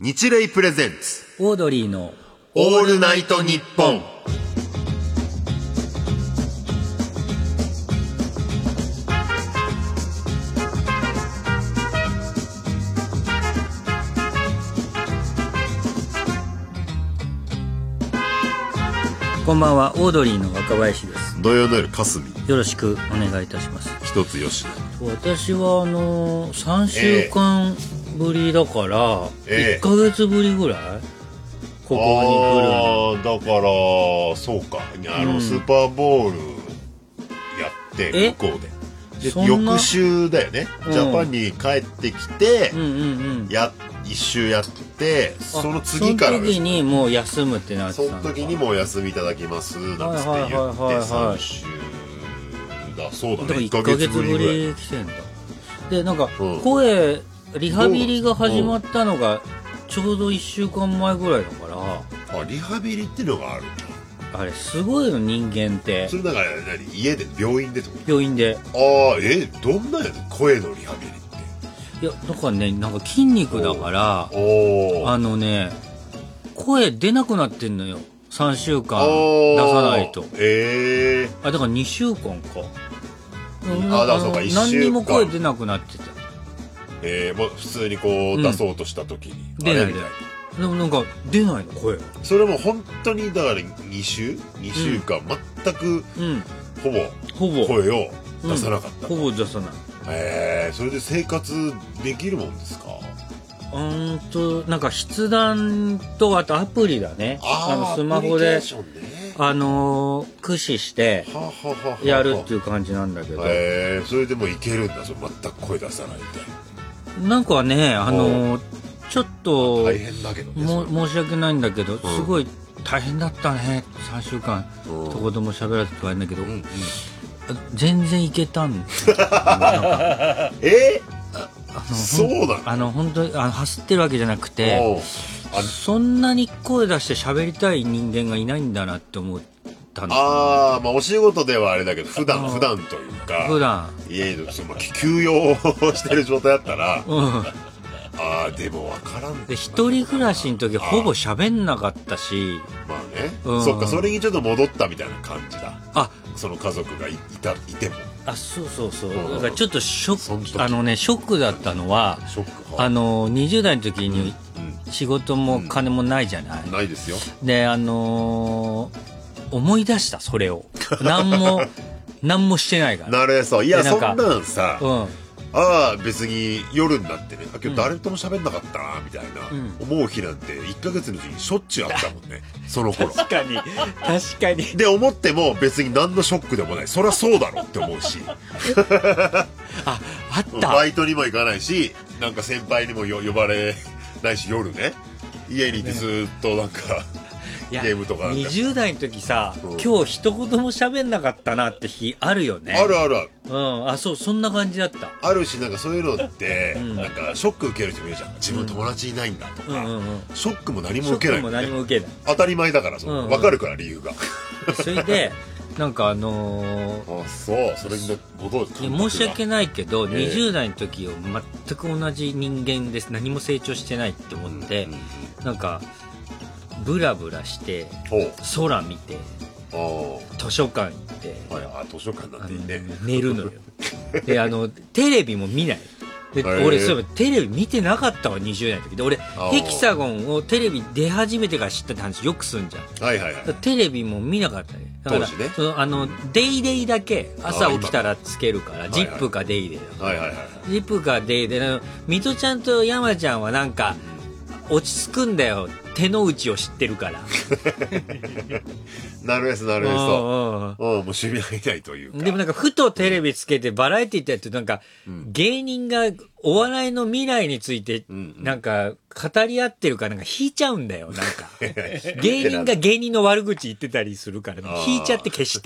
日霊プレゼンツオードリーのオールナイトニッポン。 こんばんは、オードリーの若林です。 土曜の夜霞よろしくお願いいたします。 一つよし。 私は3週間ぶりだから、1ヶ月ぶりぐらいここに来るの。 だからそうか、スーパーボールやって向こうで翌週だよね、ジャパンに帰ってきて、一周やって、その次からその時にもう休むってなってたんだ。 その時にもう休みいただきますなんつって言って3週だそうだね。 だから1ヶ月ぶり来てんだ。でなんか声リハビリが始まったのがちょうど1週間前ぐらいだから。 リハビリっていうのがあるんだ。 あれすごいの、人間って。 それだから家で病院でってこと？ 病院で。 どんなやつ声のリハビリって。 いやだからね、なんか筋肉だから声出なくなってんのよ、3週間出さないと。だから2週間か。 そうか、1週間何にも声出なくなってた。 もう普通にこう出そうとした時に、 出ないで。でもなんか出ないの声。 それも本当にだから2週間全く、ほぼ声を出さなかった、 ほぼ出さない。 それで生活できるもんですか？ なんか筆談とあとアプリだね。スマホで駆使してやるっていう感じなんだけど。 それでもいけるんだ。全く声出さないで。 なんかねちょっと大変だけどね。 申し訳ないんだけど、すごい大変だったね。3週間とことも喋らせて言われるんだけど、全然いけたんそうなの？ 本当に走ってるわけじゃなくて、そんなに声出して喋りたい人間がいないんだなって思ったんですよ。 お仕事ではあれだけど普段というか家で休養してる状態だったら、でも分からん。 で一人暮らしの時ほぼ喋んなかったし。 まあね、そっか、それにちょっと戻ったみたいな感じだ。その家族がいても。 そうだからちょっとショックだったのは、20代の時に仕事も金もないじゃない。 ないですよ。 で思い出した、それを。何もしてないから。 なるほど。いや、そんなんさ、別に夜になってね、今日誰とも喋んなかったなみたいな思う日なんて1ヶ月のうちにしょっちゅうあったもんね。その頃。 確かに。 で思っても別に何のショックでもない。そりゃそうだろって思うし。 あった。 バイトにも行かないし、なんか先輩にも呼ばれないし、夜ね家にいてずっとなんかゲームとか。 20代の時さ、今日一言も喋んなかったなって日あるよね。 ある。 そんな感じだった。 あるし、なんかそういうのってなんかショック受ける人もいるじゃん。自分友達いないんだとか、ショックも何も受けないもんね。当たり前だから、分かるから理由が。 それでなんかそれに戻る。 申し訳ないけど、20代の時を全く同じ人間です。何も成長してないって思って、なんかブラブラして空見て図書館行って、 図書館なんていいね。 寝るのよ。でテレビも見ない。で俺そういえばテレビ見てなかったわ、20代の時で。俺ヘキサゴンをテレビ出始めてから知ったって話よくすんじゃん。テレビも見なかったね。だからデイデイだけ朝起きたらつけるから、ジップかデイデイだから。ジップかデイデイ。ミトちゃんと山ちゃんはなんか落ち着くんだよ、手の内を知ってるから。 なるほど。もう趣味がいないというか。 でもなんかふとテレビつけてバラエティってやってなんか、芸人がお笑いの未来についてなんか語り合ってるからなんか引いちゃうんだよ。なんか芸人が芸人の悪口言ってたりするから引いちゃって消して。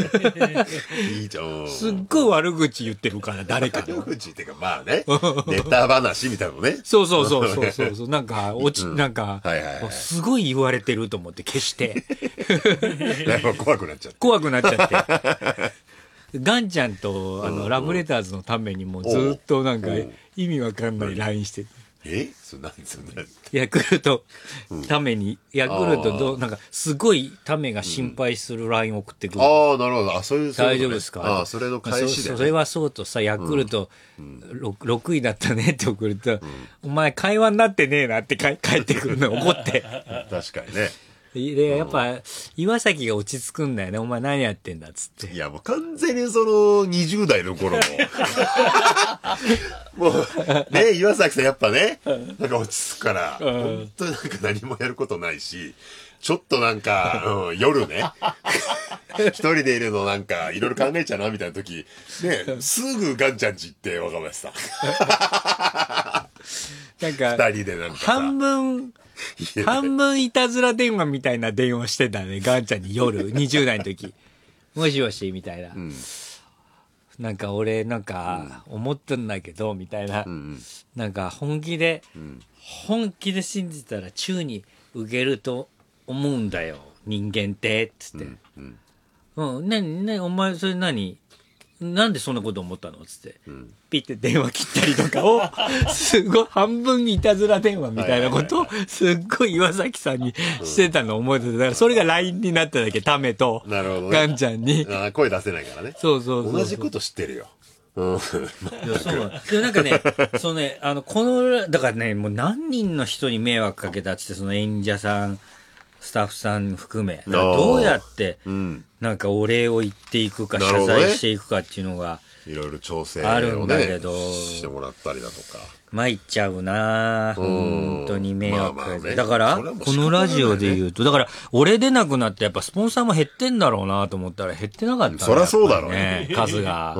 すっごい悪口言ってるから、誰かの。 悪口っていうかまあね、ネタ話みたいなのね。 そうなんかなんかすごい言われてると思って消して。 やっぱ怖くなっちゃってガンちゃんとラブレターズのためにもずっとなんか意味わかんない LINE してそれ何ヤクルトために、ヤクルトなんかすごいためが心配する LINE 送ってくる。 ああ、なるほど。そういう、 大丈夫ですか？ ああ、それの返しで、 それはそうとさ、ヤクルト6位だったねって送ると、お前会話になってねえなって帰ってくるの怒って。 確かにね。 で、やっぱ、岩崎が落ち着くんだよね。お前何やってんだっつって。 いや、もう完全にその20代の頃も。もう、ね、岩崎さんやっぱね、なんか落ち着くから、本当になんか何もやることないし、ちょっとなんか、夜ね、一人でいるのなんか、いろいろ考えちゃうな、みたいな時、ね、すぐガンちゃんち行って、若林さん。 なんか、 二人でなんか半分いたずら電話みたいな電話してたね、ガンちゃんに夜、20代の時。もしもし、みたいな。なんか俺、なんか、思ってんだけど、みたいな。なんか本気で信じたら宙に受けると思うんだよ、人間って、つって。お前、それなんでそんなこと思ったのつって、ピッて電話切ったりとかを、すごい半分いたずら電話みたいなことを、すっごい岩崎さんにしてたのを覚えてて、だからそれが LINE になっただけ、タメと、ガンちゃんに。 声出せないからね。 そう。 同じこと知ってるよ。 でなんかね、だからね、もう何人の人に迷惑かけたっつって、その演者さん、スタッフさん含め、どうやって、なんかお礼を言っていくか、謝罪していくかっていうのが、 いろいろ調整あるんだけど、 してもらったりだとか。 参っちゃうな本当に迷惑かけて。だから、このラジオで言うと、だから、俺出なくなって、やっぱスポンサーも減ってんだろうなと思ったら減ってなかったね。 そりゃそうだろうね。 数が。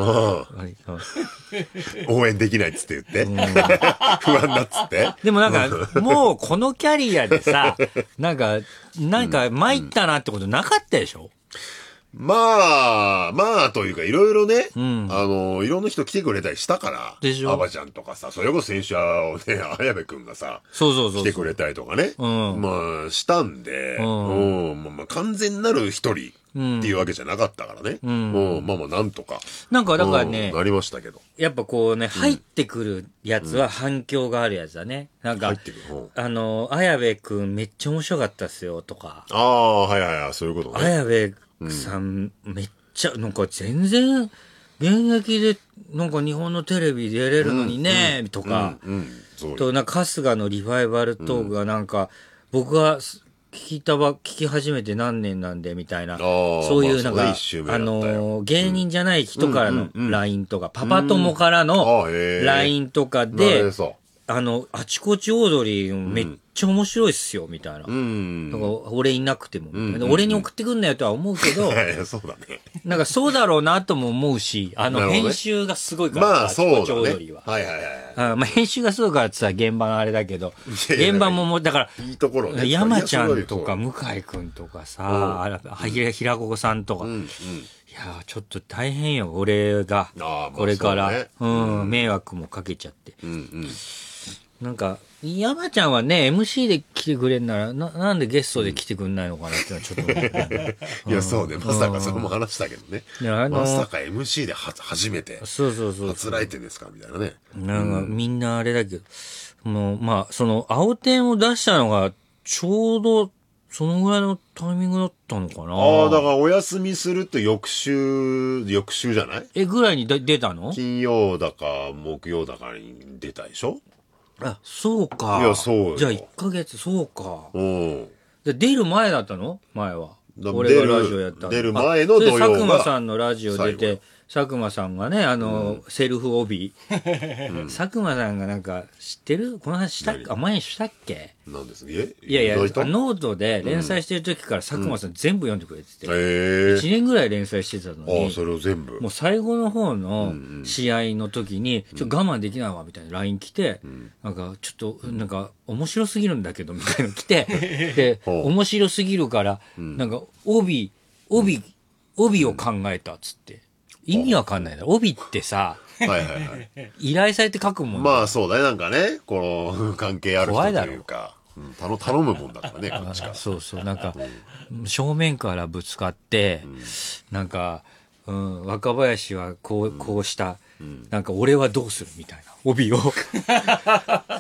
応援できないっつって言って。不安だっつって。 でもなんか、もうこのキャリアでさ、なんか参ったなってことなかったでしょ？ まあ、というか、いろいろね、いろんな人来てくれたりしたから。 でしょ？ アバちゃんとかさ、それこそ先週はね、綾部くんがさ、 そう来てくれたりとかね。まあ、したんで、まあ、完全なる一人っていうわけじゃなかったからね。まあ、なんとか。 なんか、だからね、 なりましたけど。 やっぱこうね、入ってくるやつは反響があるやつだね。なんか、綾部くんめっちゃ面白かったっすよ、とか。 ああ、はい、そういうことね。 綾部さん、めっちゃ、なんか全然、現役で、なんか日本のテレビ出れるのにね、とか、と、なんか春日のリバイバルトークがなんか、僕が聞き始めて何年なんで、みたいな、そういうなんか、芸人じゃない人からの LINE とか、パパ友からの LINE とかで、あちこちオードリーめっちゃ面白いっすよ、みたいな。だから俺いなくても。俺に送ってくんなよとは思うけど、 そうだね。 なんかそうだろうなとも思うし、編集がすごいから、 まあそうだね。 あちこちオードリーは。 まあ編集がすごいからってさ、現場のあれだけど、現場もだから、 いいところね。 山ちゃんとか向井くんとかさ、平子さんとか、いやちょっと大変よ、俺が。これから、迷惑もかけちゃって。なんか、山ちゃんはね、MC で来てくれんなら、なんでゲストで来てくんないのかなってのはちょっと思ったね。 いや、そうね。まさかそれも話したけどね。まさか MC で初めて。 そう。 初来店ですかみたいなね。 なんか、みんなあれだけど、まあ、その、青点を出したのが、ちょうど、そのぐらいのタイミングだったのかな。 ああ、だからお休みすると翌週じゃない？ ぐらいに出たの？ 金曜だか、木曜だかに出たでしょ？ あ、そうか。 いや、そうよ。 じゃあ1ヶ月、そうか。出る前だったの？前は。俺がラジオやったの。 出る前の土曜が。 佐久間さんのラジオ出て、佐久間さんがね、セルフ帯。佐久間さんがなんか、知ってる？この話したっけ？前にしたっけ？ なんですね。 いや、ノートで連載してる時から佐久間さん全部読んでくれてて。1年ぐらい連載してたのに。 それを全部。 もう最後の方の試合の時に、ちょっと我慢できないわ、みたいな LINE 来て、なんか、ちょっと、なんか、面白すぎるんだけど、みたいなの来て、で、面白すぎるから、なんか、帯を考えたっつって。意味わかんないな。帯ってさ、依頼されて書くもん。 まあそうだね。なんかね、この関係ある人というか、頼むもんだからね、こっちから。 そう。なんか、正面からぶつかって、なんか、若林はこうした、なんか俺はどうするみたいな帯を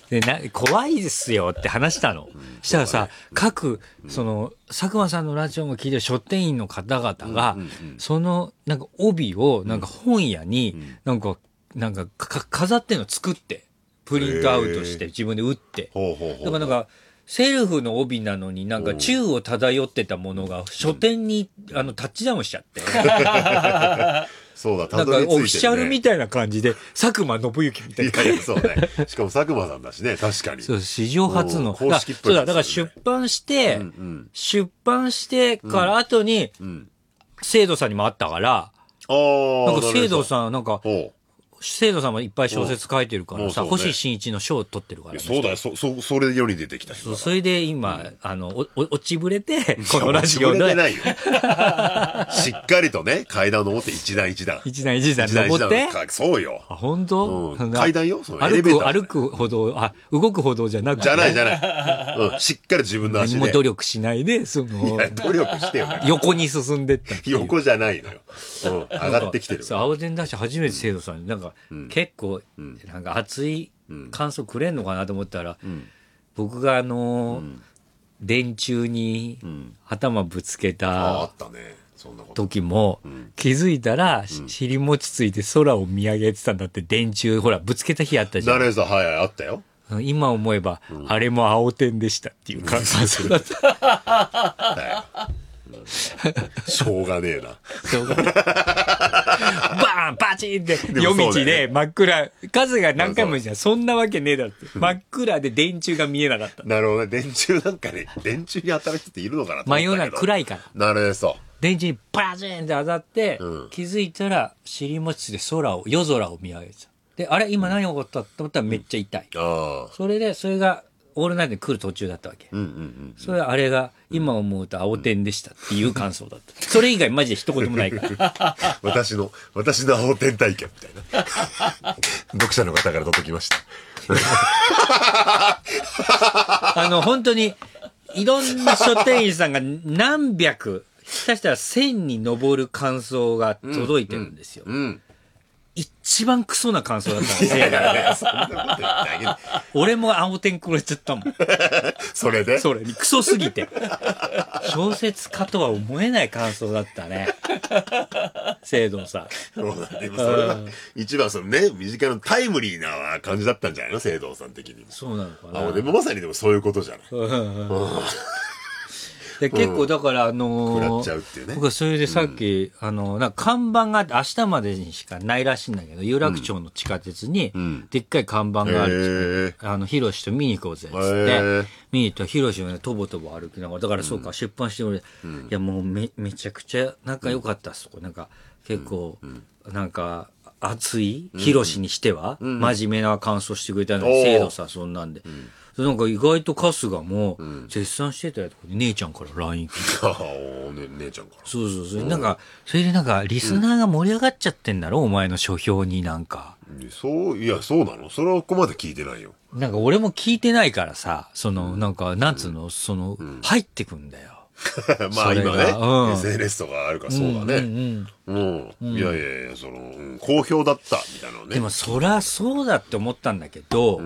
で怖いですよって話したの。したらさ、各、佐久間さんのラジオも聞いてる書店員の方々が、その、なんか帯を、なんか本屋に、なんか飾ってんの作って、プリントアウトして自分で打って。だからなんか、セルフの帯なのになんか宙を漂ってたものが書店にタッチダウンしちゃって。 そうだ、 なんかオフィシャルみたいな感じで、佐久間信之みたいな。 いやいや、そうね。しかも佐久間さんだしね、確かに。 そう、史上初の。 公式っぽい、 そうだ、だから出版してから後に、聖堂さんにも会ったから、なんか聖堂さん、なんか、聖堂さんもいっぱい小説書いてるからさ、星新一の賞を取ってるからね。 そうだよ、それで世に出てきたそう、それで今、落ちぶれて、このラジオで。 落ちぶれてないよ。しっかりとね、階段を登って一段一段登って。 そうよ。 あ、本当？ 階段よ、エレベーター。 歩く歩道、動く歩道じゃなくて。 じゃない。しっかり自分の足で。 何も努力しないで、 努力してよ。 横に進んでった。 横じゃないのよ。上がってきてる。 そう、青天出して初めて聖堂さんになんか、結構、なんか熱い感想くれんのかなと思ったら、僕が電柱に頭ぶつけた時も、気づいたら尻餅ついて空を見上げてたんだって。電柱ほらぶつけた日あったじゃん。 誰さ、はい、あったよ。 今思えば、あれも青天でしたっていう感想だった。 しょうがねえな。 バーンパチンって夜道で真っ暗、数が何回も言うじゃん。そんなわけねえだって。真っ暗で電柱が見えなかった。 なるほどね。電柱なんかね、電柱に当たる人っているのかな。 真夜中暗いから。 なるほど。 電柱にパチンって当たって、気づいたら尻餅で夜空を見上げてた。で、あれ今何起こったと思ったらめっちゃ痛い。それが、オールナイトに来る途中だったわけ。それはあれが今思うと青天でしたっていう感想だった。それ以外マジで一言もないから。 私の青天体験みたいな。読者の方から届きました。 本当にいろんな書店員さんが何百、下手したら1000に上る感想が届いてるんですよ。一番クソな感想だったんですよ。俺も青天くれちゃったもん。 それにクソすぎて。小説家とは思えない感想だったね。聖堂さん。 そうだね。それは一番身近なタイムリーな感じだったんじゃないの、聖堂さん的に。 そうなのかな。 でもまさにでもそういうことじゃない。 で結構だから食らっちゃうっていうね。 僕はそれでさっき、なんか看板があって明日までにしかないらしいんだけど、有楽町の地下鉄にでっかい看板があるんですヒロシと見に行こうぜっつって見に行ったら、ヒロシがねとぼとぼ歩きながら、だからそうか、出版して俺、いやもうめちゃくちゃ仲良かったっす。なんか結構なんか熱いヒロシにしては真面目な感想してくれたのに、聖堂さんそんなんで。なんか意外と春日も絶賛してたやとかで、姉ちゃんから LINE 来て。 姉ちゃんから。 そう。なんか、それでなんか、リスナーが盛り上がっちゃってんだろ、お前の書評になんか。 いや、そうなの？それはここまで聞いてないよ。 なんか俺も聞いてないからさ、なんか、なんつうの、入ってくんだよ。 まあ今ね、SNS とかあるからそうだね。いや、好評だったみたいなのね。 でもそりゃそうだって思ったんだけど、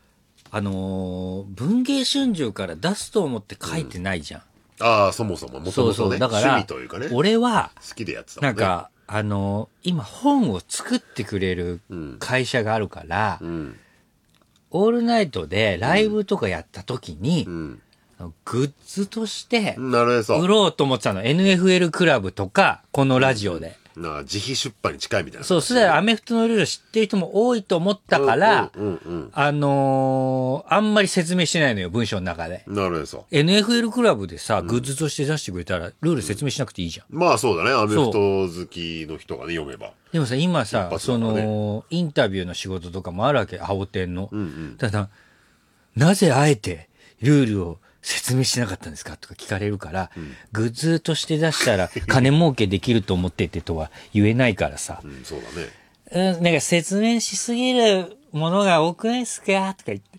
文藝春秋から出すと思って書いてないじゃん。 そもそも元々ね、 だから趣味というかね。 俺は好きでやってたもんね。 なんか今本を作ってくれる会社があるから、オールナイトでライブとかやった時に、グッズとして売ろうと思ってたの。NFL クラブとかこのラジオで。 自費出版に近いみたいな。 そう、それはアメフトのルール知ってる人も多いと思ったから、あんまり説明してないのよ、文章の中で。 なるほど。 NFL クラブでさ、グッズとして出してくれたら、ルール説明しなくていいじゃん。 まあそうだね、アメフト好きの人がね、読めば。 でもさ、今さ、インタビューの仕事とかもあるわけ、青天の。ただ、なぜあえてルールを説明しなかったんですかとか聞かれるから、グッズとして出したら金儲けできると思っててとは言えないからさ。 そうだね。 なんか説明しすぎるものが多くないですかとか言って、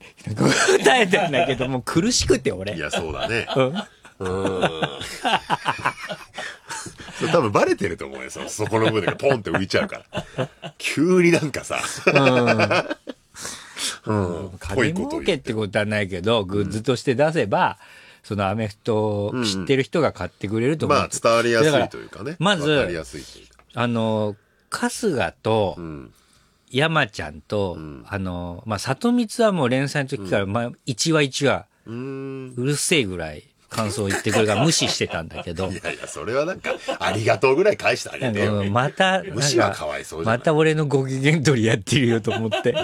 答えてるんだけど、もう苦しくて俺。 いや、そうだね。多分バレてると思うよ、そこの部分がポンって浮いちゃうから。急になんかさ。 金儲けってことはないけど、グッズとして出せば、そのアメフトを知ってる人が買ってくれると思う。 まあ伝わりやすいというかね。 まず、 わかりやすいというか。 春日と、山ちゃんと、まあ、里光はもう連載の時から、まあ、1話1話、うるせえぐらい感想を言ってくるから無視してたんだけど。 いやいや、それはなんか、ありがとうぐらい返してあげてよ。 また、 無視はかわいそうじゃない。 また俺のご機嫌取りやってるよと思って。よ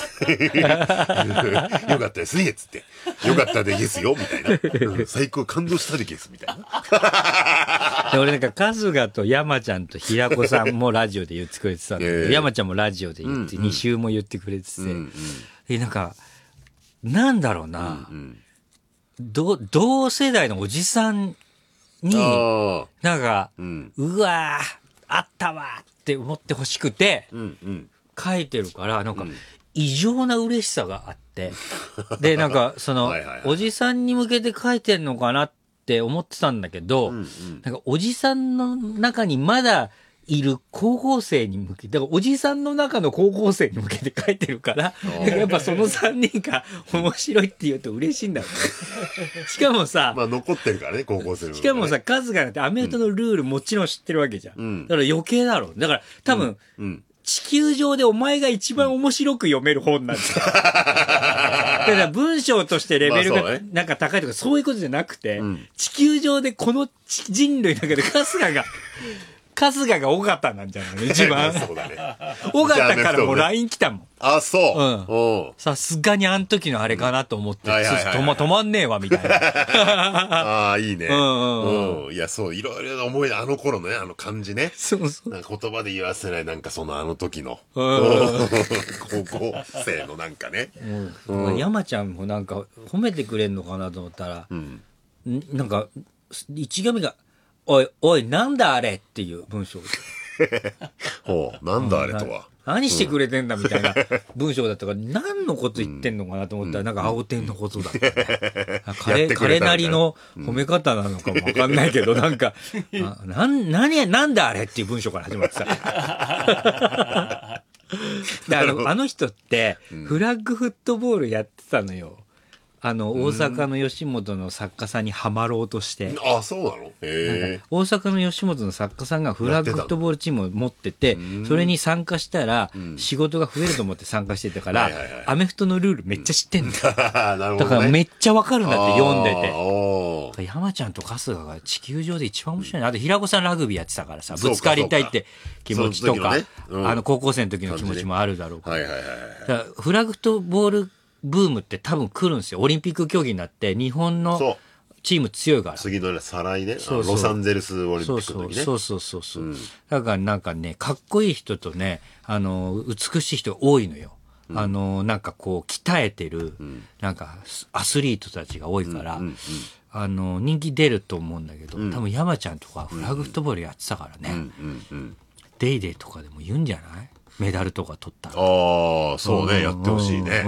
かったですね、つって。よかったでゲスよ、みたいな。最高感動したでゲス、みたいな。 で俺なんか、春日と山ちゃんと平子さんもラジオで言ってくれてたんだけど、山ちゃんもラジオで言って、2週も言ってくれてて、なんか、なんだろうな、同世代のおじさんに、なんか、うわー、あったわーって思ってほしくて、書いてるから、なんか、異常な嬉しさがあって、で、なんか、おじさんに向けて書いてんのかなって思ってたんだけど、なんか、おじさんの中にまだいる高校生に向けて、だからおじさんの中の高校生に向けて書いてるから、やっぱその3人が面白いって言うと嬉しいんだろうね。しかもさ、 まあ残ってるからね、高校生の、ね。 しかもさ、春日なんてアメフトのルールもちろん知ってるわけじゃん。だから余計だろう。だから多分、地球上でお前が一番面白く読める本なんだよ。だから文章としてレベルがなんか高いとかそういうことじゃなくて、地球上でこの人類の中で春日が尾形なんじゃないの一番。そうだね。尾形からも LINE 来たもん。 あ、そう。 さすがにあの時のあれかなと思って、止まんねえわ、みたいな。 ああ、いいね。いや、そう、いろいろ思い出、あの頃のね、あの感じね。そうそう。なんか言葉で言わせない、なんかあの時の。高校生のなんかね。 山ちゃんもなんか褒めてくれんのかなと思ったら、なんか、一行目が、おい、なんだあれっていう文章。 ほう、なんだあれとは。 何してくれてんだみたいな文章だったから、何のこと言ってんのかなと思ったら、なんか青天のことだったね。彼なりの褒め方なのかもわかんないけど、なんか、なんだあれっていう文章から始まってた。あの人って、フラッグフットボールやってたのよ。大阪の吉本の作家さんにはまろうとして。 あ、そうなの？へえ。 大阪の吉本の作家さんがフラッグフットボールチームを持ってて、それに参加したら、仕事が増えると思って参加してたから、アメフトのルールめっちゃ知ってんの。だからめっちゃわかるんだって読んでて。山ちゃんと春日が地球上で一番面白いな。あと平子さんラグビーやってたからさ、ぶつかりたいって気持ちとか、高校生の時の気持ちもあるだろうから。フラッグフットボールブームって多分来るんですよ。オリンピック競技になって日本のチーム強いから。 次の再来ね。ロサンゼルスオリンピックの時ね。 そう。だからなんかね、かっこいい人とね、美しい人が多いのよ。なんかこう、鍛えてる、なんかアスリートたちが多いから、人気出ると思うんだけど、多分山ちゃんとかフラグフットボールやってたからね。デイデイとかでも言うんじゃない？メダルとか取ったら。 ああ、そうね、やってほしいね。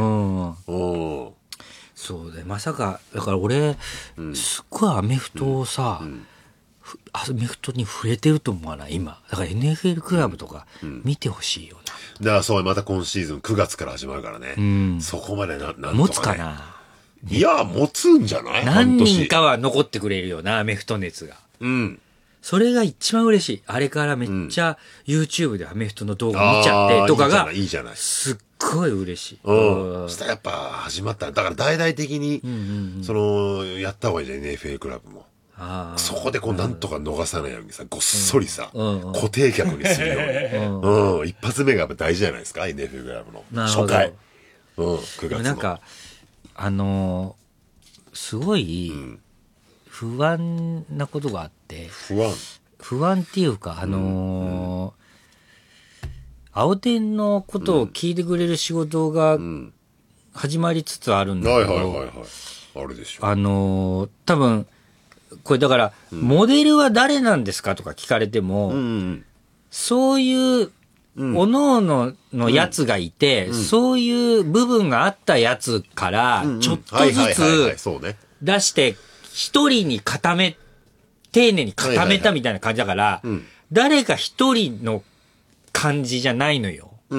そうで、まさか、だから俺、すっごいアメフトをさ、アメフトに触れてると思わない、今。だから NFL クラブとか見てほしいよな。だからそう、また今シーズン9月から始まるからね。そこまでなんとかね。 持つかな？ いや、持つんじゃない？ 何人かは残ってくれるよな、アメフト熱が。それが一番嬉しい。あれからめっちゃ YouTube でアメフトの動画見ちゃってとかが、すっごい嬉しい。 そしたらやっぱ始まった。だから大々的に、やった方がいいじゃん、NFL クラブも。そこでこうなんとか逃さないようにさ、ごっそりさ、固定客にするように。一発目がやっぱ大事じゃないですか、NFL クラブの。初回。9月の。 なんか、すごい、不安なことがあって。不安っていうか、青天のことを聞いてくれる仕事が始まりつつあるんだけど、 あれでしょ。 多分、これだから、モデルは誰なんですかとか聞かれても、そういう、おのおののやつがいて、そういう部分があったやつから、ちょっとずつ出して、一人に丁寧に固めたみたいな感じだから、誰か一人の感じじゃないのよ。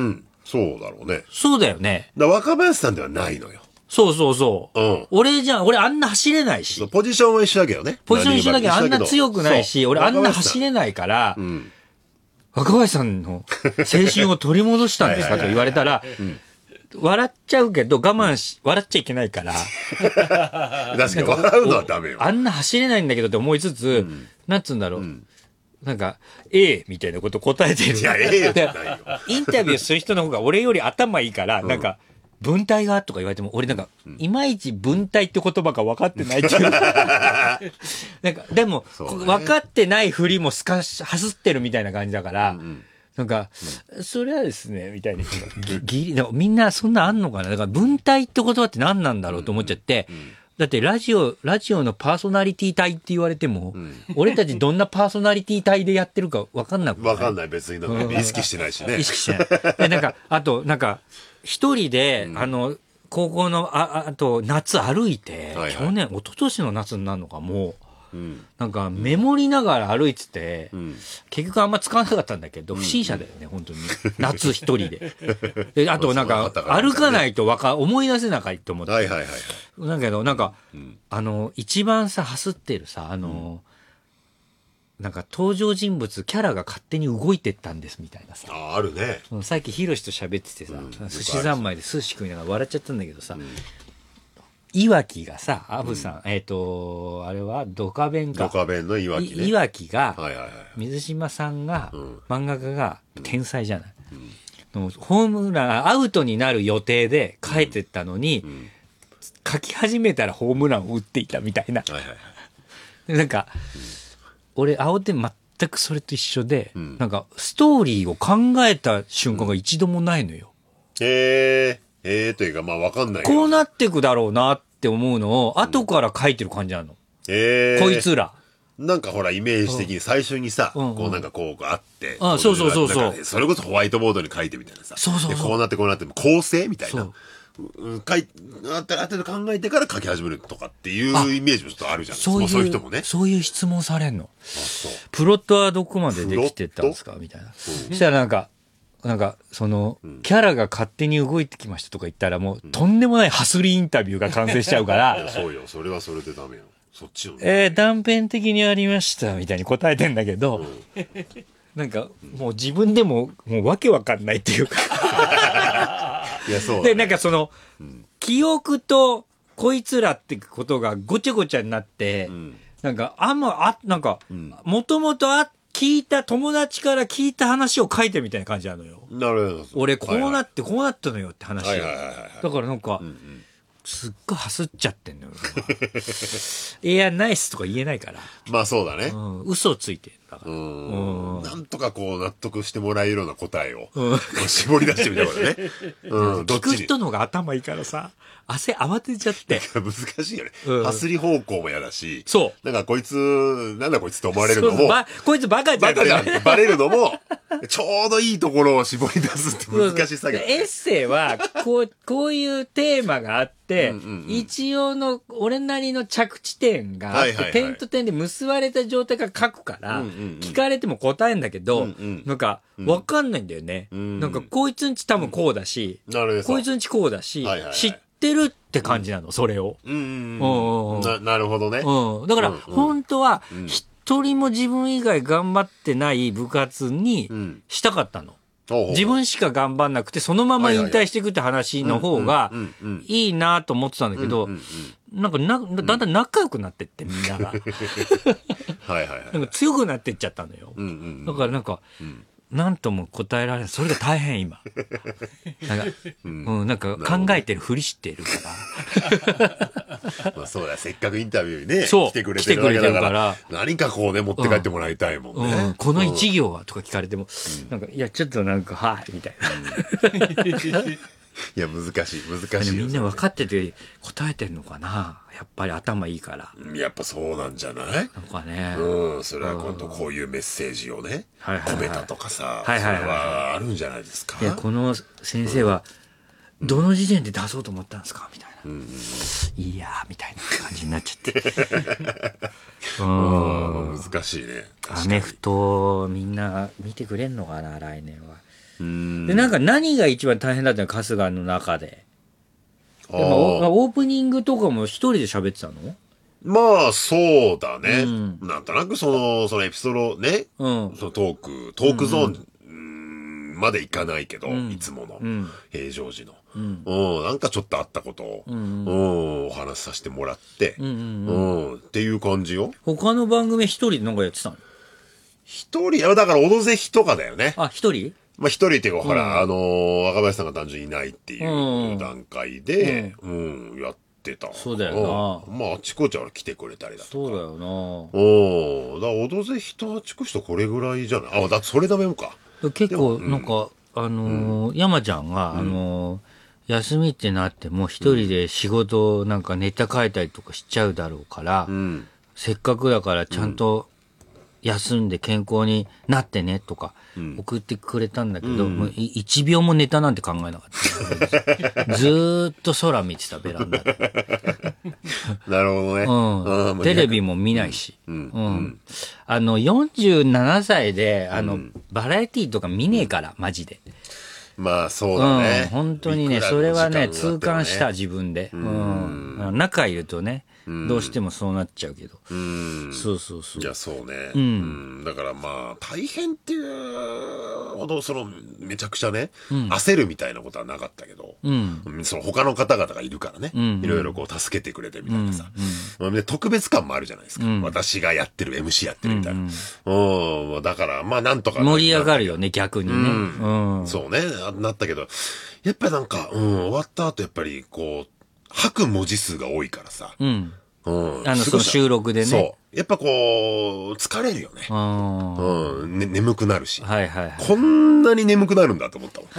そうだろうね。 そうだよね。 若林さんではないのよ。 そうそうそう。うん。俺あんな走れないし。 ポジションは一緒だけどね。 ポジション一緒だけど、あんな強くないし、俺あんな走れないから、若林さんの青春を取り戻したんですかと言われたら、笑っちゃうけど、笑っちゃいけないから。 確かに笑うのはダメよ。 あんな走れないんだけどって思いつつ、なんつうんだろう。なんか、みたいなこと答えてる。 いや、じゃないよ。 インタビューする人の方が俺より頭いいから、なんか、文体がとか言われても、俺なんか、いまいち文体って言葉が分かってないっていう。なんか、でも、分かってないふりも走ってるみたいな感じだから、なんか、それはですね、みたいな。みんなそんなあんのかな。だから文体って言葉って何なんだろうと思っちゃって、だってラジオのパーソナリティ体って言われても、俺たちどんなパーソナリティ体でやってるか分かんなくない？ 分かんない、別に。意識してないしね。 意識してない。で、なんか、あと、なんか、一人で、高校の、あと、夏歩いて、去年、一昨年の夏になるのか、もう、なんか、メモりながら歩いてて、結局あんま使わなかったんだけど、不審者だよね、本当に。夏一人で。で、あと、なんか、歩かないと思い出せなかったと思って。だけど、なんか、一番さ、走ってるさ、なんか登場人物、キャラが勝手に動いてったんですみたいなさ。 あるね。 さっきヒロシと喋っててさ、寿司三昧で寿司食いながら笑っちゃったんだけどさ、いわきがさ、アブさん、あれはドカベンか。 ドカベンのいわきね。 いわきが、水島さんが、漫画家が天才じゃない。ホームラン、アウトになる予定で書いてったのに、書き始めたらホームランを打っていたみたいな。なんか、俺、青天全くそれと一緒で、なんか、ストーリーを考えた瞬間が一度もないのよ。 というか、まあわかんない。 こうなってくだろうなって思うのを、後から書いてる感じなの。こいつら。 なんかほら、イメージ的に最初にさ、こうなんかこうあって、 そうそうそうそう。 それこそホワイトボードに書いてみたいなさ。 そうそうそう。 こうなって構成みたいな。あったと考えてから書き始めるとかっていうイメージもちょっとあるじゃん。そういう人もね。 そういう質問されんの。プロットはどこまでできてたんですかみたいな。そしたらなんか、キャラが勝手に動いてきましたとか言ったらもう、とんでもないハスリインタビューが完成しちゃうから。 そうよ、それはそれでダメよ。そっちよね。断片的にありましたみたいに答えてんだけど、なんか、もう自分でも、もうわけわかんないっていうか。 いや、そう、 ね。で、なんか記憶とこいつらってことがごちゃごちゃになって、なんか、もともと友達から聞いた話を書いてみたいな感じなのよ。 なるほど。 俺、こうなってこうなったのよって話を。だからなんか、すっごい走っちゃってんのよ。いや、ナイスとか言えないから。 まあそうだね。 嘘ついてんだから。 なんとかこう納得してもらえるような答えを絞り出してみたからね。 聞く人の方が頭いいからさ、慌てちゃって。 難しいよね。走り方向も嫌だし。 そう。 なんかこいつ、なんだこいつって思われるのも。 こいつバカじゃん。 バカじゃんってバレるのも、ちょうどいいところを絞り出すって難しさが。 エッセイは、こういうテーマがあって、一応の俺なりの着地点があって、点と点で結ばれた状態から書くから、聞かれても答えんだけど、なんか、わかんないんだよね。なんか、こいつんち多分こうだし、こいつんちこうだし、知ってるって感じなの、それを。 なるほどね。 だから、本当は、一人も自分以外頑張ってない部活にしたかったの。自分しか頑張んなくて、そのまま引退していくって話の方がいいなと思ってたんだけど、なんかだんだん仲良くなってって、みんなが。なんか強くなっていっちゃったのよ。だからなんか、なんとも答えられない。それが大変、今。なんか考えてるふりしてるから。まあそうだ、せっかくインタビューにね、 来てくれてるわけだから、 何かこうね、持って帰ってもらいたいもんね。 この一行はとか聞かれても、なんか、いや、ちょっとなんか、はい、みたいな。 いや、難しい。 みんな分かってて答えてんのかな、やっぱり頭いいから。 やっぱそうなんじゃない？ なんかね。 それは今度こういうメッセージをね、込めたとかさ、それはあるんじゃないですか。 いや、この先生は、どの時点で出そうと思ったんですかみたいな。いやー、みたいな感じになっちゃって。 難しいね。 アメフト、みんな見てくれんのかな、来年は。 で、なんか何が一番大変だったの春日の中で。でもオープニングとかも一人で喋ってたの？ まあ、そうだね。なんとなくそのエピソードね、そのトークゾーン、までいかないけど、いつもの、平常時の。なんかちょっとあったことを、お話しさせてもらって、っていう感じよ。 他の番組一人でなんかやってたの？ 一人、だから、オドぜひとかだよね。 あ、一人？ まあ、一人っていうか、ほら、若林さんが単純にいないっていう段階で、やってた。 そうだよな。まあ、あちこちは来てくれたりだとか。 そうだよな。 だから、オドぜひとあちこちとこれぐらいじゃない？だってそれダメもか。 結構、なんか、山ちゃんが、休みってなっても一人で仕事なんかネタ書いたりとかしちゃうだろうから、せっかくだからちゃんと休んで健康になってねとか送ってくれたんだけど、もう1秒もネタなんて考えなかった。ずーっと空見てた、ベランダで。 なるほどね。 テレビも見ないし。47歳で、バラエティとか見ねえから、マジで。 まあそうだね。 本当にね、それはね、痛感した自分で。中いるとね、どうしてもそうなっちゃうけど。そうそうそう。 いや、そうね。だからまあ、大変っていうほど、めちゃくちゃね、焦るみたいなことはなかったけど、その他の方々がいるからね、いろいろこう助けてくれてみたいなさ、特別感もあるじゃないですか。私がやってる、MC やってるみたいな。だから、まあなんとか。 盛り上がるよね、逆にね。 そうね、なったけど、やっぱりなんか、終わった後やっぱりこう、吐く文字数が多いからさ。 その収録でね。 そう。やっぱこう、疲れるよね。眠くなるし。こんなに眠くなるんだと思ったもん。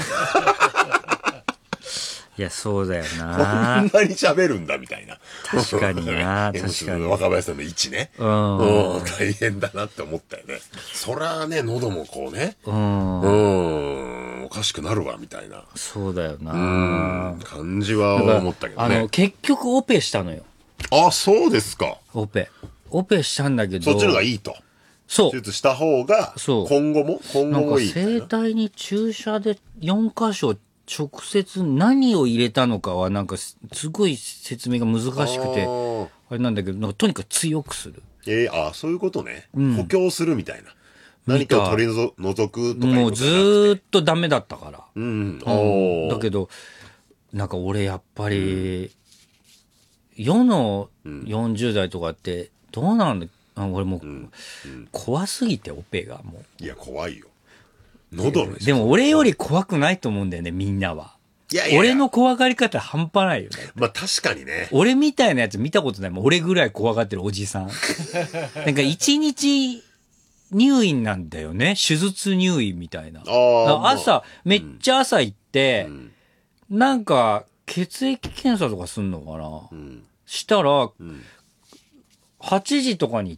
いや、そうだよな。 こんなに喋るんだみたいな。 確かにな。確かに。 若林さんの位置ね。大変だなって思ったよね。そらね、喉もこうね。おかしくなるわ、みたいな。 そうだよな。 感じは思ったけどね。 結局オペしたのよ。 あ、そうですか。 オペしたんだけど。 そっちのがいいと。 そう。 手術した方が、今後もいい。 声帯に注射で4箇所直接何を入れたのかはなんかすごい説明が難しくて、あれなんだけど、なんかとにかく強くする。 そういうことね。補強するみたいな。何かを取り除くとか。 もうずーっとダメだったから。だけど、なんか俺やっぱり、世の40代とかってどうなんだ、俺もう、怖すぎてオペがもう。いや、怖いよ。喉の。 でも俺より怖くないと思うんだよね、みんなは。俺の怖がり方半端ないよね。 まあ確かにね。 俺みたいなやつ見たことないもん。俺ぐらい怖がってるおじさん。なんか1日入院なんだよね。手術入院みたいな。めっちゃ朝行って、なんか血液検査とかすんのかな。したら、8時とかに行って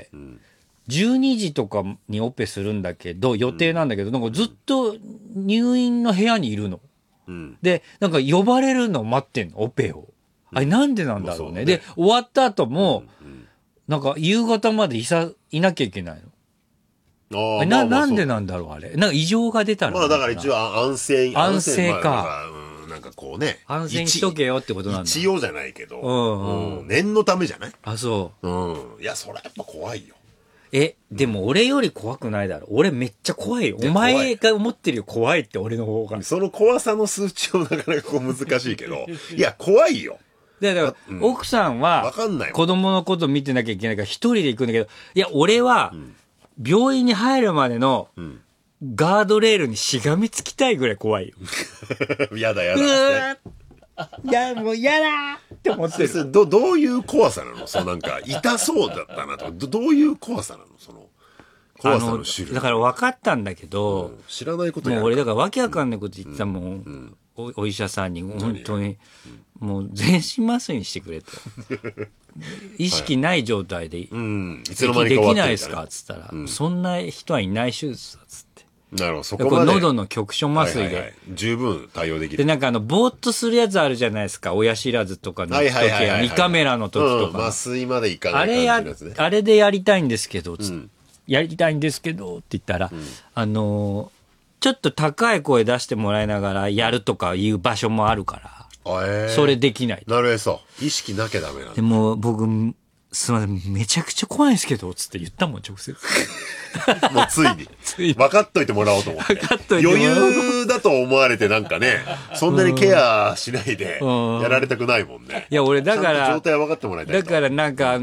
、12時とかにオペするんだけど、予定なんだけど、なんかずっと入院の部屋にいるの。で、なんか呼ばれるのを待ってんの、オペを。あれなんでなんだろうね。で、終わった後も、なんか夕方までいなきゃいけないの。なんでなんだろう、あれ。なんか異常が出たら。 まあだから一応安静か。 なんかこうね。 安静にしとけよってことなんだ。 一応じゃないけど。念のためじゃない？ あ、そう。 いや、それはやっぱ怖いよ。 でも俺より怖くないだろ。俺めっちゃ怖いよ。お前が思ってるよ、怖いって俺の方が。 その怖さの数値をなかなかこう難しいけど。いや、怖いよ。 だから、奥さんは、子供のこと見てなきゃいけないから一人で行くんだけど、いや、俺は、病院に入るまでの、ガードレールにしがみつきたいぐらい怖いよ。 やだ。 いや、もう嫌だって思ってる。 どういう怖さなの？なんか、痛そうだったなと。どういう怖さなの？怖さの種類。 だから分かったんだけど、 知らないこともう俺だからわけわかんないこと言ってたもん。お医者さんに、本当に、もう全身麻酔にしてくれと。意識ない状態で、いつの間にかできないですかっつったら、そんな人はいない手術だっつって。 なるほど、そこまで。 喉の局所麻酔で。 十分対応できる。 で、なんかぼーっとするやつあるじゃないですか。親知らずとかの時や、胃カメラの時とか。 麻酔までいかない感じのやつね。 あれでやりたいんですけど、って言ったら、ちょちょっと高い声出してもらいながらやるとかいう場所もあるから、それできない。 なるへそ。意識なきゃダメなんだ。 でも僕、すいません、めちゃくちゃ怖いんですけど、つって言ったもん、直接。 もうついに。分かっといてもらおうと思って。 分かっといてもらおう。 余裕だと思われてなんかね、そんなにケアしないで、やられたくないもんね。 いや、俺だから、 状態は分かってもらいたい。 だからなんか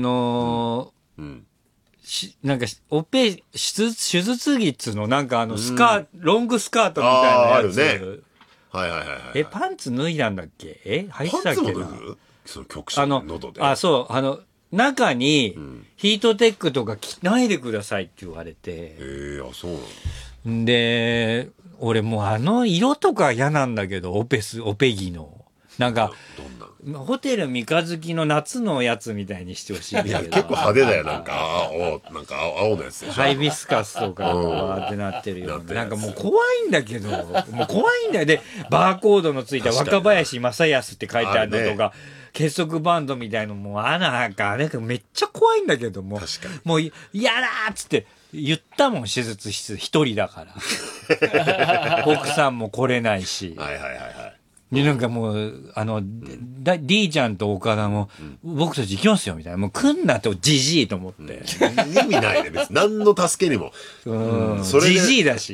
なんか、手術着っつうの、なんかロングスカートみたいなやつ。 あるね。はいはいはいはい。 パンツ脱いだんだっけ？履いてたっけな？ パンツも脱ぐ？その局所の喉で。 そう、中に、ヒートテックとか着ないでくださいって言われて。 そうなの？で、俺もう色とか嫌なんだけど、オペギの。なんか、ホテル三日月の夏のやつみたいにしてほしいんだけど。 結構派手だよ、なんか青のやつでしょ。 ハイビスカスとかわーってなってるような。なんかもう怖いんだけど、もう怖いんだよ。で、バーコードのついた若林正康って書いてあるのとか、結束バンドみたいのも、なんかめっちゃ怖いんだけども、もう、嫌だーっつって言ったもん、手術室一人だから。奥さんも来れないし。 はいはいはいはい。 で、なんかもう、D ちゃんと岡田も、僕たち行きますよ、みたいな。もう来んなと、じじいと思って。 意味ないね、別に。何の助けにも。 じじいだし。 い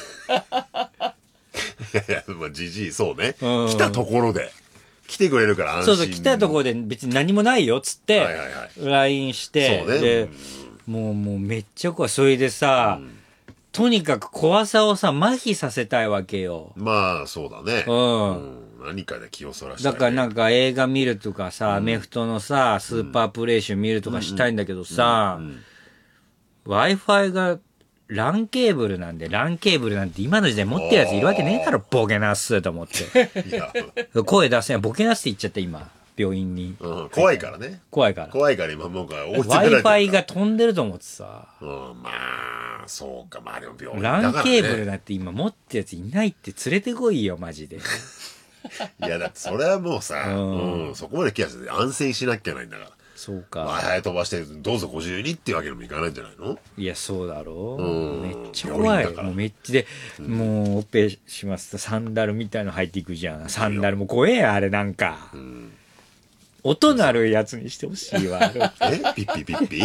や、まあ、じじい、そうね。来たところで。来てくれるから安心。 そう、来たところで別に何もないよ、つって、LINE して、で、もうめっちゃ怖い。それでさ、とにかく怖さをさ、麻痺させたいわけよ。 まあ、そうだね。何かで気をそらしたい、 だからなんか映画見るとかさ、アメフトのさ、スーパープレイ集見るとかしたいんだけどさ、Wi-Fi がLAN ケーブルなんで、LAN ケーブルなんて今の時代持ってるやついるわけねえだろ、ボケナスと思って。声出せん、ボケナスって言っちゃった今。病院に、 怖いからね。 怖いから今もう Wi-Fi が飛んでると思ってさ。 まあそうか、まあでも病院だから、ね、LAN ケーブルだって今持ってるやついないって連れてこいよマジで。 いやだってそれはもうさ、そこまでケアして安静しなきゃいけないんだから。 そうか。 Wi-Fi 飛ばしてどうぞご自由にっていうわけにもいかないんじゃないの？ いやそうだろう。めっちゃ怖い。もうめっちゃで、もうオペしますとサンダルみたいの入っていくじゃん。サンダルも怖えやあれなんか。音鳴るやつにしてほしいわ。 ピッピピッピ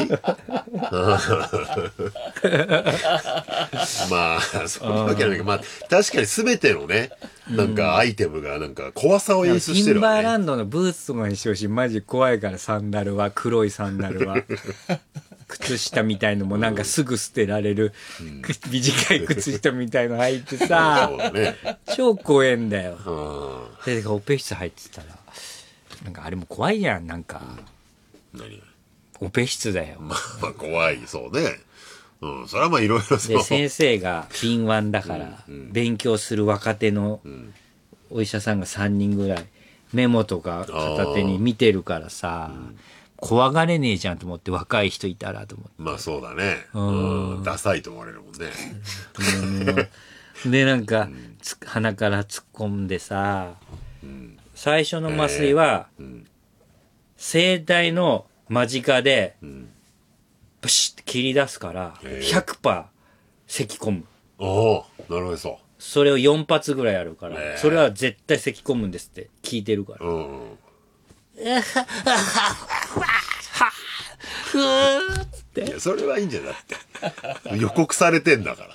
まあ、そんなわけないけど、まあ、確かに全てのね、なんかアイテムがなんか怖さを演出してるわね。 ティンバーランドのブーツとかにしてほしい。マジ怖いからサンダルは、黒いサンダルは。靴下みたいのもなんかすぐ捨てられる、短い靴下みたいの履いてさ、超怖えんだよ。で、オペ室入ってたら、なんかあれも怖いやん、なんか。 何？ オペ室だよ。 まあ怖い、そうね。それはまあいろいろで、先生が敏腕だから、勉強する若手のお医者さんが3人ぐらい、メモとか片手に見てるからさ、怖がれねえじゃんと思って、若い人いたらと思って。 まあそうだね。ダサいと思われるもんね。 で、なんか、鼻から突っ込んでさ、最初の麻酔は、声帯の間近で、ブシッて切り出すから、100% 咳込む。 なるほど。 それを4発ぐらいやるから、それは絶対咳込むんですって聞いてるから。 いや、それはいいんじゃなくて。予告されてんだから。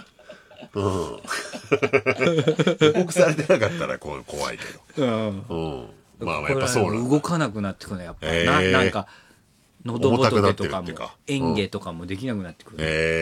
予告されてなかったら怖いけど。まあやっぱそうなんだ。 動かなくなってくるのやっぱなんか喉仏とかも嚥下とかもできなくなってくる。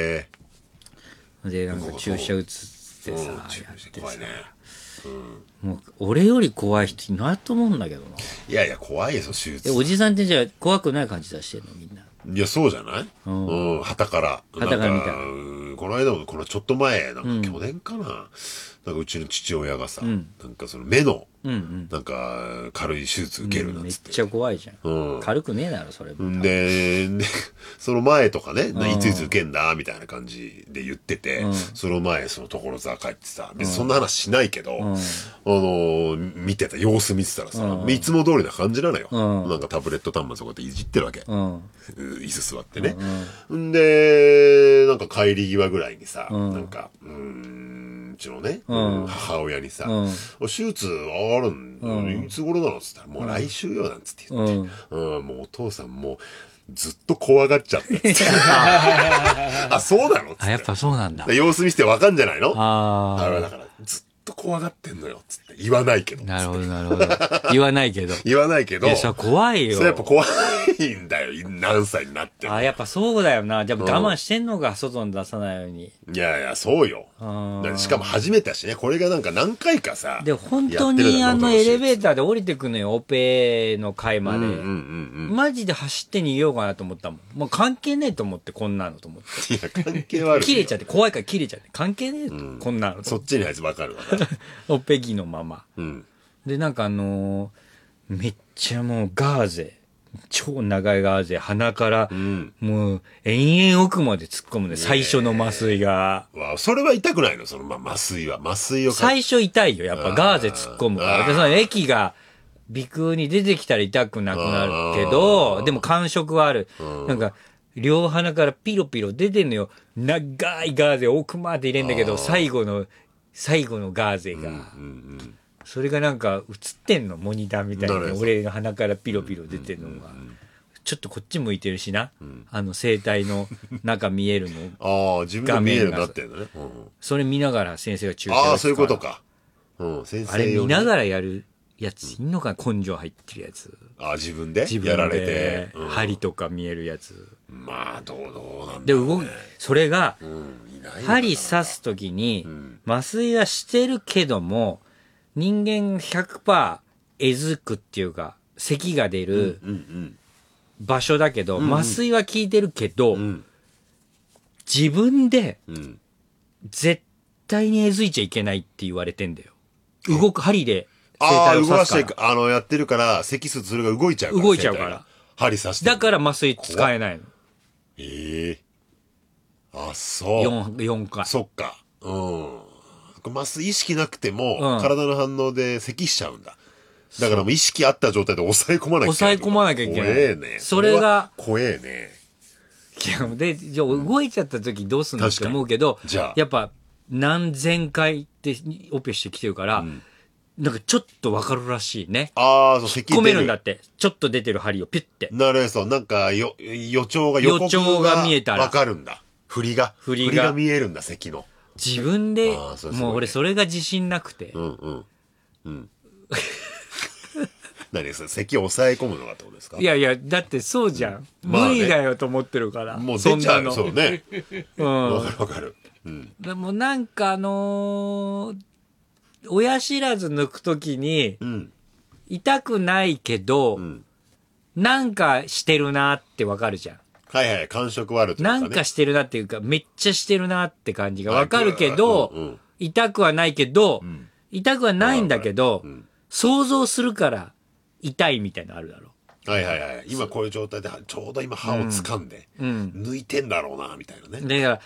でなんか注射打つってさやってさ、もう俺より怖い人いないと思うんだけどな。 いやいや怖いよ手術。 おじさんってじゃあ怖くない感じ出してんのみんな。 いやそうじゃない？旗から見た。この間もちょっと前なんか去年かな。なんかうちの父親がさ、なんかその目のなんか軽い手術受けるなんつって。 めっちゃ怖いじゃん。軽くねえだろそれも。 でその前とかね、いついつ受けんだみたいな感じで言ってて、その前その所沢帰ってさ、別にそんな話しないけど、見てた様子見てたらさ、いつも通りな感じなのよ。なんかタブレット端末をこうやっていじってるわけ。椅子座ってね。んでなんか帰り際ぐらいにさ、なんかちのね、母親にさ、手術あるん、いつ頃なのっつったら、もう来週よなんつって言って、もうお父さんもう、ずっと怖がっちゃって。あ、そうなのっつって。 あ、やっぱそうなんだ。 様子見せてわかんじゃないの？だから、ずっと怖がってんのよ、つって。言わないけど。 なるほど、なるほど。言わないけど。 言わないけど。 いや、さ、怖いよ。 それやっぱ怖いんだよ。何歳になっても。 あ、やっぱそうだよな。じゃあ我慢してんのか、外に出さないように。 いやいや、そうよ。しかも初めてだしね。これがなんか何回かさ。 で、本当にエレベーターで降りてくのよ。オペの階まで。マジで走って逃げようかなと思ったもん。もう関係ねえと思って、こんなのと思って。 いや、関係はある。 切れちゃって、怖いから切れちゃって。関係ねえと、こんなの。 そっちにあいつわかるわ。 オペ着のまま。で、なんかめっちゃもうガーゼ。超長いガーゼ、鼻から、もう、延々奥まで突っ込むね、最初の麻酔が。 それは痛くないの？その、麻酔は。麻酔を。 最初痛いよ、やっぱガーゼ突っ込むから。で、その液が、鼻腔に出てきたら痛くなくなるけど、でも感触はある。なんか、両鼻からピロピロ出てんのよ。長いガーゼ奥まで入れんだけど、最後のガーゼが。それがなんか映ってんの、モニターみたいに。俺の鼻からピロピロ出てんのが。ちょっとこっち向いてるしな。声帯の中見えるの。 自分が見えるようになってんのね。 それ見ながら先生が注射して。そういうことか。 先生あれ見ながらやるやついんのかな、根性入ってるやつ。 自分でやられて。 針とか見えるやつ。 まあ、どうなんだろうね。 で、それが、針刺すときに、麻酔はしてるけども、人間 100% えずくっていうか、咳が出る場所だけど、麻酔は効いてるけど、自分で絶対にえずいちゃいけないって言われてんだよ。針で声帯を刺すから。 やってるから、咳するとそれが動いちゃうから。 動いちゃうから。 針刺して。 だから麻酔使えないの。 そう。 4回。 そっか。麻酔意識なくても、体の反応で咳しちゃうんだ。だからもう意識あった状態で抑え込まなきゃいけない。 抑え込まなきゃいけない。 怖えね。 それが。 怖えね。 いや、で、じゃあ動いちゃった時どうすんのって思うけど、やっぱ何千回ってオペしてきてるから、なんかちょっとわかるらしいね。 そう、咳込めるんだって。ちょっと出てる針をピュッて。 なるほど。なんか、予兆が見えたら。 わかるんだ。振りが見えるんだ、咳の。 自分で、もう俺それが自信なくて。 何それ、咳を抑え込むのがってことですか？ いやいや、だってそうじゃん。無理だよと思ってるから。 もう出ちゃう。そうね。わかる。 でもなんか親知らず抜くときに、痛くないけど、なんかしてるなってわかるじゃん。 はいはい、感触はあるというかね。 なんかしてるなっていうか、めっちゃしてるなって感じがわかるけど、痛くはないけど、痛くはないんだけど、想像するから痛いみたいなのあるだろ。 はいはいはい。今こういう状態で、ちょうど今歯を掴んで、抜いてんだろうな、みたいなね。 だから、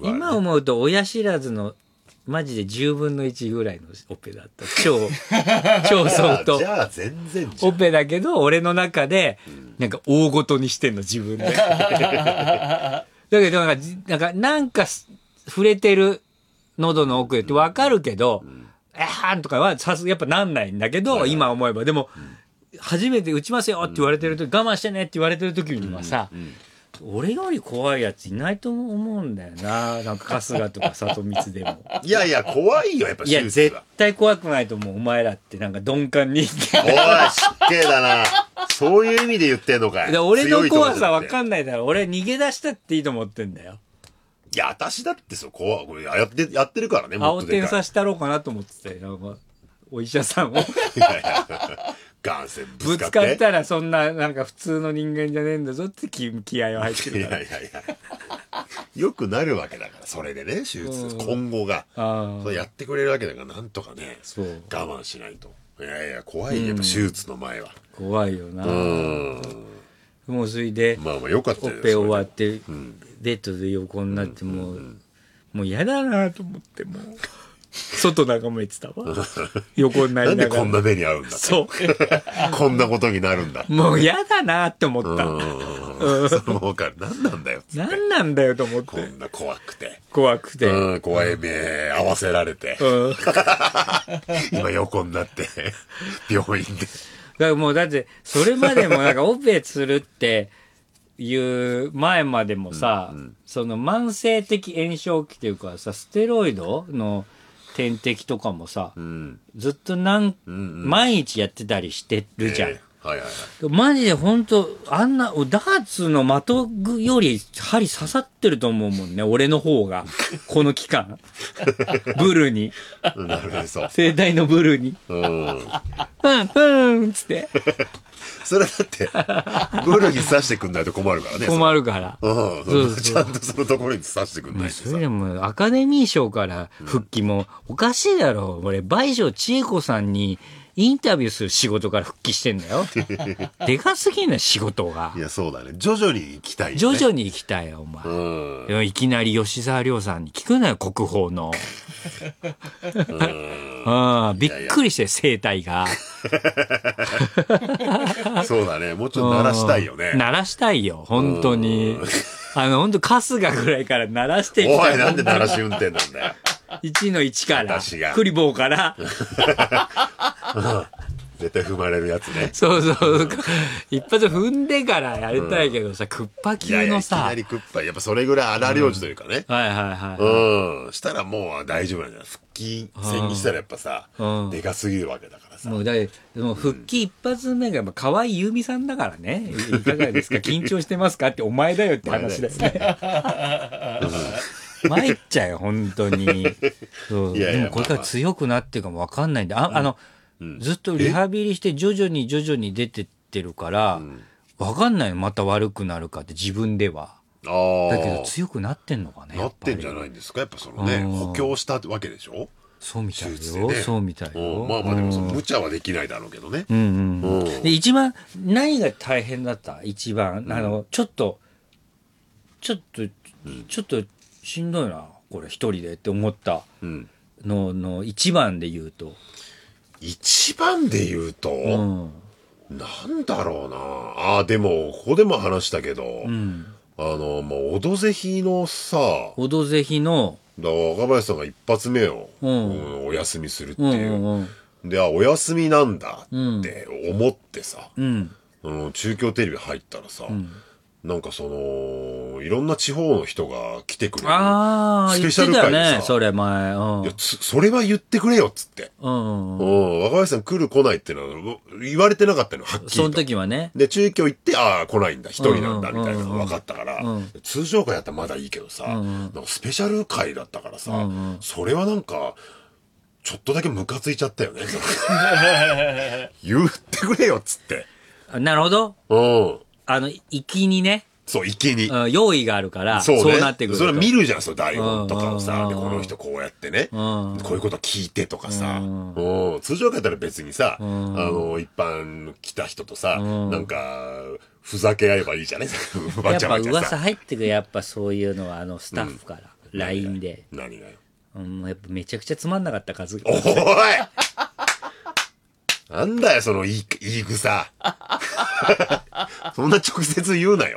今思うと親知らずの、マジで10分の1ぐらいのオペだった。超相当。 じゃあ全然オペだけど、俺の中で、なんか大ごとにしてんの、自分で。だけど、なんか触れてる喉の奥ってわかるけど、ーんとかはやっぱなんないんだけど、今思えば。でも、初めて打ちますよって言われてるとき、我慢してねって言われてるときにはさ、俺より怖いやついないと思うんだよな。なんか春日とか里光でも。 いやいや、怖いよ、やっぱ手術は。 いや、絶対怖くないと思う。お前らってなんか鈍感に。おい、 失敬だな。そういう意味で言ってんのかい。 俺の怖さわかんないだろ。俺逃げ出したっていいと思ってんだよ。 いや、私だってこれやってるからね、 もっとでかい。青点さしたろうかなと思ってたよ。なんか、お医者さんを。 ガンセンぶつかったらそんな、なんか普通の人間じゃねえんだぞって気合は入ってるから。 いや。よくなるわけだから、それでね、手術。今後が。そうやってくれるわけだから、なんとかね、我慢しないと。いや、怖い。やっぱ手術の前は。 怖いよな。もうそれで、 まあよかったよ。 オペ終わって、ベッドで横になって、もう嫌だなと思って、もう。外眺めてたわ。横になりながら。 なんでこんな目に遭うんだって。 そう。 こんなことになるんだ。 もう嫌だなって思った。 それもわかる。何なんだよ。 何なんだよと思って。 こんな怖くて。 怖くて。 怖い目合わせられて。今横になって、病院で。 だからもうだって、それまでもなんかオペするっていう前までもさ、その慢性的炎症期っていうかさ、ステロイドの点滴とかもさ、ずっと毎日やってたりしてるじゃん。 はいはいはい。 マジで本当あんな、ダーツの的より針刺さってると思うもんね、俺の方が。この期間。ブルに。 なるほど、そう。 声帯のブルに。つって。 それだって、ブルに刺してくんないと困るからね。 困るから。 ちゃんとそのところに刺してくんないとさ。 それでも、アカデミー賞から復帰もおかしいだろう。俺、倍賞千恵子さんに、インタビューする仕事から復帰してんだよ。でかすぎんな仕事が。 いや、そうだね。徐々に行きたいよね。 徐々に行きたいよ、お前。でもいきなり吉沢亮さんに聞くなよ、国宝の。びっくりして、声帯が。 そうだね。もうちょっと鳴らしたいよね。 鳴らしたいよ、本当に。本当春日ぐらいから鳴らしてきた。 おい、なんで鳴らし運転なんだよ。 1の1から。 私が。 クリボーから。 絶対踏まれるやつね。 そうそう。一発踏んでからやりたいけどさ、クッパ級のさ。 いきなりクッパ、やっぱそれぐらい荒領事というかね。 はいはいはい。 したらもう大丈夫なんじゃない？復帰戦にしたらやっぱさ、でかすぎるわけだからさ。 もうでも復帰一発目がやっぱ河合優美さんだからね。いかがですか？緊張してますかってお前だよって話だよね。参っちゃうよ、本当に。そうでもこれから強くなってるかもわかんないんで、ずっとリハビリして徐々に出てってるから、わかんないの、また悪くなるかって自分では。だけど強くなってんのかね。 なってんじゃないんですか？やっぱそのね、補強したわけでしょ？ そうみたいよ。そうみたいよ。 まあまあでも無茶はできないだろうけどね。 で、一番、何が大変だった？一番、ちょっと、しんどいな、これ一人でって思ったの一番で言うと。 一番で言うと、なんだろうな。でも、ここでも話したけど、オドぜひのさ、 オドぜひの、 若林さんが一発目を、お休みするっていう。で、お休みなんだって思ってさ、中京テレビ入ったらさ、なんかいろんな地方の人が来てくれる。スペシャル会でさ。 ね、それ前。 いや、それは言ってくれよ、っつって。若林さん来る来ないってのは言われてなかったの、はっきりと。 その時はね。 で、中京行って、来ないんだ、一人なんだ、みたいなのが分かったから、通常会やったらまだいいけどさ、なんかスペシャル会だったからさ、それはなんか、ちょっとだけムカついちゃったよね。言ってくれよ、っつって。 なるほど。行きにね。 そう、行きに。 用意があるから、そうなってくる。 それ見るじゃん、その台本とかをさ、で、この人こうやってね、こういうこと聞いてとかさ、通常会だったら別にさ、一般来た人とさ、なんか、ふざけ合えばいいじゃねやっぱ噂入ってくる、やっぱそういうのは、スタッフから、LINE で。 何がよ。 やっぱめちゃくちゃつまんなかった数が。 おいなんだよ、その言い草。そんな直接言うなよ。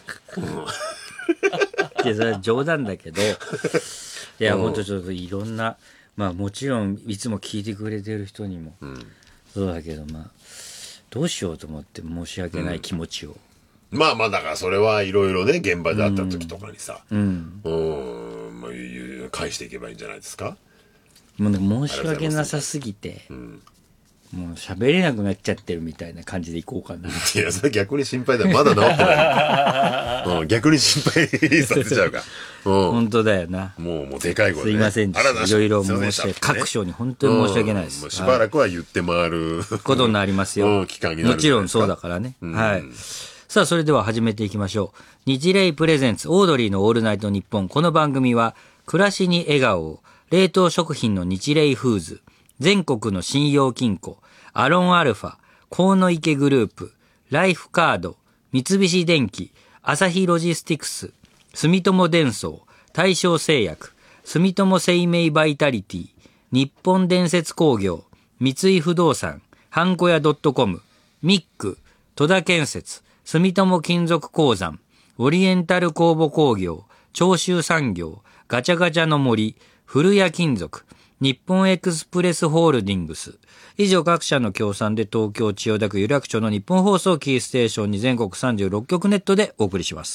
いや、それは冗談だけど、いや、ほんとちょっといろんな、まあもちろんいつも聞いてくれてる人にも、そうだけど、まあ、どうしようと思って申し訳ない気持ちを。 まあまあ、だからそれはいろいろね、現場で会った時とかにさ、まあ、返していけばいいんじゃないですか。 もうね、申し訳なさすぎて、もう喋れなくなっちゃってるみたいな感じでいこうかな。 いや、それ逆に心配だよ。まだ治ってない。逆に心配させちゃうか。 本当だよな。 もうでかい声で。すいませんでした。いろいろ申し訳ない。各所に本当に申し訳ないです。 しばらくは言って回ることになりますよ。 期間になる。 もちろんそうだからね。はい。さあ、それでは始めていきましょう。日霊プレゼンツ、オードリーのオールナイトニッポン。この番組は、暮らしに笑顔を、冷凍食品の日霊フーズ、全国の信用金庫、アロンアルファ、鴻池グループ、ライフカード、三菱電機、アサヒロジスティクス、住友電装、大正製薬、住友生命バイタリティ、日本伝説工業、三井不動産、ハンコ屋 .com、ミック、戸田建設、 住友金属鉱山、オリエンタル工房工業、長州産業、ガチャガチャの森、古谷金属、日本エクスプレスホールディングス。以上各社の協賛で東京千代田区有楽町の日本放送キーステーションに全国36局ネットでお送りします。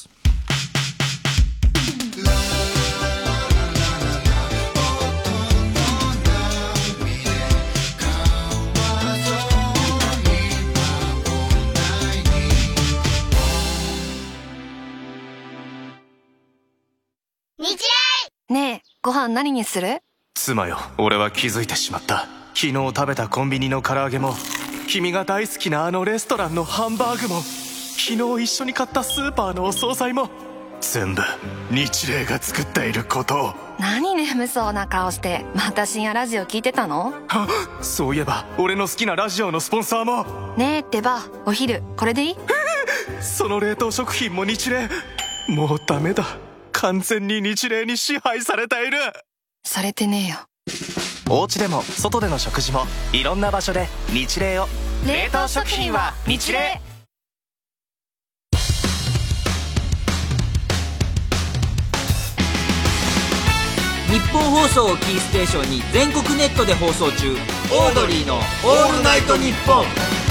ねえ、ご飯何にする？ 妻よ、俺は気づいてしまった。昨日食べたコンビニの唐揚げも、君が大好きなあのレストランのハンバーグも、昨日一緒に買ったスーパーのお惣菜も、全部日霊が作っていることを。 何眠そうな顔して、また深夜ラジオ聞いてたの？ そういえば俺の好きなラジオのスポンサーも。 ねえってば、お昼これでいい？ その冷凍食品も日霊。もうダメだ、完全に日霊に支配されている。 されてねえよ。 お家でも外での食事もいろんな場所で日霊を。冷凍食品は日霊。 日本放送をキーステーションに全国ネットで放送中、オードリーの「オールナイトニッポン」。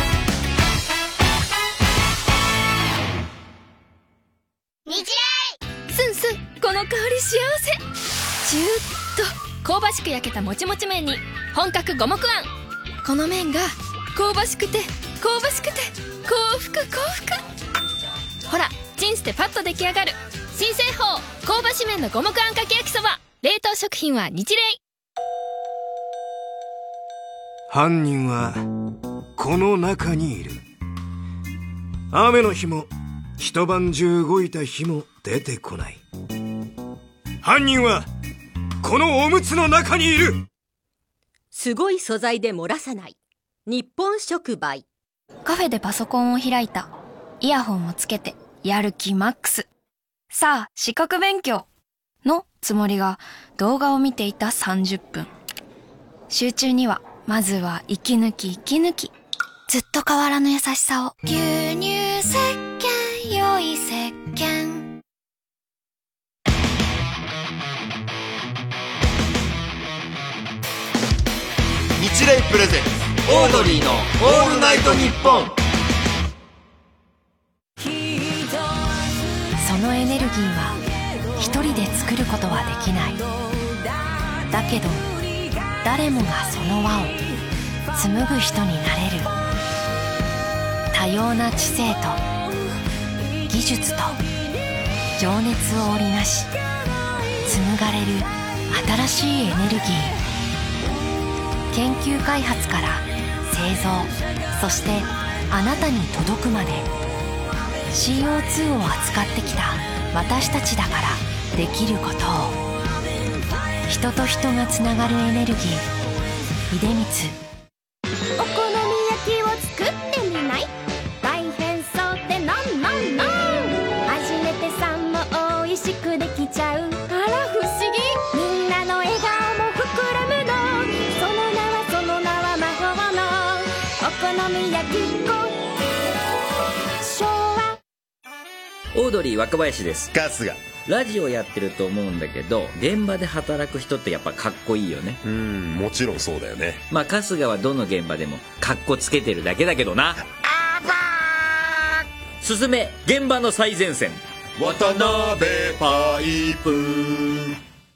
スンスン、この香り幸せ。ジューッと香ばしく焼けたもちもち麺に本格五目あん。この麺が香ばしくて香ばしくて幸福幸福。ほら、チンしてパッと出来上がる新製法香ばし麺の五目あんかけ焼きそば。冷凍食品は日霊。 犯人はこの中にいる。雨の日も一晩中動いた日も出てこない。犯人はこのおむつの中にいる。 すごい素材で漏らさない日本触媒。 カフェでパソコンを開いた。イヤホンをつけてやる気マックス。さあ資格勉強のつもりが動画を見ていた30分。集中にはまずは息抜き息抜き。ずっと変わらぬ優しさを。牛乳石鹸、良い石鹸。 日霊プレゼンツオードリーの「オールナイトニッポン」。 そのエネルギーは一人で作ることはできない。だけど誰もがその輪を紡ぐ人になれる。多様な知性と技術と情熱を織りなし紡がれる新しいエネルギー。研究開発から製造、そしてあなたに届くまで CO2 を扱ってきた私たちだからできることを。人と人がつながるエネルギー。出光。 お好み焼きを作ってみない？大変そうってノンノンノン。初めてさんも美味しくできちゃう。あら不思議。みんなの笑顔も膨らむの。その名は魔法のお好み焼き粉。昭和。 オードリー若林です。 春日。 ラジオやってると思うんだけど、現場で働く人ってやっぱかっこいいよね。 もちろんそうだよね。 まあ春日はどの現場でもかっこつけてるだけだけどな。進め現場の最前線。 渡辺パイプ。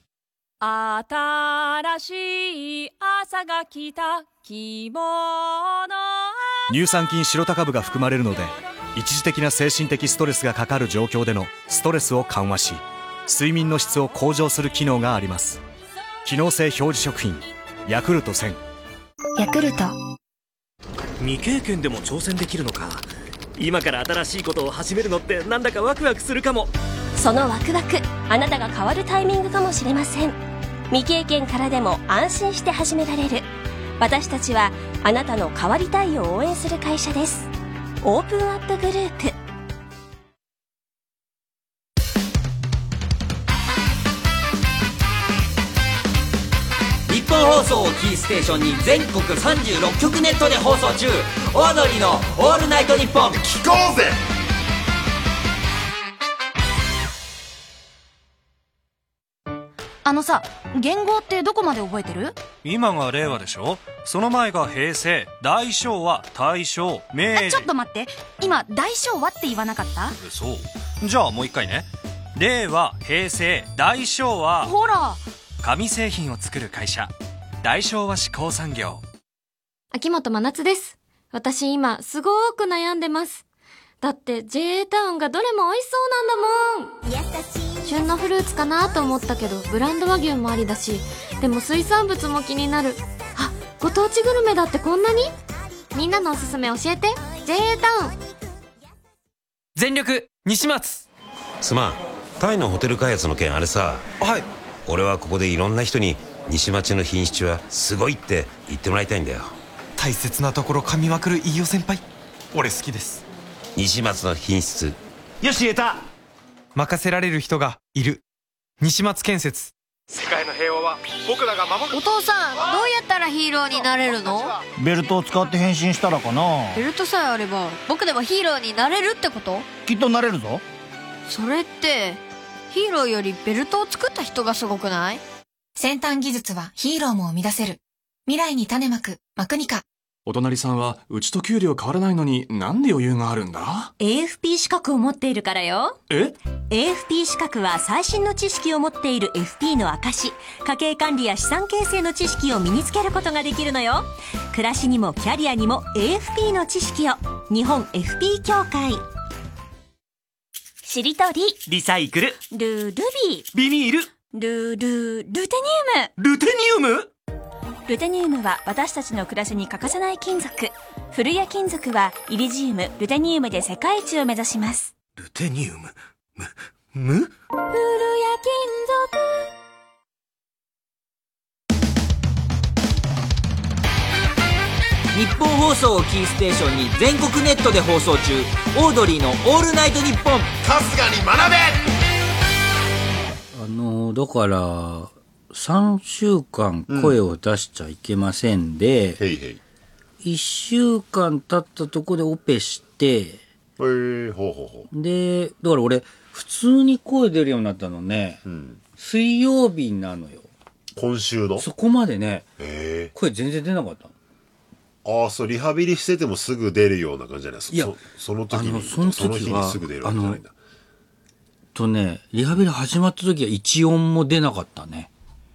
新しい朝が来た希望の。 乳酸菌シロタ株が含まれるので、一時的な精神的ストレスがかかる状況でのストレスを緩和し、睡眠の質を向上する機能があります。機能性表示食品ヤクルト1000。 ヤクルト。 未経験でも挑戦できるのか。今から新しいことを始めるのってなんだかワクワクするかも。 そのワクワク、あなたが変わるタイミングかもしれません。未経験からでも安心して始められる。私たちはあなたの変わりたいを応援する会社です。オープンアップグループ。 日本放送をキーステーションに全国36局ネットで放送中、オードリーの「オールナイトニッポン」。 聞こうぜ。 あのさ、元号ってどこまで覚えてる？ 今が令和でしょ。その前が平成、大昭和、大正、明治。 ちょっと待って、今大昭和って言わなかった？ そう。じゃあもう一回ね。令和、平成、大昭和。 ほら、 紙製品を作る会社、大昭和紙工産業。 秋元真夏です。私今すごーく悩んでます。だって JA タウンがどれも美味しそうなんだもん。旬のフルーツかなと思ったけどブランド和牛もありだし、でも水産物も気になる。あ、ご当地グルメだってこんなに。みんなのおすすめ教えて。 JA タウン。 全力西松。 すまん、タイのホテル開発の件あれさ。 はい。 俺はここでいろんな人に西町の品質はすごいって言ってもらいたいんだよ。 大切なところ噛みまくる飯尾先輩、俺好きです。 西松の品質、よし言えた。 任せられる人がいる。西松建設。 世界の平和は僕らが守る。 お父さん、どうやったらヒーローになれるの？ ベルトを使って変身したらかな。 ベルトさえあれば僕でもヒーローになれるってこと？ きっとなれるぞ。 それってヒーローよりベルトを作った人がすごくない？ 先端技術はヒーローも生み出せる。未来に種まくマクニカ。 お隣さんはうちと給料変わらないのになんで余裕があるんだ？ AFP 資格を持っているからよ。 え？ AFP 資格は最新の知識を持っている FP の証。家計管理や資産形成の知識を身につけることができるのよ。暮らしにもキャリアにも AFP の知識を。日本 FP 協会。 しりとり、 リサイクル、 ルビー、 ビニール、 ルテニウム。 ルテニウム？ ルテニウムは私たちの暮らしに欠かせない金属。古谷金属はイリジウム、ルテニウムで世界一を目指します。 ルテニウム、 古谷金属。 日本放送をキーステーションに全国ネットで放送中、オードリーのオールナイトニッポン。 春日に学べ。 だから3週間声を出しちゃいけませんで、1週間経ったとこでオペして、でだから俺普通に声出るようになったのね、水曜日なのよ。 今週のそこまでね、声全然出なかったの。 ああ、そう、リハビリしててもすぐ出るような感じじゃないですか。いや、その時にその日にすぐ出るわけじゃないんだ。 リハビリ始まった時は1音も出なかったね。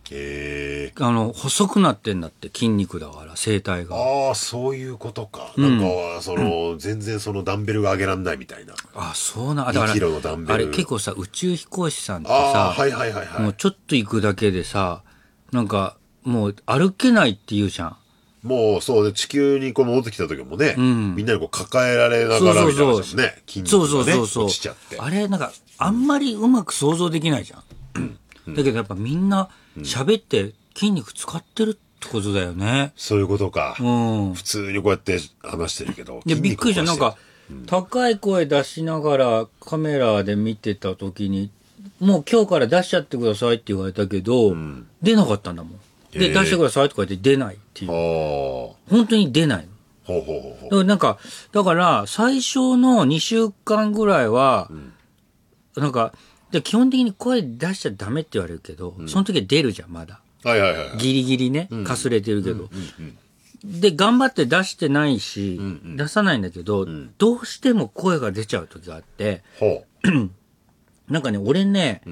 細くなってんだって、筋肉だから声帯が。 ああ、そういうことか。なんか全然そのダンベルが上げらんないみたいな。 あ、そうな。だから 2キロのダンベル。 あれ結構さ、宇宙飛行士さんってさ、もうちょっと行くだけでさ、なんかもう歩けないって言うじゃん。 もうそうで、地球にこう戻ってきた時もね、みんなにこう抱えられながらみたいな感じですね。筋肉がね、落ちちゃって。 あれなんかあんまりうまく想像できないじゃん。だけどやっぱみんな喋って筋肉使ってるってことだよね。 そういうことか。普通にこうやって話してるけど。 いや、びっくりした。なんか、高い声出しながらカメラで見てた時に、もう今日から出しちゃってくださいって言われたけど、出なかったんだもん。で、出してくださいとか言って出ないっていう。本当に出ないの。なんか、だから最初の2週間ぐらいは、なんか、基本的に声出しちゃダメって言われるけど、その時は出るじゃん、まだ。ギリギリね、かすれてるけど。で、頑張って出してないし、出さないんだけど、どうしても声が出ちゃう時があって、なんかね、俺ね、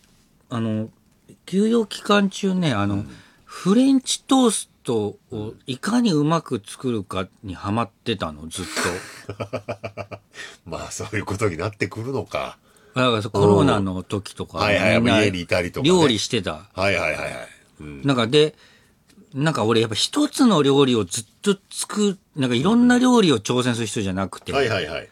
休養期間中ね、フレンチトーストをいかにうまく作るかにハマってたの、ずっと。 まあ、そういうことになってくるのか。 だからコロナの時とか、 みんな家にいたりとか、 料理してた。なんか俺やっぱ一つの料理をずっとなんかいろんな料理を挑戦する人じゃなくて。なんか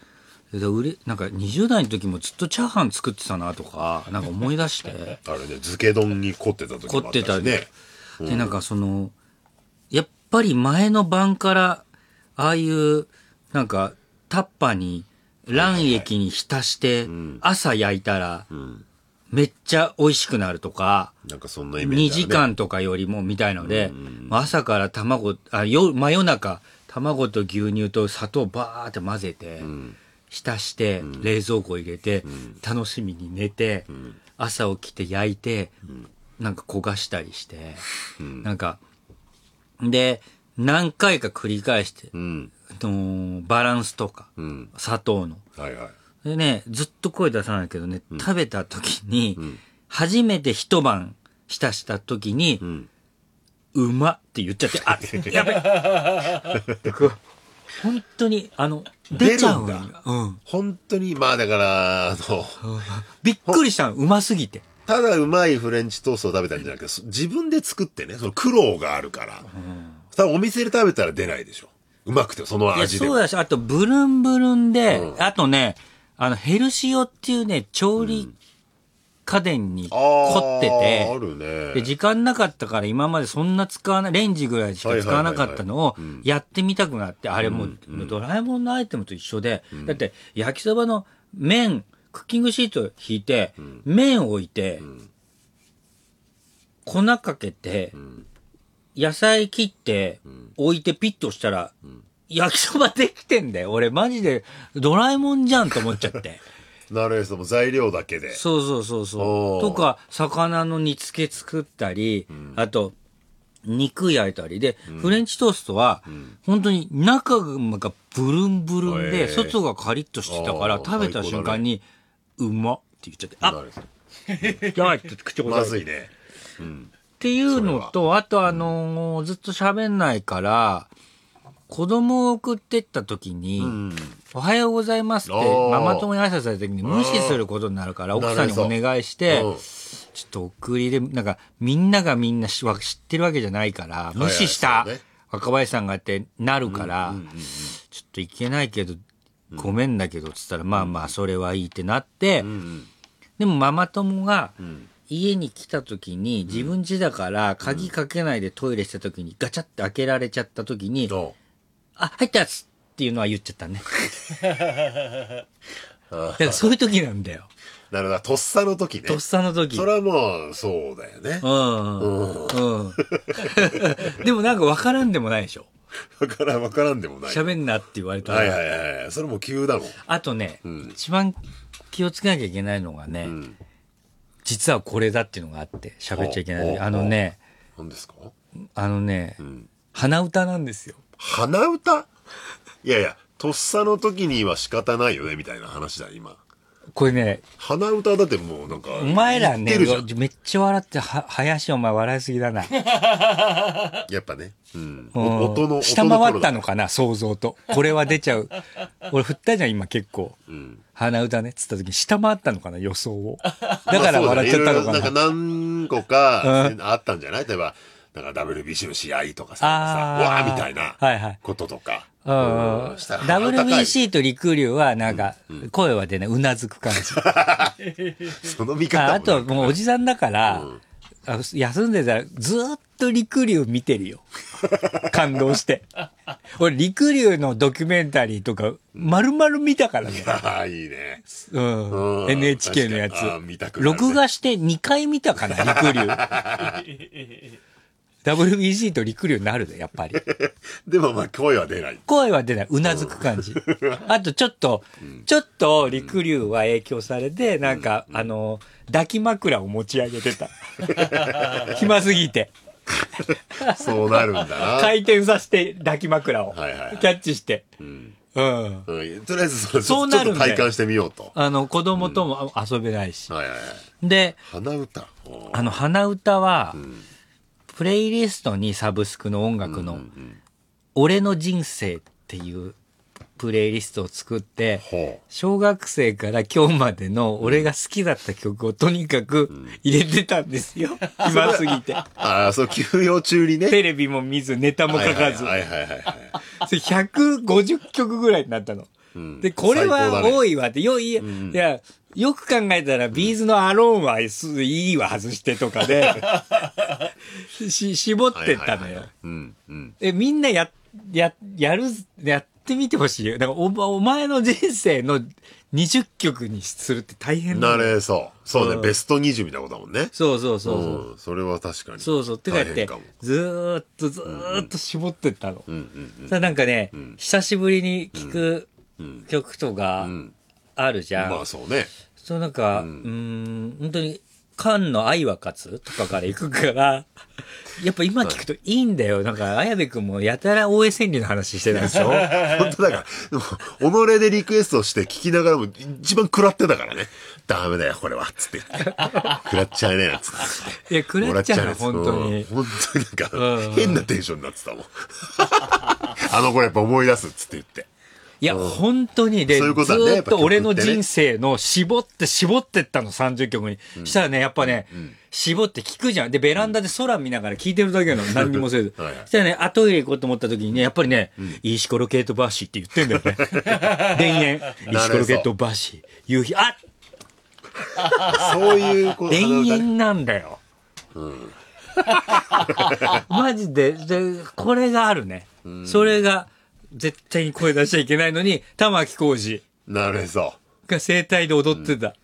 20代の時もずっとチャーハン作ってたなとか、なんか思い出して。 あれね、漬け丼に凝ってた時もあったしね。 で、なんかやっぱり前の晩から、ああいう、なんか、タッパーに、卵液に浸して、朝焼いたら、めっちゃ美味しくなるとか、 なんかそんなイメージだね。 2時間とかよりもみたいので、朝から真夜中、卵と牛乳と砂糖バーって混ぜて、浸して、冷蔵庫入れて、楽しみに寝て、朝起きて焼いて、 なんか焦がしたりして、なんか、で、何回か繰り返して、バランスとか、砂糖の。でね、ずっと声出さないけどね、食べた時に、初めて一晩浸した時に、うまって言っちゃって、あ、やべ本当に、出ちゃうんだ。 本当に、まあだから、 びっくりしたの、うますぎて。 ただうまいフレンチトーストを食べたんじゃなくて、自分で作ってね、その苦労があるから。多分お店で食べたら出ないでしょ。うまくて、その味で。 そうだし、あと、ブルンブルンで、あとね、ヘルシオっていうね、調理家電に凝ってて、 あるね。 で、時間なかったから今までそんな使わない、レンジぐらいしか使わなかったのをやってみたくなって、あれもうドラえもんのアイテムと一緒で、だって焼きそばの麺、クッキングシート引いて、麺置いて、粉かけて、野菜切って、置いてピッと押したら、焼きそばできてんだよ。俺マジでドラえもんじゃんと思っちゃって。 なるほど、材料だけで。 そうとか、魚の煮付け作ったり、あと、肉焼いたりで、フレンチトーストは、本当に中がブルンブルンで、外がカリッとしてたから、食べた瞬間に、うまって言っちゃって、やばいって口をまずいね。 っていうのと、あとずっと喋んないから、子供を送ってった時に、おはようございますってママ友に挨拶された時に無視することになるから奥さんにお願いして、ちょっと送りで、なんかみんながみんな知ってるわけじゃないから、無視した若林さんがってなるから、ちょっといけないけど、ごめんだけどつったら、まあまあそれはいいってなって、でもママ友が、家に来た時に自分家だから鍵かけないでトイレした時にガチャって開けられちゃった時に、あ、入ったやつっていうのは言っちゃったね。だからそういう時なんだよ。 なるほど、とっさの時ね。 とっさの時。 それはもう、そうだよね。 でもなんか分からんでもないでしょ。 分からんでもない。 喋んなって言われたら。 はい。それも急だもん。 あとね、一番気をつけなきゃいけないのがね、実はこれだっていうのがあって、喋っちゃいけない。 何ですか？ 鼻歌なんですよ。 鼻歌？いやいや、とっさの時には仕方ないよね、みたいな話だ、今。 これね。 鼻歌だってもうなんか。 お前らね、めっちゃ笑って、林お前笑いすぎだな。 やっぱね。音の。 下回ったのかな、想像と。これは出ちゃう。俺振ったじゃん、今結構。鼻歌ね、つった時に下回ったのかな、予想を。だから笑っちゃったのかな。 なんか何個かあったんじゃない？例えば。なんか WBC の試合とかさ、わーみたいなこととか。 WBC と陸竜はなんか、声は出ない、うなずく感じ。 その見方も。 あともうおじさんだから、休んでたらずーっと陸竜見てるよ。感動して。俺陸竜のドキュメンタリーとか、丸々見たからね。 いいね。 NHK のやつ。録画して2回見たかな、陸竜。WBC と陸竜になるで、やっぱり。 でもまあ声は出ない。 声は出ない。うなずく感じ。あとちょっと陸竜は影響されて、なんか、抱き枕を持ち上げてた。暇すぎて。 そうなるんだな。 回転させて抱き枕を。キャッチして。 とりあえずそうなるんで、ちょっと体感してみようと。 子供とも遊べないし。で、 鼻歌。 鼻歌は、プレイリストにサブスクの音楽の、俺の人生っていうプレイリストを作って、小学生から今日までの俺が好きだった曲をとにかく入れてたんですよ。暇すぎて。 そう、休養中にね。 テレビも見ず、ネタも書かず。それ150曲ぐらいになったの。で、これは多いわって、いや、よく考えたら、ビーズのアローンはいいわ外してとかで、絞ってったのよ。みんなやってみてほしいよ。だからお前の人生の20曲にするって大変なれそう。そうね、ベスト20みたいなことだもんね。 そう。 それは確かに。 そう。ってかって、ずーっと絞ってったの。なんかね、久しぶりに聴く曲とかあるじゃん。 まあそうね。 そうなんか、本当に菅の愛は勝つとかから行くから、やっぱ今聞くといいんだよ。なんか、綾部くんもやたら大江千里の話してたでしょ本当だから、己でリクエストして聞きながらも一番食らってたからね。ダメだよ、これは。つって。食らっちゃえねえな、つって。 いや、食らっちゃうの、本当に。 本当になんか、変なテンションになってたもん。あの子やっぱ思い出す、つって言って。 いや、本当に。で、ずーっと俺の人生の絞ってったの、30曲に。したらね、やっぱね、絞って聞くじゃん。で、ベランダで空見ながら聞いてるだけなの。何にもせず。したらね、トイレ行こうと思った時にね、やっぱりね、石ころ系とバーシーって言ってんだよね。田園、石ころ系とバーシー、夕日、あそういうこと。 田園なんだよ。マジで、これがあるね。それが、絶対に声出しちゃいけないのに、玉置浩二。 なるほど。 が声帯で踊ってた。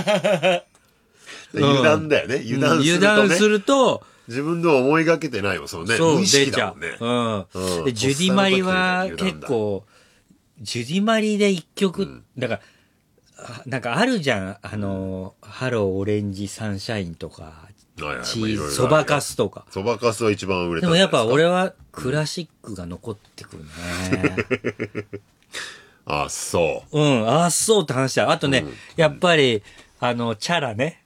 油断だよね。油断すると、自分でも思いがけてないもん、そうね。無意識だもんね。 で、ジュディマリは結構、ジュディマリで一曲、だから、なんかあるじゃん。ハローオレンジサンシャインとか、そばかすとか。 そばかすは一番売れた。 でもやっぱ俺はクラシックが残ってくるね。 あ、そう。 あ、そうって話だ。あとね、やっぱり、チャラね。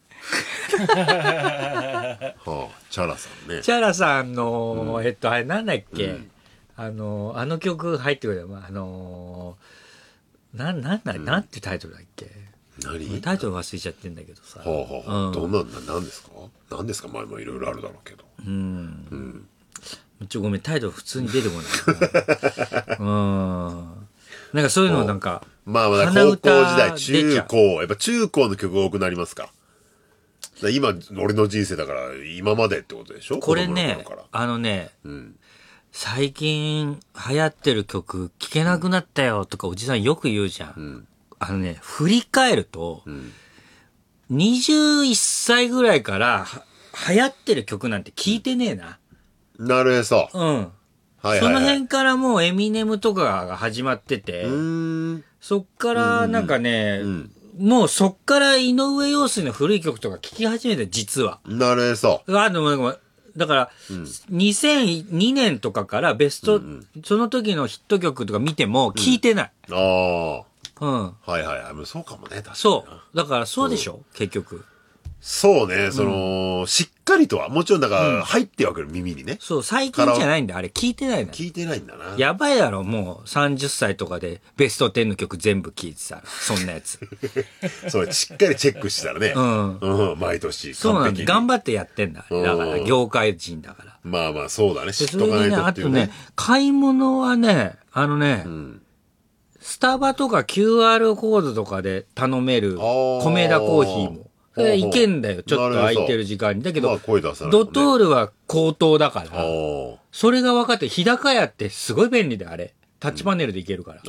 チャラさんね。 チャラさんの、あれなんだっけ、あの曲入ってくるよ。なんてタイトルだっけ。タイトル忘れちゃってんだけどさ。 どんなんなんですか。何ですか。前もいろいろあるだろうけど。 ごめん、タイトル普通に出てこない。なんかそういうのなんか。 まあ高校時代、中高、やっぱ中高の曲多くなりますか。今、俺の人生だから、今までってことでしょ。 これね、最近流行ってる曲聴けなくなったよとかおじさんよく言うじゃん。振り返ると、21歳ぐらいから流行ってる曲なんて聞いてねえな。 なるへそ。 その辺からもうエミネムとかが始まってて、そっからなんかね、もうそっから井上陽水の古い曲とか聴き始めて、実は。 なるへそ。 だから、2002年とかからベスト、その時のヒット曲とか見ても聞いてない。 そうかもね、確かに。 そう。だからそうでしょ、結局。 そうね、しっかりとは、もちろんだから入ってわける、耳にね。 そう、最近じゃないんだ、あれ聞いてないんだ。 聞いてないんだな。 やばいだろ、もう30歳とかでベスト10の曲全部聞いてたら、そんなやつ。 そう、しっかりチェックしたらね。毎年。 そうなんだ、頑張ってやってんだ。だから、業界人だから。 まあまあ、そうだね、知っとかないとっていうね。 あとね、買い物はね、スタバとか QR コードとかで頼める米田コーヒーも。いけんだよ、ちょっと空いてる時間に。だけど、ドトールは口頭だから、それが分かって、日高屋ってすごい便利で、あれ。タッチパネルでいけるから。だ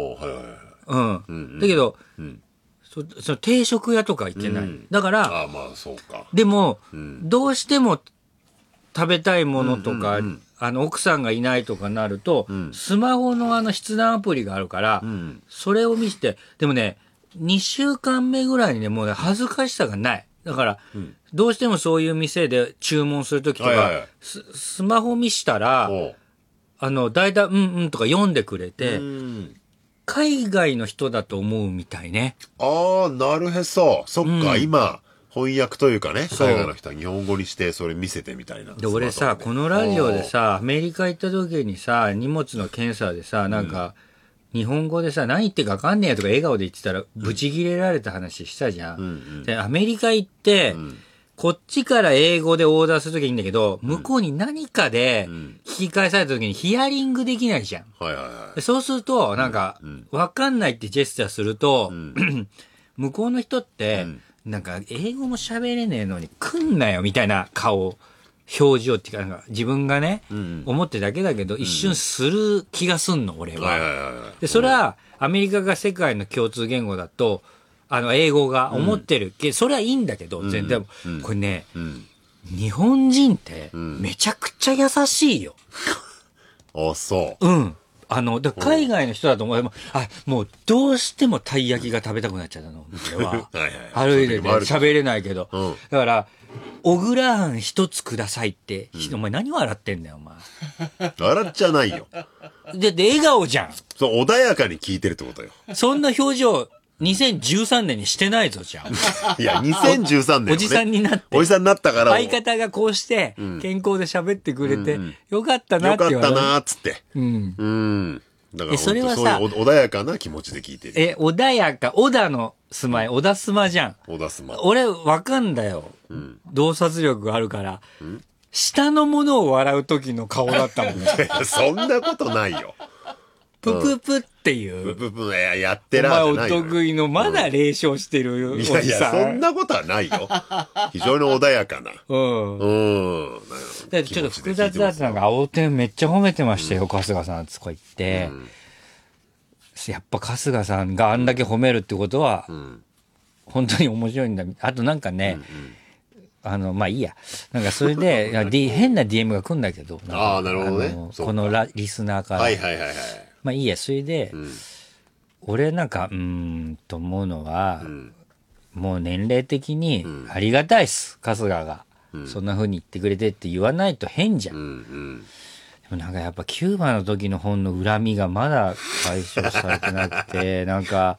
けど、その定食屋とか行けない。だから、でも、どうしても食べたいものとか、奥さんがいないとかなると、スマホの筆談アプリがあるから、それを見せて、でもね、2週間目ぐらいにね、もうね、恥ずかしさがない。だから、どうしてもそういう店で注文するときとか、スマホ見したら、だいたいとか読んでくれて、海外の人だと思うみたいね。 ああ、なるへそ。そっか、今、翻訳というかね、海外の人は日本語にしてそれ見せてみたいな。 で、俺さ、このラジオでさ、アメリカ行った時にさ、荷物の検査でさ、なんか、日本語でさ、何言ってか分かんねえとか笑顔で言ってたら、ブチ切れられた話したじゃん。で、アメリカ行って、こっちから英語でオーダーするときいいんだけど、向こうに何かで聞き返されたときにヒアリングできないじゃん。そうすると、なんか、分かんないってジェスチャーすると、向こうの人って、なんか、英語も喋れねえのに来んなよみたいな顔。表情っていうか、なんか自分がね、思ってるだけだけど、一瞬する気がすんの、俺は。で、それは、アメリカが世界の共通言語だと、英語が思ってるそれはいいんだけど、全然、これね、日本人って、めちゃくちゃ優しいよ。 あ、そう。 だ海外の人だと思う。もうどうしてもたい焼きが食べたくなっちゃったの。俺は。歩いてて喋れないけど。だから、小倉あん一つくださいって。お前何笑ってんだよ、お前。 笑っちゃないよ。 で、笑顔じゃん。 そう、穏やかに聞いてるってことよ。 そんな表情、2013年にしてないぞ、じゃん。 いや、2013年、ね。 おじさんになって。 おじさんになったから。 相方がこうして、健康で喋ってくれて、よかったなって言われる。よかったなーっつって。だからそれはさ、 穏やかな気持ちで聞いてる。 穏やか、小田の住まい、小田スマじゃん。 小田スマ。 俺、わかんだよ。洞察力があるから。下のものを笑う時の顔だったもんね。 そんなことないよ。 ぷぷぷっていう。 ぷぷぷ、やってらーじゃないよ。 お得意のまだ冷笑してるおじさん。 いや、そんなことはないよ。非常に穏やかな。 ちょっと複雑だったのが、青天めっちゃ褒めてましたよ、春日さんとか言って。やっぱ春日さんがあんだけ褒めるってことは、本当に面白いんだ。あとなんかね、まあいいや。なんかそれで、変な DM が来るんだけど。 なるほどね。 このリスナーから。まあいいや、それで、俺なんか、と思うのは、もう年齢的にありがたいっす、春日が。そんな風に言ってくれてって言わないと変じゃん。でもなんかやっぱキューバの時の本の恨みがまだ解消されてなくて、なんか、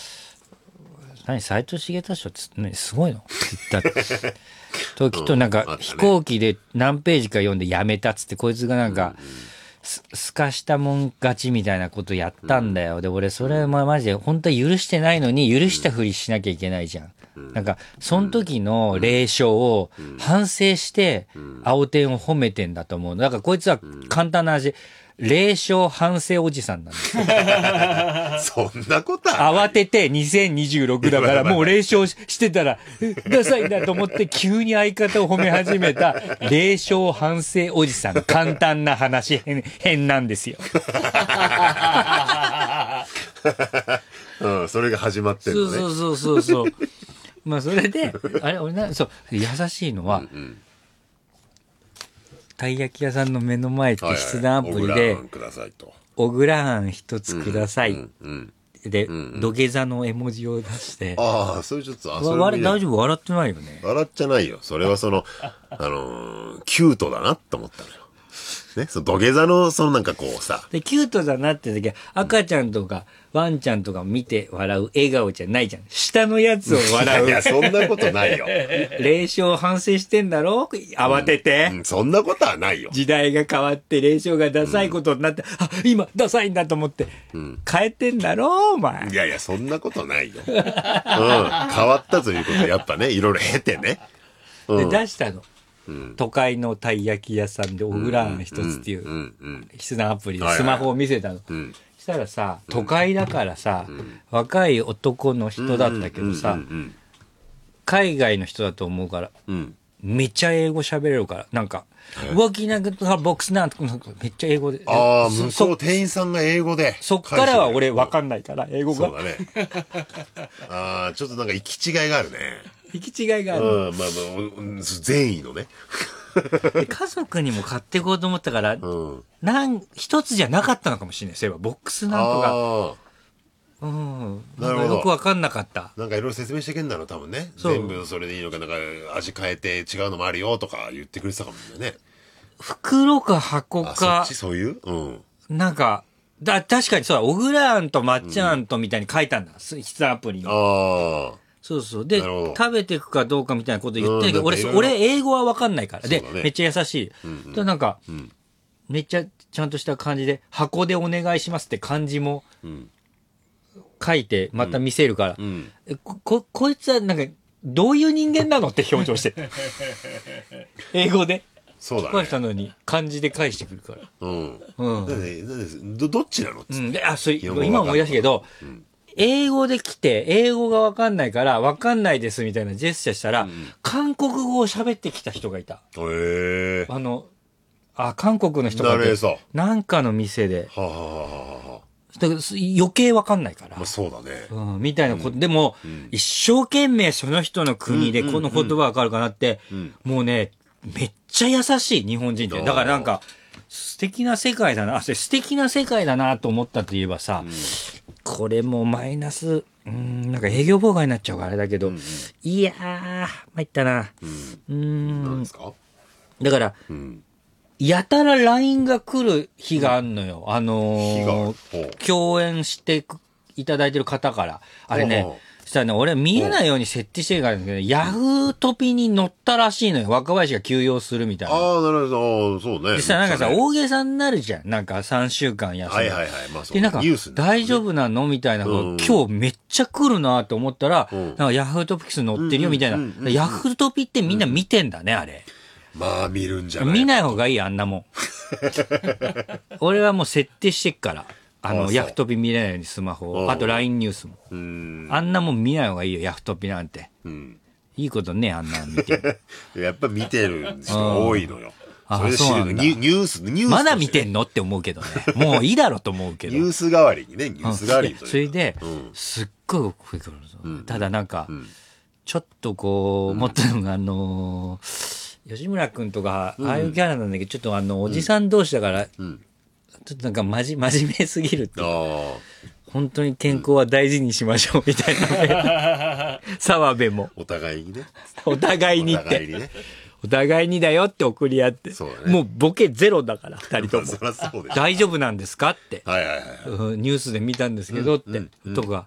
斉藤茂太賞ってすごいの言った時となんか飛行機で何ページか読んでやめたっつってこいつがなんかすかしたもん勝ちみたいなことやったんだよ。で俺それマジで本当は許してないのに許したふりしなきゃいけないじゃん。なんかその時の霊障を反省して青天を褒めてんだと思う。だからこいつは簡単な話。霊障反省おじさんなんですよ。 そんなことは慌てて2026だからもう霊障してたらダサいなと思って急に相方を褒め始めた霊障反省おじさん。簡単な話変なんですよ。 それが始まってるのね。 そう。まあそれであれ俺そう優しいのは。たい焼き屋さんの目の前って筆談アプリで小倉あん一つくださいで土下座の絵文字を出してそれちょっと大丈夫笑ってないよね。 笑っちゃないよ。それはキュートだなって思ったのよね。その土下座のなんかこうさでキュートだなって時は赤ちゃんとかワンちゃんとか見て笑う笑顔じゃないじゃん。下のやつを笑う。 いやそんなことないよ。 霊障反省してんだろ慌てて、 そんなことはないよ。 時代が変わって霊障がダサいことになって、今ダサいんだと思って、変えてんだろお前。 いやそんなことないよ。変わったということやっぱねいろいろ経てね。 で出したの。都会のたい焼き屋さんで小倉あん一つっていう筆談アプリでスマホを見せたの。したらさ都会だからさ、若い男の人だったけどさ、海外の人だと思うから、めっちゃ英語喋れるからなんかウォーキングボックスなんとかめっちゃ英語で向こう店員さんが英語でそっからは俺分かんないから英語がそうだね。ちょっとなんか行き違いがあるね。 行き違いがある。 善意のね。 家族にも買っていこうと思ったから、一つじゃなかったのかもしれない。そういえばボックスなんとか。なるほど。よく分かんなかった。 なんかいろいろ説明してけんだろう多分ね。全部それでいいのかなんか味変えて違うのもあるよとか言ってくれてたかもね。 袋か箱か。 そういう？ なんか確かにそうだ。小倉あんと抹茶あんとみたいに書いたんだ。筆アプリに。そうで食べていくかどうかみたいなこと言ってるけど俺英語は分かんないからでめっちゃ優しい。なんかめっちゃちゃんとした感じで箱でお願いしますって漢字も書いてまた見せるからこいつはなんかどういう人間なのって表情して英語でそうだね。 書いたのに漢字で返してくるから。 どっちなの？ それ今思い出したけど。英語で来て、英語がわかんないから、わかんないですみたいなジェスチャーしたら、韓国語を喋ってきた人がいた。韓国の人がなんかの店で。余計わかんないから。 そうだね。 みたいなこと。でも、一生懸命その人の国でこの言葉わかるかなって、もうね、めっちゃ優しい日本人って。だからなんか、 素敵な世界だな。素敵な世界だなと思ったといえばさ、これもマイナス、なんか営業妨害になっちゃうからあれだけど、いやー、参ったな。 何ですか？ だから、やたら LINE が来る日があんのよ。共演していただいてる方から。あれね、そしたらね、俺見えないように設定してるからだけど、ヤフートピに乗ったらしいのよ。若林が休養するみたいな。 ああ、なるほど。そうね。 でさ、なんかさ、大げさになるじゃん。なんか3週間休む。 まあそう。 で、なんか、大丈夫なのみたいな、今日めっちゃ来るなって思ったら、なんかヤフートピックス乗ってるよみたいな。ヤフートピってみんな見てんだね、あれ。 まあ見るんじゃない？ 見ない方がいい、あんなもん。俺はもう設定してっから。ヤフトピ見れないようにスマホを。あと LINE ニュースも。あんなもん見ない方がいいよ、ヤフトピなんて。いいことね、あんなの見て。 やっぱ見てる人が多いのよ。 あ、そうなんだ。 ニュース。 まだ見てんのって思うけどね。もういいだろうと思うけど。 ニュース代わりにね、ニュース代わりに。 それで、すっごい増えてくるの。ただなんか、ちょっとこう、思ったのが、吉村くんとか、ああいうキャラなんだけど、ちょっとおじさん同士だから、ちょっとなんか真面目すぎるっていうか、本当に健康は大事にしましょうみたいな、澤部も。 お互いにね。 お互いにって。お互いにだよって送り合って。もうボケゼロだから、二人とも。大丈夫なんですかって。ニュースで見たんですけどって。とか。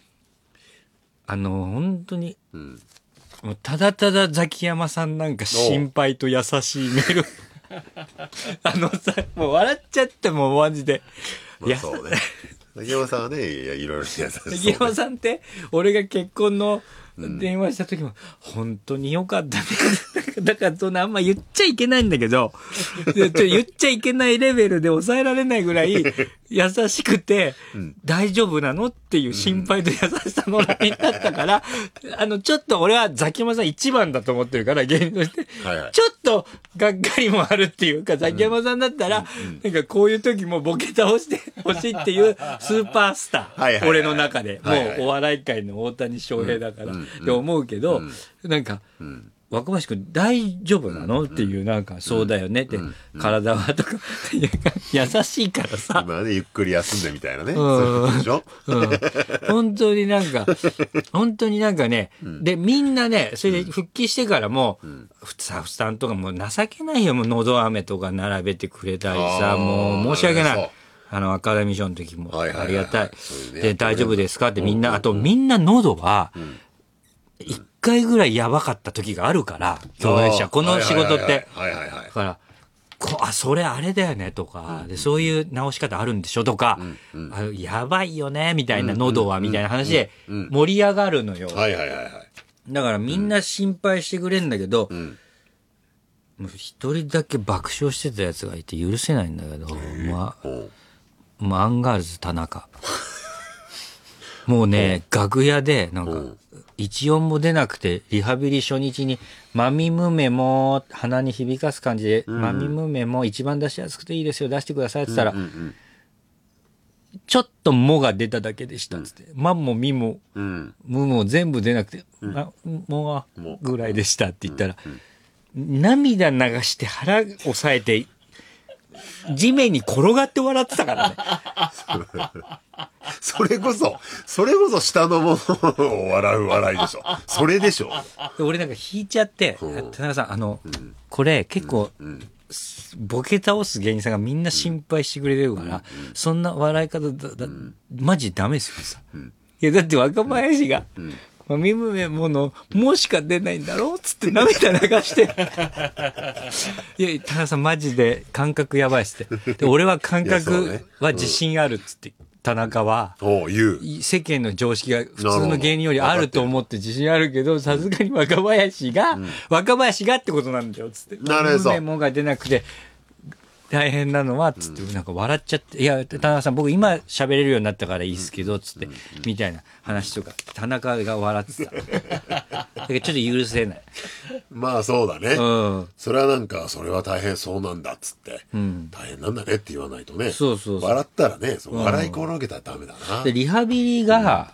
本当に、もうただただザキヤマさんなんか心配と優しいメール。さ、もう笑っちゃってもうマジで。 いや、そうね。ザキヤマさんはね、いろいろ優しい。 ザキヤマさんって、俺が結婚の電話した時も、本当に良かったね。だからそんなあんま言っちゃいけないんだけど、言っちゃいけないレベルで抑えられないぐらい優しくて、大丈夫なのっていう心配と優しさの LINE だったから、ちょっと俺はザキヤマさん一番だと思ってるから、芸人として、ちょっとがっかりもあるっていうか、ザキヤマさんだったら、なんかこういう時もボケ倒してほしいっていうスーパースター、俺の中で、もうお笑い界の大谷翔平だから、って思うけど、なんか、若林くん大丈夫なのっていう、なんかそうだよねって、体はとかっていうか優しいからさ、 今ねゆっくり休んでみたいなね、そういうことでしょ。 本当になんかね、でみんなね、それで復帰してからもスタッフさんとかも情けないよ、もうのど飴とか並べてくれたりさ、もう申し訳ない。アカデミー賞の時もありがたい。で、大丈夫ですかってみんな、あとみんな喉は、一回ぐらいやばかった時があるから、共演者、この仕事って。だから、それあれだよねとか、で、そういう直し方あるんでしょとか、やばいよね、みたいな喉は、みたいな話で盛り上がるのよ。だからみんな心配してくれんだけど、一人だけ爆笑してたやつがいて許せないんだけど、アンガールズ田中。もうね、楽屋で、なんか、一音も出なくて、リハビリ初日に、マミムメも鼻に響かす感じで、マミムメも一番出しやすくていいですよ、出してくださいって言ったら、ちょっともが出ただけでしたっつって、マもミも、ムも全部出なくて、もぐらいでしたって言ったら、涙流して腹押さえて、地面に転がって笑ってたからね。 それこそ下のものを笑う笑いでしょ。それでしょ。 俺なんか引いちゃって、田中さん、これ結構、ボケ倒す芸人さんがみんな心配してくれてるから、そんな笑い方マジダメですよさ。いや、だって若林が、ミムメモの、もしか出ないんだろうつって涙流して。いや、田中さんマジで感覚やばいっすって。で、俺は感覚は自信あるっつって。田中は、世間の常識が普通の芸人よりあると思って自信あるけど、さすがに若林がってことなんだよ、つって。 なるほど。 メモが出なくて、大変なのは、つって、なんか笑っちゃって、いや、田中さん、僕今喋れるようになったからいいですけど、つって、みたいな話とか、田中が笑ってた。だけどちょっと許せない。 まあそうだね。それはなんか、それは大変そうなんだっつって、大変なんだねって言わないとね。笑ったらね、笑い転げたらダメだな。 で、リハビリが、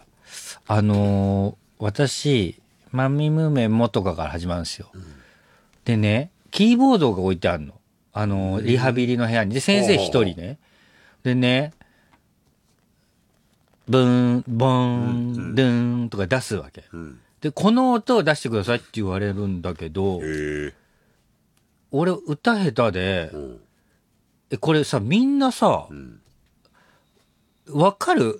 私、マミムメモとかから始まるんですよ。でね、キーボードが置いてあるの。 リハビリの部屋に。で、先生一人ね。でね、ブーン、ボーン、ドゥーンとか出すわけ。で、この音を出してくださいって言われるんだけど、俺歌下手で、これさ、みんなさ、わかる？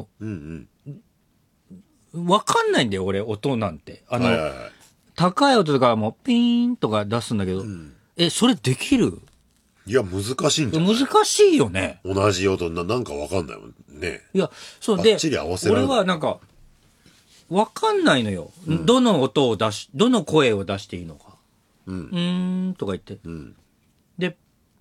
わかんないんだよ、俺、音なんて。高い音とかもピーンとか出すんだけど、それできる？ いや、難しいんじゃない？ 難しいよね。 同じ音なんかわかんないもんね。 いや、そうで、俺はなんか、わかんないのよ。どの音をどの声を出していいのか。とか言って。で、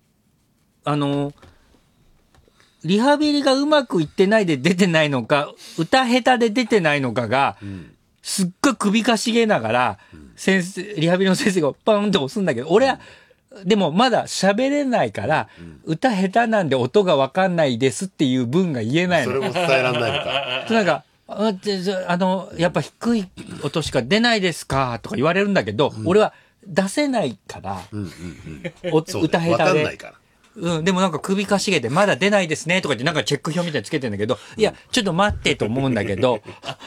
リハビリがうまくいってないで出てないのか、歌下手で出てないのかが、すっごい首かしげながら、リハビリの先生がパンって押すんだけど、俺は、でもまだ喋れないから、歌下手なんで音がわかんないですっていう文が言えないの。 それも伝えらんないのか。 なんか、やっぱ低い音しか出ないですかとか言われるんだけど、俺は出せないから、歌下手で。わかんないから。でもなんか首かしげて、まだ出ないですねとか言ってなんかチェック表みたいにつけてんだけど、いや、ちょっと待ってと思うんだけど。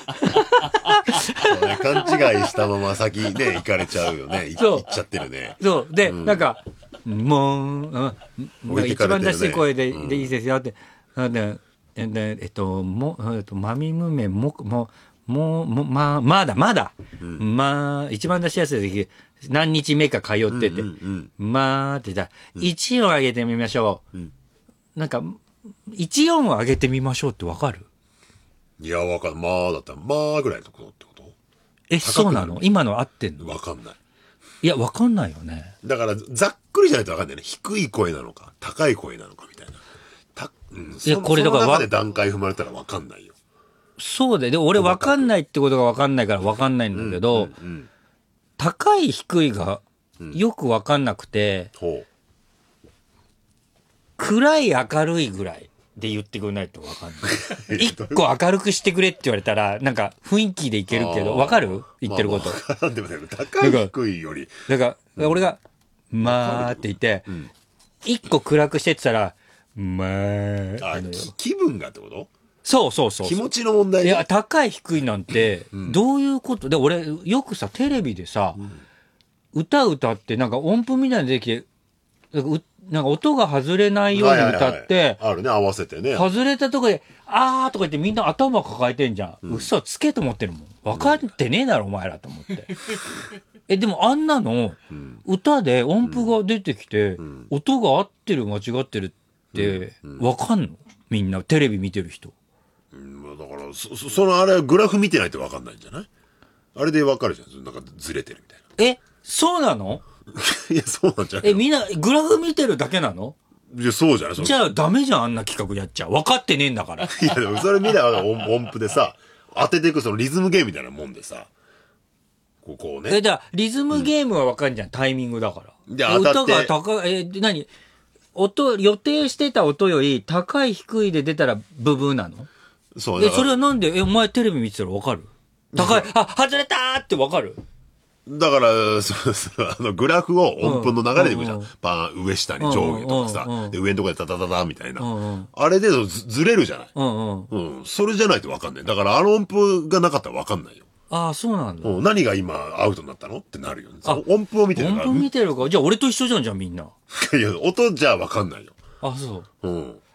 そうね、勘違いしたまま先ね、行かれちゃうよね。行っちゃってるね。 そう。で、なんか、もう、一番出しい声でいいですよって。まみむめ、まだ。一番出しやすい時、何日目か通ってて、まあって言ったら、1音上げてみましょう。なんか、1音上げてみましょうってわかる？ いや、わかんない。まあだったら、まあぐらいのところってこと？ そうなの？今の合ってんの？ わかんない。 いや、わかんないよね。 だから、ざっくりじゃないとわかんないね。低い声なのか、高い声なのかみたいな。いや、これだから、その中で段階踏まれたらわかんないよ。 そうで、俺わかんないってことがわかんないからわかんないんだけど、高い低いがよくわかんなくて、暗い明るいぐらいで言ってくれないとわかんない。一個明るくしてくれって言われたら、なんか雰囲気でいけるけど、わかる？言ってること。 でもね、高い低いより。 だから、俺が、まーって言って、一個暗くしてって言ったら、まー。 気分がってこと？ そう気持ちの問題。 いや、高い低いなんて、どういうことで、俺、よくさ、テレビでさ、歌ってなんか音符みたいにできて、なんか音が外れないように歌って、 あるね、合わせてね。 外れたとこで、あーとか言ってみんな頭抱えてんじゃん。嘘つけと思ってるもん。分かってねえだろ、お前らと思って。でもあんなの、歌で音符が出てきて、音が合ってる間違ってるって、分かんの？みんな、テレビ見てる人。 だから、そのあれ、グラフ見てないと分かんないんじゃない？あれで分かるじゃん。なんかずれてるみたいな。 そうなの？ いや、そうなんじゃない？ みんな、グラフ見てるだけなの？ いや、そうじゃない？ じゃあダメじゃん、あんな企画やっちゃう。分かってねえんだから。 いや、でもそれ見りゃ音符でさ、当てていくそのリズムゲームみたいなもんでさ、こうね。 じゃあ、リズムゲームは分かんじゃん、タイミングだから。 で、当たって。 歌が高い、何？予定してた音より高い低いで出たらブブーなの？ そうそれはなんで、お前テレビ見てたら分かる？高い、外れたーって分かる？ だから、グラフを音符の流れでいくじゃん。パン、上下に上下とかさ。で、上のとこでタタタタみたいな。あれでずれるじゃない。それじゃないと分かんない。だからあの音符がなかったら分かんないよ。 ああ、そうなんだ。 何が今アウトになったのってなるよね。音符を見てるから。 音符見てるか。じゃあ俺と一緒じゃん、じゃあみんな。 いや、音じゃ分かんないよ。 あ、そう。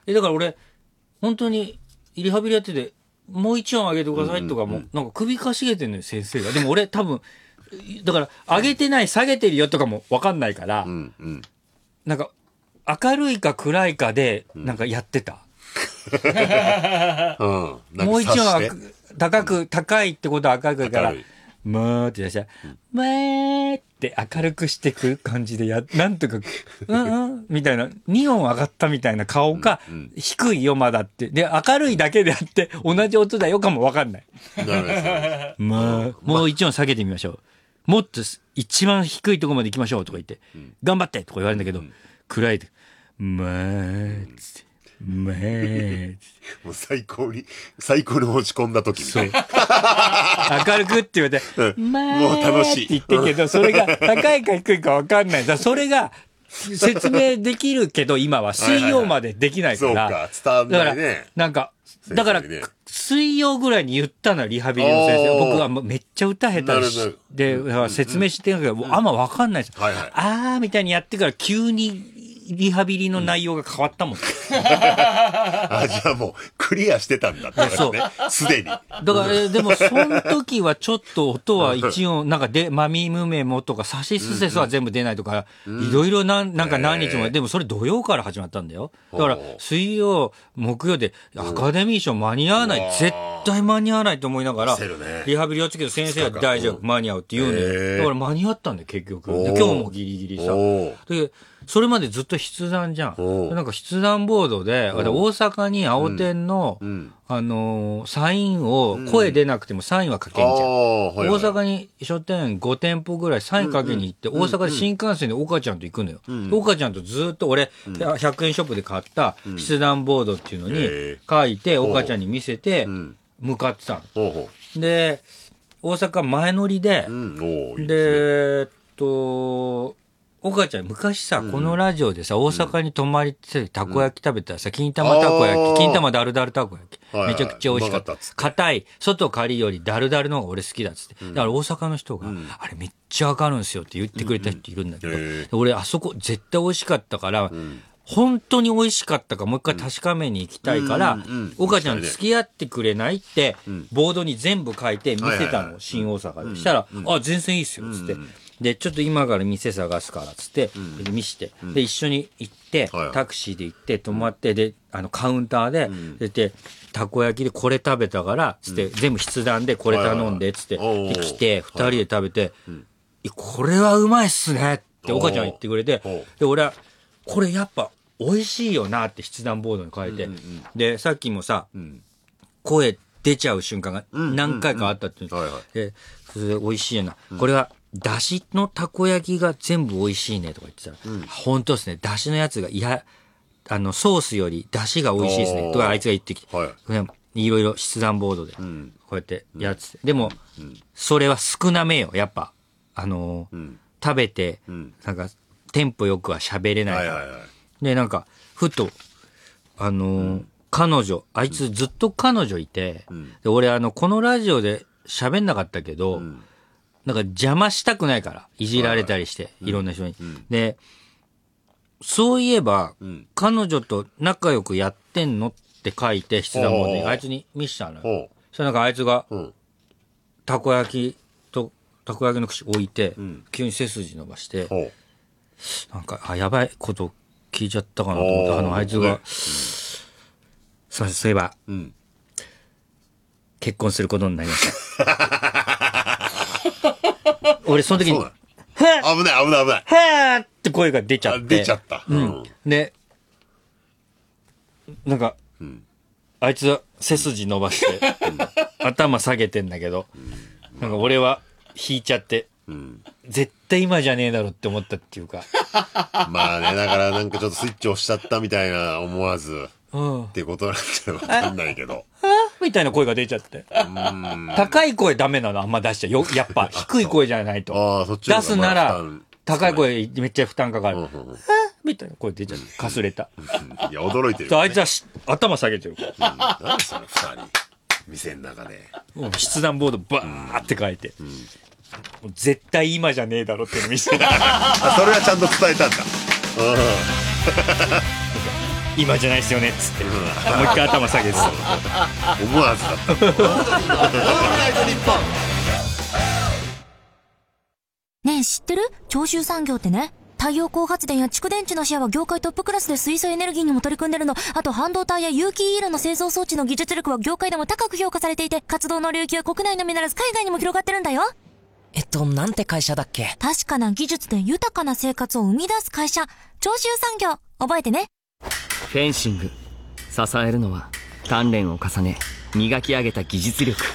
だから俺、本当に、リハビリやってて、もう一音上げてくださいとかも、なんか首かしげてんのよ、先生が。でも俺多分、だから、上げてない、下げてるよとかも分かんないから、なんか、明るいか暗いかで、なんかやってた。もう一音高いってことは明るいから、まーって出したら、まーって明るくしてく感じでなんとか、みたいな、2音上がったみたいな顔か、低いよまだって。で、明るいだけであって、同じ音だよかもわかんない。もう1音下げてみましょう。もっと一番低いところまで行きましょうとか言って、頑張ってとか言われるんだけど、暗いで、まーって。もう最高に落ち込んだ時みたいな。 明るくって言われて、もう楽しいって言ってるけど、それが高いか低いか分かんない。それが説明できるけど、今は水曜までできないから。 そうか、伝わんないね。 だから、水曜ぐらいに言ったのはリハビリの先生。僕はめっちゃ歌下手で、説明してるけど、あんま分かんないです。あーみたいにやってから急にリハビリの内容が変わったもん。 じゃあもうクリアしてたんだってね。そう。すでに。だから、でもその時はちょっと音は一応、マミムメモとかサシスセスは全部出ないとか、いろいろ何日も、でもそれ土曜から始まったんだよ。だから水曜、木曜でアカデミー賞間に合わない。絶対間に合わないと思いながら、リハビリをつけて先生が大丈夫、間に合うって言うんだよ。だから間に合ったんだよ、結局。で今日もギリギリさ。でそれまでずっと筆談じゃん。なんか筆談ボードで、大阪に青天の、サインを、声出なくてもサインは書けんじゃん。大阪に書店5店舗ぐらいサイン書けに行って、大阪で新幹線で岡ちゃんと行くのよ。岡ちゃんとずっと俺、100円ショップで買った筆談ボードっていうのに書いて、岡ちゃんに見せて、向かってたの。で、大阪前乗りで、で、岡ちゃん、昔さ、このラジオでさ、大阪に泊まりってたこ焼き食べたらさ、金玉たこ焼き、金玉ダルダルたこ焼き。めちゃくちゃ美味しかった。硬い、外カリよりダルダルの方が俺好きだっつって。だから大阪の人が、あれめっちゃわかるんすよって言ってくれた人いるんだけど、俺あそこ絶対美味しかったから、本当に美味しかったかもう一回確かめに行きたいから、岡ちゃん付き合ってくれないって、ボードに全部書いて見せたの、新大阪で。したら、あ、全然いいっすよ、つって。で、ちょっと今から店探すから、つって、見して、で、一緒に行って、タクシーで行って、泊まって、で、カウンターで、で、たこ焼きでこれ食べたから、つって、全部筆談でこれ頼んで、つって、で、来て、二人で食べて、これはうまいっすねって岡ちゃん言ってくれて、で、俺は、これやっぱ美味しいよなって筆談ボードに書いて、で、さっきもさ、声出ちゃう瞬間が何回かあったって言う。で、それで美味しいよな。これは、だしのたこ焼きが全部美味しいねとか言ってたら、本当ですね、だしのやつが、ソースよりだしが美味しいですね、とかあいつが言ってきて、いろいろ筆談ボードで、こうやってやってて。でも、それは少なめよ、やっぱ。食べて、なんか、テンポよくは喋れない。で、なんか、ふと、彼女、あいつずっと彼女いて、で俺このラジオで喋んなかったけど、なんか邪魔したくないから、いじられたりして、いろんな人に。で、そういえば、彼女と仲良くやってんのって書いて、筆談ボードにあいつに見したのよ。そしたらなんかあいつが、たこ焼きの串置いて、急に背筋伸ばして、なんか、やばいこと聞いちゃったかなと思って、あいつが、そういえば、結婚することになりました。俺、その時に、 危ない。 はーって声が出ちゃって。 出ちゃった。 で、なんか、あいつは背筋伸ばして、頭下げてんだけど、なんか俺は引いちゃって、絶対今じゃねえだろって思ったっていうか。 まあね、だからなんかちょっとスイッチ押しちゃったみたいな思わず、ってことなんじゃわかんないけど。 みたいな声が出ちゃって。高い声ダメなのあんま出しちゃう。やっぱ低い声じゃないと。出すなら、高い声めっちゃ負担かかる。みたいな声出ちゃって、かすれた。 いや、驚いてる。 あいつは頭下げてるから。 何その二人。店の中で。 筆談ボードバーって書いて。絶対今じゃねえだろって見せた。 それはちゃんと伝えたんだ。 今じゃないですよねっつって。もう一回頭下げて。 思わずだった。 ねえ知ってる？長州産業ってね、太陽光発電や蓄電池のシェアは業界トップクラスで水素エネルギーにも取り組んでるの。あと半導体や有機 EL の製造装置の技術力は業界でも高く評価されていて、活動の領域は国内のみならず海外にも広がってるんだよ。 なんて会社だっけ？ 確かな技術で豊かな生活を生み出す会社、長州産業。覚えてね。 フェンシング、支えるのは鍛錬を重ね磨き上げた技術力。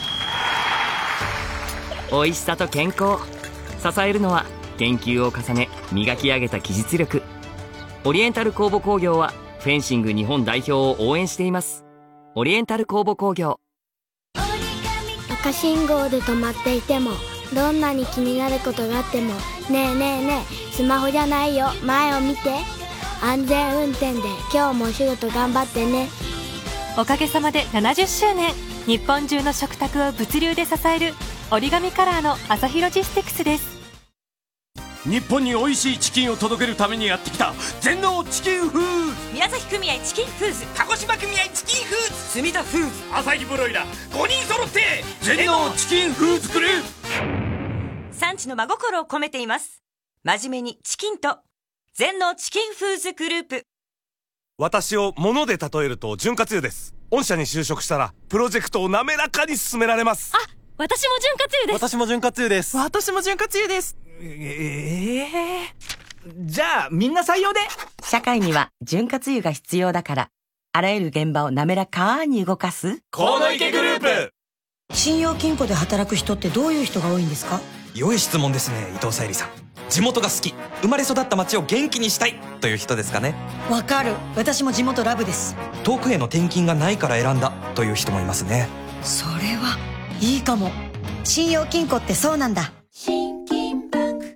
美味しさと健康、支えるのは研究を重ね磨き上げた技術力。オリエンタル工房工業はフェンシング日本代表を応援しています。オリエンタル工房工業。 赤信号で止まっていても、どんなに気になることがあってもねえねえねえ、スマホじゃないよ、前を見て。安全運転で今日もお仕事頑張ってね。 おかげさまで70周年、日本中の食卓を物流で支える折り紙カラーのアサヒロジスティクスです。 日本に美味しいチキンを届けるためにやってきた全農チキンフーズ。 宮崎組合チキンフーズ、鹿児島組合チキンフーズ、住田フーズ、 朝日ブロイラー5人揃って全農チキンフーズくれ。 産地の真心を込めています。真面目にチキンと全農チキンフーズグループ。 私を物で例えると潤滑油です。御社に就職したらプロジェクトを滑らかに進められます。 あ、私も潤滑油です。 私も潤滑油です。 私も潤滑油です。 じゃあみんな採用で。 社会には潤滑油が必要だから、あらゆる現場を滑らかに動かす河野池グループ。 信用金庫で働く人ってどういう人が多いんですか？ 良い質問ですね、伊藤沙莉さん。地元が好き、生まれ育った町を元気にしたいという人ですかね。 わかる、私も地元ラブです。 遠くへの転勤がないから選んだという人もいますね。 それはいいかも。信用金庫ってそうなんだ。信金ブック。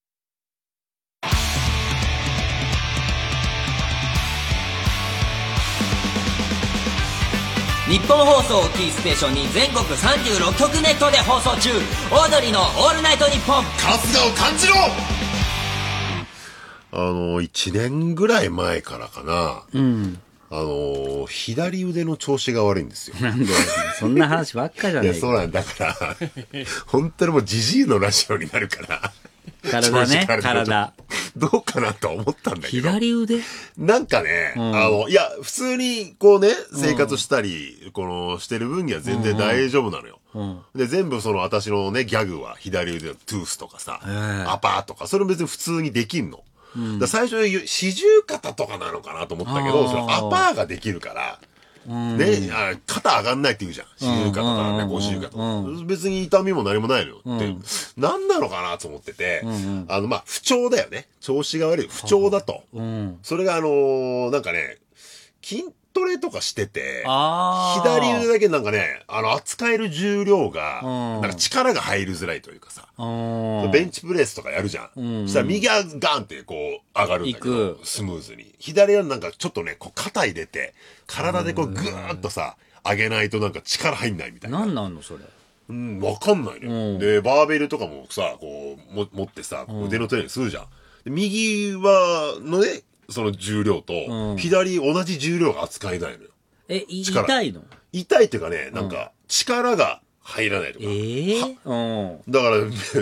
日本放送をキーステーションに全国36局ネットで放送中、オードリーのオールナイトニッポン。 春日を感じろ。1年ぐらい前からかな。うん。左腕の調子が悪いんですよ。 なんでそんな話ばっかじゃねえか。 いや、そうなんだから、本当にもうジジイのラジオになるから。 体ね、体。 どうかなと思ったんだけど。 左腕なんかね、いや、普通にこうね、生活したり、してる分には全然大丈夫なのよ。で、全部私のね、ギャグは左腕のトゥースとかさ、アパーとか、それ別に普通にできんの。だ最初四十肩とかなのかなと思ったけど、それアパーができるから、ね、肩上がんないって言うじゃん。四十肩とかね、五十肩とか。別に痛みも何もないのよって、何なのかなと思ってて、不調だよね。調子が悪い。不調だと。それがなんかね、筋トレとかしてて、左腕だけなんかね、扱える重量が、なんか力が入りづらいというかさ、ベンチプレスとかやるじゃん。そしたら右はガンってこう上がるんだけど、スムーズに。左はなんかちょっとね、こう肩入れて、体でこうぐーっとさ、上げないとなんか力入んないみたいな。 なんなんのそれ。 わかんないね。で、バーベルとかもさ、こう、持ってさ、腕のトレーニングするじゃん。右は、のね、その重量と、左同じ重量が扱えないのよ。 痛いの？ 痛いっていうかね、なんか、力が入らないとか。だから、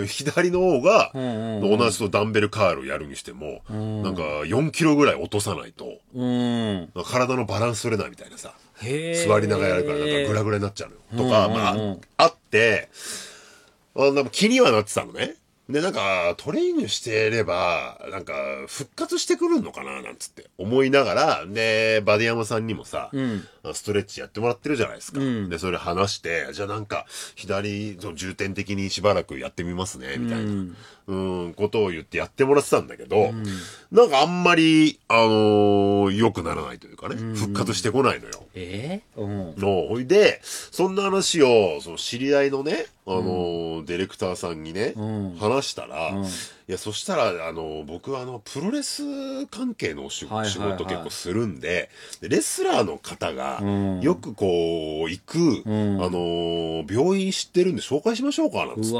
左の方が、同じとダンベルカールをやるにしても、なんか4キロぐらい落とさないと、体のバランス取れないみたいなさ、座りながらやるからなんかグラグラになっちゃうのよ。とか、あって、気にはなってたのね。で、なんか、トレーニングしてれば、なんか、復活してくるのかななんつって思いながら、で、バディヤマさんにもさ、ストレッチやってもらってるじゃないですか。で、それ話して、じゃあなんか、左、重点的にしばらくやってみますね、みたいな、ことを言ってやってもらってたんだけど、なんかあんまり、良くならないというかね、復活してこないのよ。ほいで、そんな話を、知り合いのね、ディレクターさんにね、話したら、いや、そしたら、僕はプロレス関係の仕事結構するんで、レスラーの方が、よくこう、行く、病院知ってるんで紹介しましょうか、なんつって。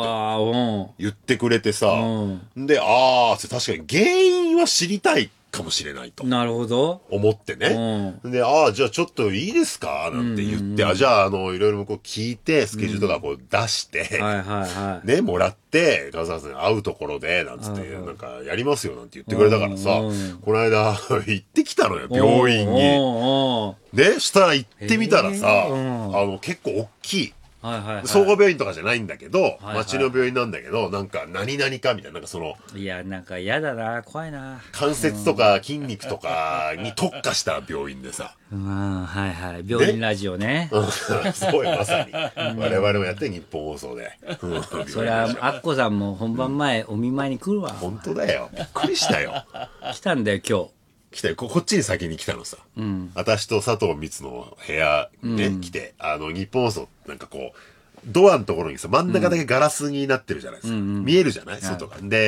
言ってくれてさ、で、確かに原因は知りたいかもしれないと。 なるほど。 思ってね。で、じゃあちょっといいですかなんて言って、じゃあ、いろいろこう聞いて、スケジュールとかこう出して、ね、もらって、川沢さんに会うところで、なんつって、なんか、やりますよ、なんて言ってくれたからさ、この間、行ってきたのよ、病院に。ね、したら行ってみたらさ、結構大きい。総合病院とかじゃないんだけど、町の病院なんだけど、なんか何々かみたいな、なんかいや、なんか嫌だな、怖いな。 関節とか筋肉とかに特化した病院でさ。 病院ラジオね。 そうよ、まさに。我々もやって、日本放送で。 そりゃ、アッコさんも本番前、お見舞いに来るわ。 本当だよ。びっくりしたよ。 来たんだよ、今日。 来て、こっちに先に来たのさ。私と佐藤光の部屋ね、来て、日本放送、なんかこう、ドアのところにさ、真ん中だけガラスになってるじゃないですか。見えるじゃない外が。で、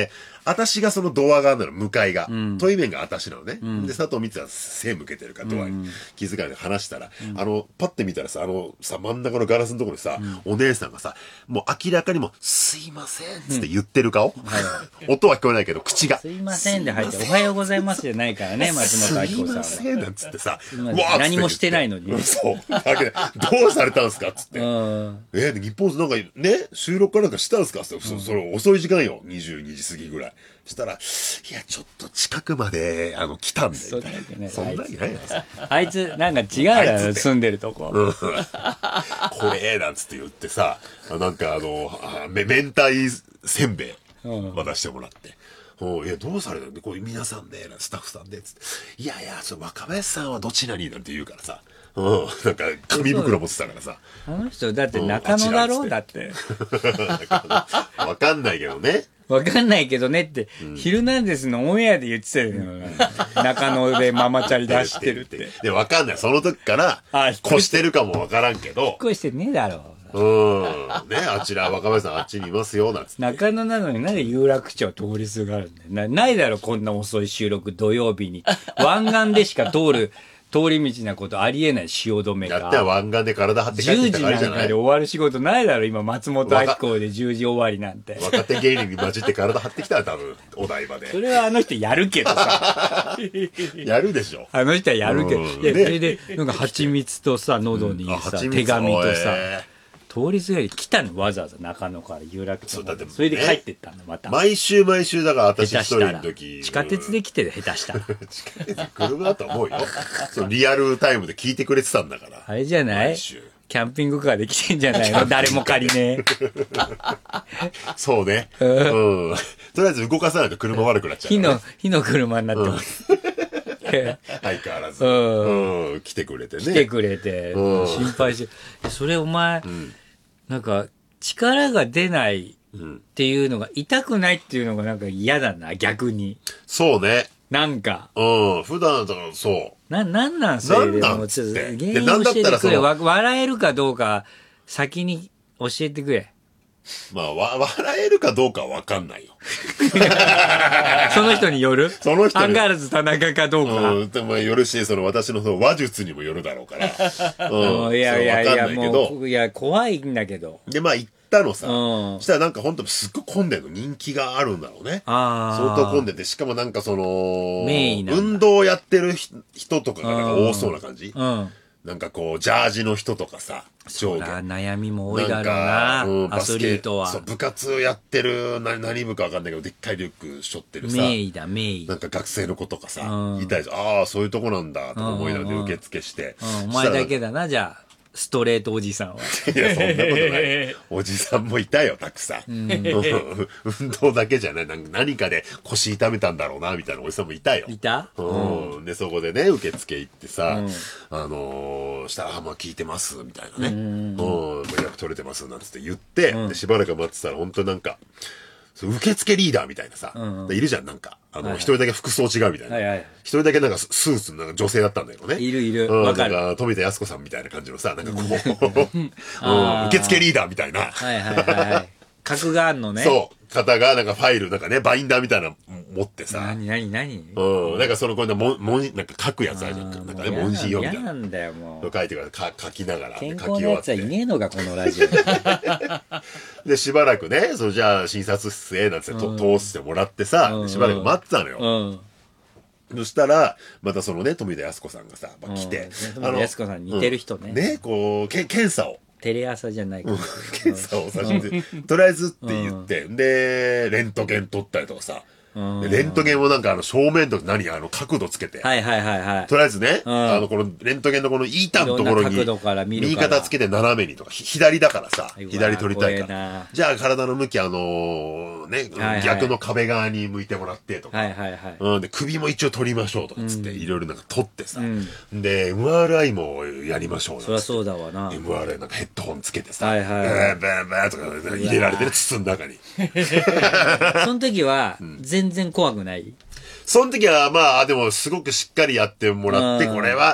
私がそのドア側なの、向かいが。対面が私なのね。で、佐藤見てたら背向けてるから、ドアに。気づかないで話したら、パッて見たらさ、真ん中のガラスのところにさ、お姉さんがさ、もう明らかにも、すいませんつって言ってる顔。音は聞こえないけど、口が。 すいませんで入って、おはようございますじゃないからね、松本明子さんは。 すいませんなんつってさ、 何もしてないのに。 そう。だけど、どうされたんですかつって。日本なんかね、収録かなんかしたんですかつって、それ遅い時間よ。22時過ぎぐらい。したら、いや、ちょっと近くまで、来たんで。そんなわけないやつ。 あいつ、なんか違うだろ、住んでるとこ。 これ、なんつって言ってさ、なんか明太せんべい渡してもらって。いや、どうされたんで、こういう皆さんで、スタッフさんで、つって。いやいや、若林さんはどちらになんて言うからさ。なんか、紙袋持ってたからさ。 あの人、だって中野だろうだって。 わかんないけどね。 わかんないけどねって、ヒルナンデスのオンエアで言ってたよ。中野でママチャリ出してるって。 で、わかんない。その時から、越してるかもわからんけど。 越してねえだろ。 ね、あちら、若林さんあっちにいますよ、なんつって。 中野なのになんで有楽町通りすがるんだよ。ないだろ、こんな遅い収録、土曜日に。湾岸でしか通り道なことありえない汐留が。 やったら湾岸で体張って帰ってきたからじゃない。10時なんかで終わる仕事ないだろ、今、松本明子で10時終わりなんて。 若手芸人に混じって体張ってきたら多分、お台場で。 それはあの人やるけどさ。 やるでしょ。 あの人はやるけど。それで、なんか蜂蜜とさ、喉にさ、手紙とさ。通りすがり来たのわざわざ中野から有楽町まで。それで帰ってったのまた。 毎週だから私一人の時。 地下鉄で来てる下手したら。 地下鉄車だと思うよ。リアルタイムで聞いてくれてたんだから。 あれじゃないキャンピングカーで来てんじゃないの誰も借りねえ。 そうね。とりあえず動かさないと車悪くなっちゃう。 火の車になってます。 相変わらず。来てくれてね。 来てくれて。心配して。それお前、なんか、力が出ないっていうのが、痛くないっていうのがなんか嫌だな、逆に。 そうね。 なんか。 普段だからそう。 なんそれでもちょっと、原因教えてくれ。笑えるかどうか、先に教えてくれ。 まあ、笑えるかどうかはわかんないよ。 その人によるその人に。 アンガールズ田中かどうか。 でもよるし、私の話術にもよるだろうから。 いや、もう、いや、怖いんだけど。 で、まあ、行ったのさ。そしたらなんか本当すっごい混んでるの。人気があるんだろうね。相当混んでて、しかもなんか運動やってる人とかがなんか多そうな感じ。なんかこう、ジャージの人とかさ、 上下。悩みも多いだろうな、アスリートは。 そう、部活やってる、何部かわかんないけど、でっかいリュック背負ってるさ。 名医だ、名医。 なんか学生の子とかさ、いたりああ、そういうとこなんだ、と思いながら受付して。 お前だけだな、じゃあ。ストレートおじさんは。 いや、そんなことない。おじさんもいたよ、たくさん。運動だけじゃない。何かで腰痛めたんだろうな、みたいなおじさんもいたよ。 いたで、そこでね、受付行ってさ、したら、まあ聞いてます、みたいなね。予約取れてます、なんつって言って、で、しばらく待ってたら、本当なんか、受付リーダーみたいなさ、いるじゃん、なんか。一人だけ服装違うみたいな。一人だけなんかスーツの女性だったんだけどね。 いる。わかる。 なんか、富田靖子さんみたいな感じのさ、なんかこう、受付リーダーみたいな。 格があんのね。 そう。方が、なんかファイル、なんかね、バインダーみたいなの持ってさ。 何なんかなんか書くやつあるじゃん。なんかね、問診用みたいな。 嫌なんだよ、もう。 書いてから書きながら。 健康なやつはいねえのか、このラジオ。 で、しばらくね、じゃあ診察室へ、なんて通してもらってさ、しばらく待ってたのよ。そしたら、また富田靖子さんがさ、来て。 富田靖子さん似てる人ね。 ね、こう、検査を。 テレ朝じゃないか。 検査をさせて、とりあえずって言って、で、レントゲン取ったりとかさ、レントゲンもなんか正面と角度つけて。 とりあえずね、このレントゲンのこの板のところに、右肩つけて斜めにとか、左だからさ、左撮りたいから。じゃあ体の向き逆の壁側に向いてもらってとか。で、首も一応取りましょうとかつって、いろいろなんか取ってさ。で、MRI もやりましょう。 そりゃそうだわな。 MRI なんかヘッドホンつけてさ、バーとか入れられてる筒の中に。 その時は、全然怖くない。 その時はまあでもすごくしっかりやってもらって、これは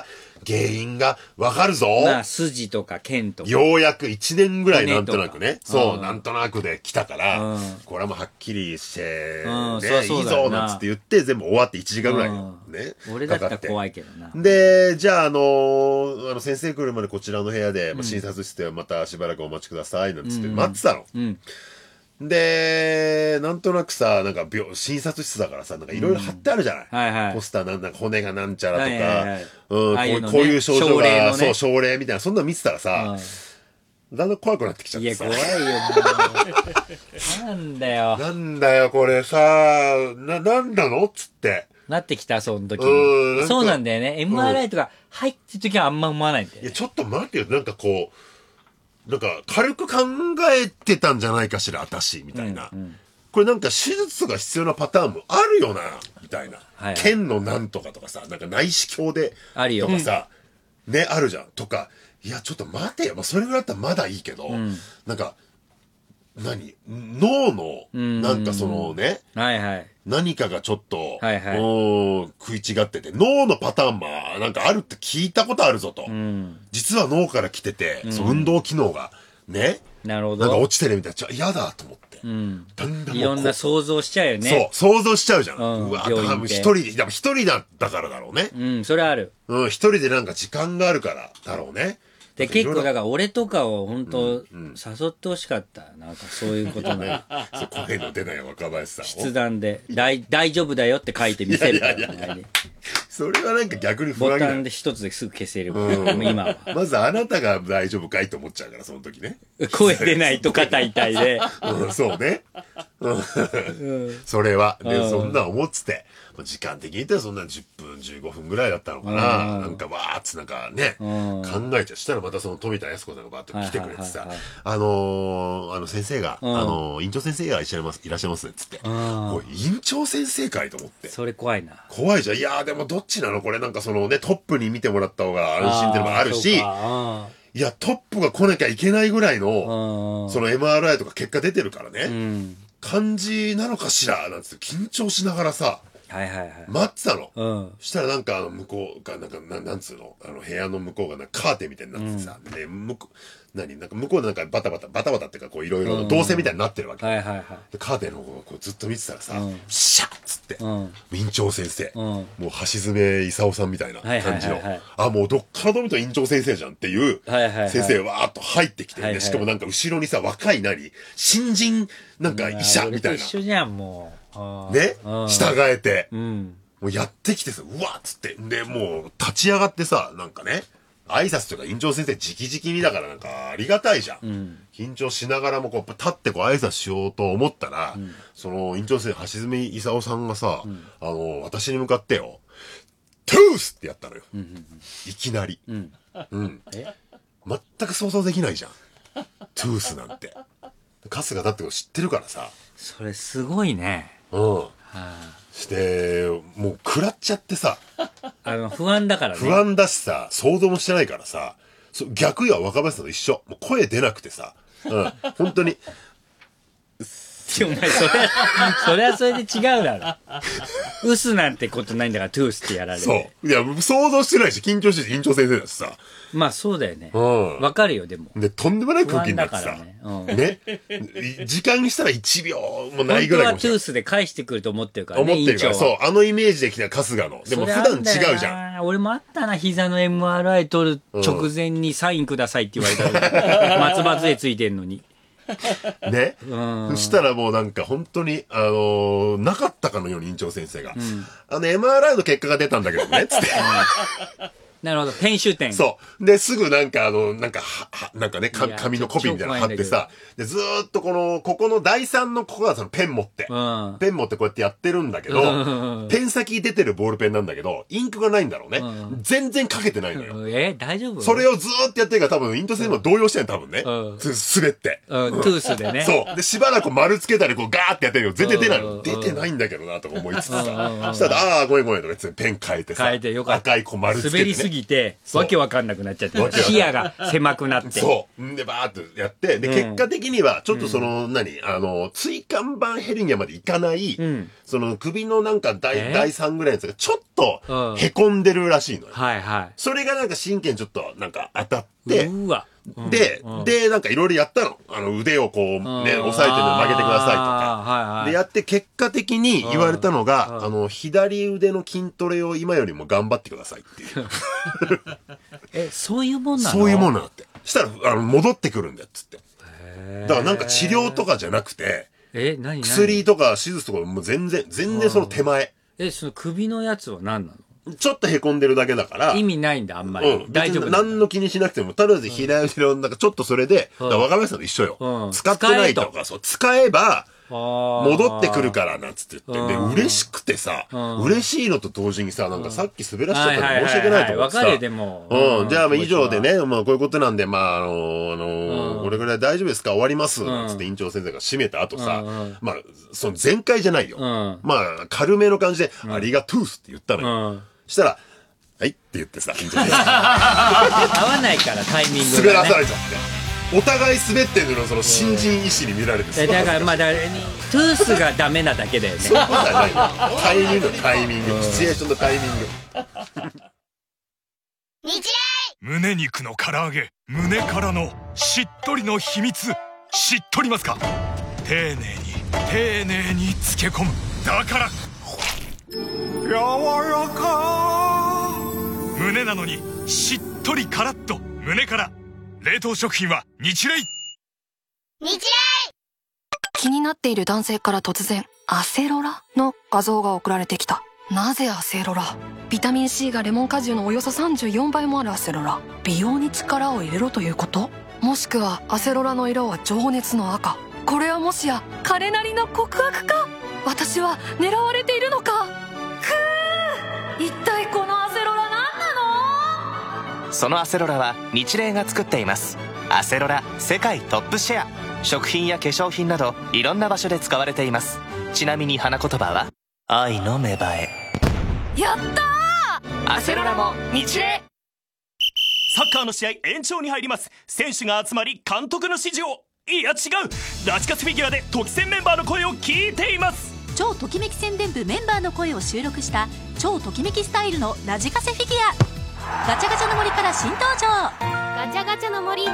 原因がわかるぞ。 まあ、筋とか剣とか。 ようやく1年ぐらいなんとなくね。そう、なんとなくで来たから、これはもうはっきりして、ね、いいぞ、なんつって言って、全部終わって1時間ぐらいね。 俺だったら怖いけどな。 で、じゃあ先生来るまでこちらの部屋で、診察室でまたしばらくお待ちください、なんつって待ってたの。で、なんとなくさ、なんか診察室だからさ、なんかいろいろ貼ってあるじゃない、ポスターなんか骨がなんちゃらとか、こういう症状が、そう、症例みたいな、そんなの見てたらさ、だんだん怖くなってきちゃってさ。 いや、怖いよ、なんだよ。 なんだよ、これさ、なんなのっつって。 なってきた、その時に。そうなんだよね。MRI とか入ってる時はあんま思わないんだよ。 いや、ちょっと待ってよ、なんかこう、なんか軽く考えてたんじゃないかしら、私、みたいな。これなんか手術が必要なパターンもあるよな、みたいな。腱のなんとかとかさ、なんか内視鏡で、とかさ、ね、あるじゃん。とか、いや、ちょっと待てよ。まあ、それぐらいだったらまだいいけど、なんか、脳の、なんかそのね、何かがちょっと、食い違ってて、脳のパターンもなんかあるって聞いたことあるぞと。実は脳から来てて、運動機能がね、 なるほど。 なんか落ちてるみたいな、嫌だと思って。 だんだんいろんな想像しちゃうよね。 そう、想像しちゃうじゃん。うわ、一人だからだろうね。 それある。 一人でなんか時間があるからだろうね。 で、結構だから俺とかを本当誘ってほしかった。なんかそういうことね。 声の出ない若林さん。 筆談で、大丈夫だよって書いてみせるから。 それはなんか逆に不安ボタンで一つですぐ消せる。今は。 まずあなたが大丈夫かいと思っちゃうから、その時ね。 声出ないと肩痛いで。 そうね。それは。で、そんな思ってて。時間的に言ったらそんな10分、15分ぐらいだったのかな。なんかわーっつなんかね、考えちゃう。したらまたその富田靖子さんがバーッと来てくれてさ、先生が、院長先生がいらっしゃいますね、つって。これ院長先生かいと思って。 それ怖いな。 怖いじゃん。いやーでもどっちなのこれなんかそのね、トップに見てもらった方が安心っていうのもあるし、いや、トップが来なきゃいけないぐらいの、その MRI とか結果出てるからね、感じなのかしらなんつって緊張しながらさ、待ってたの。したらなんか向こうがなんつうの、部屋の向こうがなんかカーテンみたいになってさ、で、なんか向こうでなんかバタバタっていうかこういろいろ動線みたいになってるわけ。で、カーテンの方をこうずっと見てたらさ、シャッつって、院長先生、もう橋爪功さんみたいな感じの、もうどっからどう見たら院長先生じゃんっていう先生わーっと入ってきて、しかもなんか後ろにさ、若い新人なんか医者みたいな。 一緒じゃん、もう。 ね、従えて、もうやってきてさ、うわっつって、で、もう立ち上がってさ、なんかね、挨拶とか院長先生直々にだからなんかありがたいじゃん。緊張しながらもこう立ってこう挨拶しようと思ったら、その院長先生、橋爪功さんがさ、私に向かってよ、トゥースってやったのよ。いきなり。全く想像できないじゃん。トゥースなんて。春日だって知ってるからさ。 それすごいね。 して、もう食らっちゃってさ。 不安だからね。 不安だしさ、想像もしてないからさ。逆よ、若林さんと一緒。もう声出なくてさ。本当に。 お前、それはそれで違うだろ。ウスなんてことないんだから、トゥースってやられる。 そう。いや、想像してないし、緊張してて院長先生だしさ。 まあそうだよね。わかるよ、でも。 で、とんでもない空気になってさ。ね。時間にしたら1秒もないぐらい。 本当はトゥースで返してくると思ってるからね。 思ってるから、そう。イメージできた春日の。でも普段違うじゃん。俺もあったな、膝の MRI 取る直前にサインくださいって言われたら、松葉杖ついてんのに。 ね。そしたらもうなんか本当に、なかったかのように院長先生が。MRI の結果が出たんだけどね、つって。 なるほど。編集点。 そう。で、すぐなんかなんかね、紙のコピーみたいなの貼ってさ、で、ずーっとここの第三のここがそのペン持って、ペン持ってこうやってやってるんだけど、ペン先出てるボールペンなんだけど、インクがないんだろうね。全然書けてないのよ。 大丈夫？ それをずーっとやってるから多分、院長先生も動揺してる多分ね。滑って。 トゥースでね。 そう。で、しばらく丸つけたりこうガーってやってるけど、全然出ないの。出てないんだけどなとか思いつつさ。そしたら、ごめんとかペン変えてさ。 変えてよかった。 赤い丸つけてね。 ぎてわけわかんなくなっちゃって視野が狭くなってそうでバーッとやってで、結果的にはちょっとその、椎間板ヘルニアまでいかない、その首のなんか第3ぐらいのやつがちょっとへこんでるらしいのよ、それがなんか神経にちょっとなんか当たってで、なんかいろいろやったの。腕をこうね、押さえて曲げてくださいとか。で、やって結果的に言われたのが、左腕の筋トレを今よりも頑張ってくださいっていう。 そういうもんなの？ そういうもんなんだって。したら、戻ってくるんだよ、つって。だからなんか治療とかじゃなくて、薬とか手術とかもう全然その手前。 その首のやつは何なの？ ちょっと凹んでるだけだから。 意味ないんだ、あんまり。大丈夫。 何の気にしなくても、とりあえず左腕の、なんかちょっとそれで、若林さんと一緒よ。使ってないとか、そう、使えば、戻ってくるから、なんつって言って。で、嬉しくてさ、嬉しいのと同時にさ、なんかさっき滑らしちゃったら申し訳ないと思ってさ。 わかるでも。 じゃあ、以上でね、まあ、こういうことなんで、まあ、これぐらい大丈夫ですか終わります。なんつって院長先生が締めた後さ、まあ、その全開じゃないよ。まあ、軽めの感じで、ありがとうって言ったのよ。したら、はいって言ってさ、合わないからタイミングが、ね、 滑らされちゃって。お互い滑ってるのその新人医師に見られてだからまあトゥースがダメなだけだよね。 そうじゃないよ。タイミング、シチュエーションのタイミング。 日霊胸肉の唐揚げ、胸からのしっとりの秘密、知っとりますか？丁寧に漬け込む。だから柔らか胸なのにしっとりカラッと胸から。冷凍食品は日霊。 気になっている男性から突然アセロラの画像が送られてきた。なぜアセロラ？ビタミン C がレモン果汁のおよそ34倍もあるアセロラ。美容に力を入れろということ？もしくはアセロラの色は情熱の赤。これはもしや彼なりの告白か？私は狙われているのか？一体このアセロラ何なの？ そのアセロラは日霊が作っています。アセロラ世界トップシェア。食品や化粧品などいろんな場所で使われています。ちなみに花言葉は愛の芽生え。 やったー！ アセロラも日霊。 サッカーの試合延長に入ります。選手が集まり監督の指示を、いや違う、ラジカセフィギュアでトキセンメンバーの声を聞いています。 超ときめき宣伝部メンバーの声を収録した超ときめきスタイルのラジカセフィギュア。ガチャガチャの森から新登場。 ガチャガチャの森。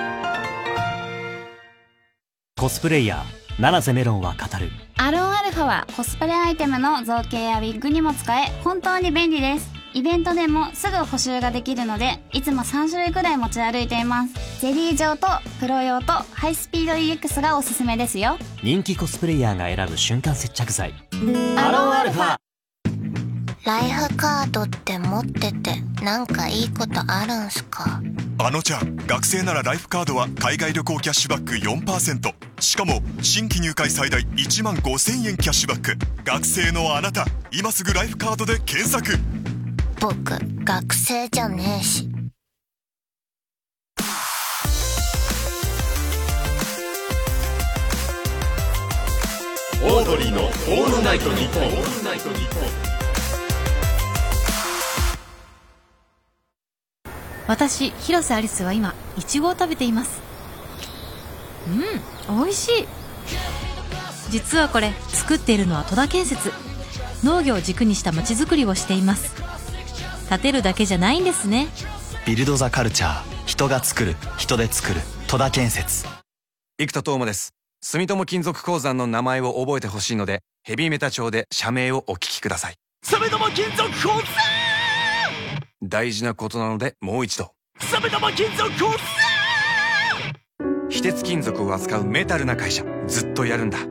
コスプレイヤー七瀬メロンは語る。 アロンアルファはコスプレアイテムの造形やウィッグにも使え本当に便利です。イベントでもすぐ補修ができるのでいつも3種類くらい持ち歩いています。ゼリー状とプロ用とハイスピード EX がおすすめですよ。 人気コスプレイヤーが選ぶ瞬間接着剤アロンアルファ。 ライフカードって持っててなんかいいことあるんすか？ あのちゃん、学生ならライフカードは海外旅行キャッシュバック 4%、 しかも新規入会最大1万5000円キャッシュバック。学生のあなた、今すぐライフカードで検索。 僕学生じゃねえし。 オードリーのオールナイトニッポン。 私、広瀬アリスは今イチゴを食べています。美味しい。実はこれ作っているのは戸田建設。農業を軸にした街づくりをしています。建てるだけじゃないんですね。 ビルドザカルチャー、人が作る、人で作る、戸田建設。 生田斗真です。住友金属鉱山の名前を覚えてほしいのでヘビメタ調で社名をお聞きください。 住友金属鉱山。 大事なことなのでもう一度。 住友金属鉱山。 非鉄金属を扱うメタルな会社、ずっとやるんだ。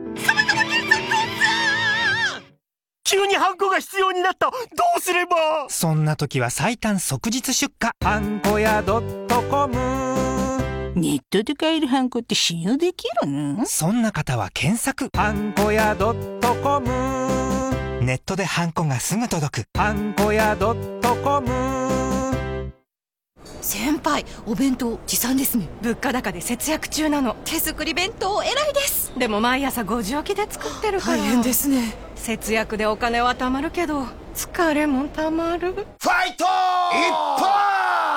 急にハンコが必要になった。どうすれば。 そんな時は最短即日出荷、ハンコ屋 .com。 ネットで買えるハンコって信用できるの？ そんな方は検索、ハンコ屋 .com。 ネットでハンコがすぐ届く、ハンコ屋 .com。 先輩、お弁当持参ですね。物価高で節約中なの。手作り弁当偉いです。でも毎朝5時起きで作ってるから大変ですね。節約でお金は貯まるけど疲れも貯まる。ファイト一本。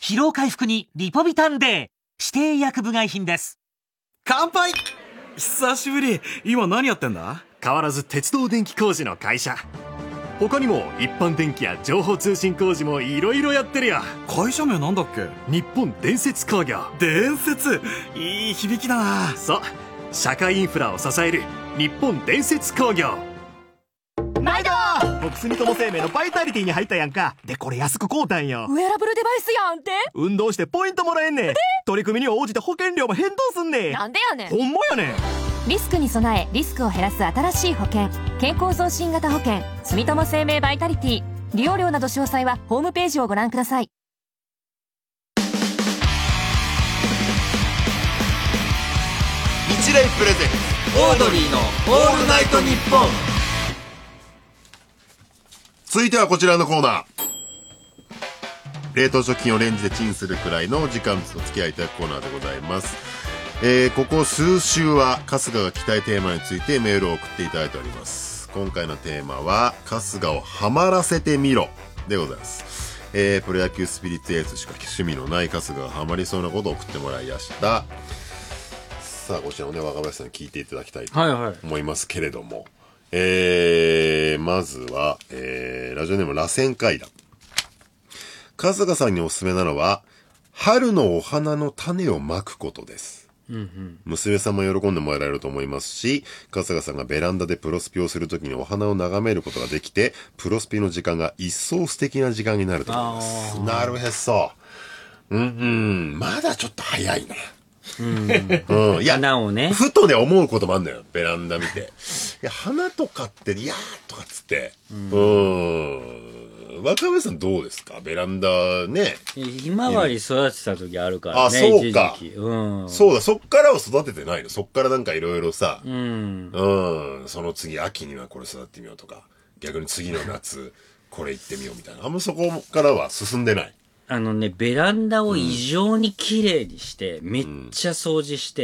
疲労回復にリポビタン D 指定薬部外品です。 乾杯。久しぶり。今何やってんだ？ 変わらず鉄道電気工事の会社。他にも一般電気や情報通信工事もいろいろやってるよ。 会社名なんだっけ？ 日本電説工業。 伝説、いい響きだな。 そう、社会インフラを支える日本電説工業。 毎度僕住友生命のバイタリティに入ったやんか。でこれ安く買うたんよ。 ウェアラブルデバイスやんって。 運動してポイントもらえんねん。取り組みに応じて保険料も返答すんねん。 なんでやねん。 ほんまやねん。 リスクに備えリスクを減らす新しい保険、健康増進型保険住友生命バイタリティ。利用料など詳細はホームページをご覧ください。 日霊プレゼンツオードリーのオールナイトニッポン。続いてはこちらのコーナー。冷凍食品をレンジでチンするくらいの時間と付き合いいただくコーナーでございます。ここ数週は春日が聞きたいテーマについてメールを送っていただいております。今回のテーマは春日をハマらせてみろでございます。プロ野球スピリッツエースしか趣味のない春日がハマりそうなことを送ってもらいました。さあこちらをね若林さんに聞いていただきたいと思いますけれども、まずは、ラジオネーム螺旋階段。春日さんにおすすめなのは春のお花の種をまくことです。娘さんも喜んでもらえると思いますし、春日さんがベランダでプロスピをするときにお花を眺めることができて、プロスピの時間が一層素敵な時間になると思います。なるへそ。まだちょっと早いな。いや、 花をね。 ふとね、思うこともあるんだよ。ベランダ見て。いや、花とかって、いやーとかっつって。若林さんどうですか？ベランダね。 ひまわり育てた時あるからね。 あ、そうか。そうだ、そっからは育ててないの。そっからなんかいろいろさ、その次秋にはこれ育ててみようとか、逆に次の夏これ行ってみようみたいな。あんまそこからは進んでない。 ベランダを異常に綺麗にして、めっちゃ掃除して、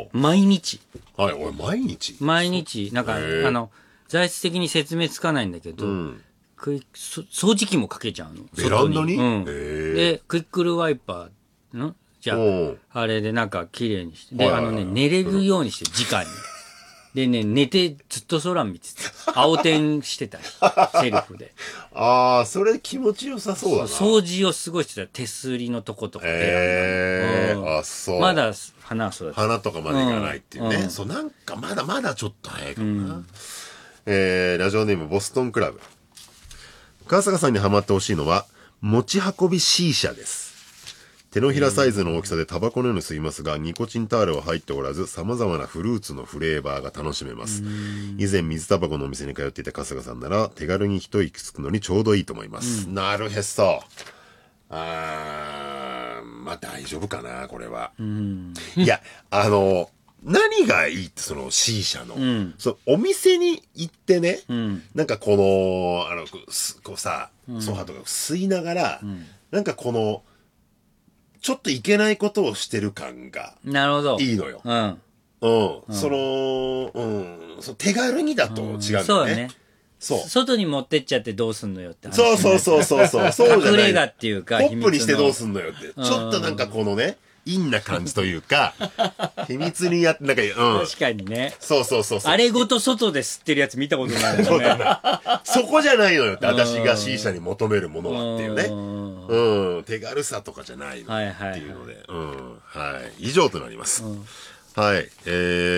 毎日。 はい、俺毎日毎日、なんか、材質的に説明つかないんだけど、掃除機もかけちゃうの。 ベランダに？ で、クイックルワイパーの、じゃあ、あれでなんか綺麗にして。で、寝れるようにして、直に。でね、寝てずっと空見てた。青天してた。セルフで。 ああ、それ気持ちよさそうだな。 掃除をすごいしてた。手すりのとことか。 あ、そう。 まだ花は育てた。 花とかまでいかないっていうね。そう、なんかまだちょっと早いかもな。ラジオネームボストンクラブ。春日さんにハマってほしいのは、持ち運び C 社です。手のひらサイズの大きさでタバコのように吸いますが、ニコチンタールは入っておらず、様々なフルーツのフレーバーが楽しめます。以前水タバコのお店に通っていた春日さんなら、手軽に一息つくのにちょうどいいと思います。なるへそ。まあ大丈夫かな、これは。いや、何がいいってその C 社の、お店に行ってね、なんかこうさ、ソファとか吸いながら、なんかこの、ちょっといけないことをしてる感がいいのよ。その手軽にだと違うんだよね。 そうだね。 そう。 外に持ってっちゃってどうすんのよって話。 そう。そうじゃない。 隠れ家っていうか、 ポップにしてどうすんのよって。ちょっとなんかこのね、陰な感じというか、秘密にやって、なんか、 確かにね。 そう。 あれごと外で吸ってるやつ見たことないもんね。 そこじゃないのよって、私が C 社に求めるものはっていうね。手軽さとかじゃないのっていうので。はい。以上となります。はい。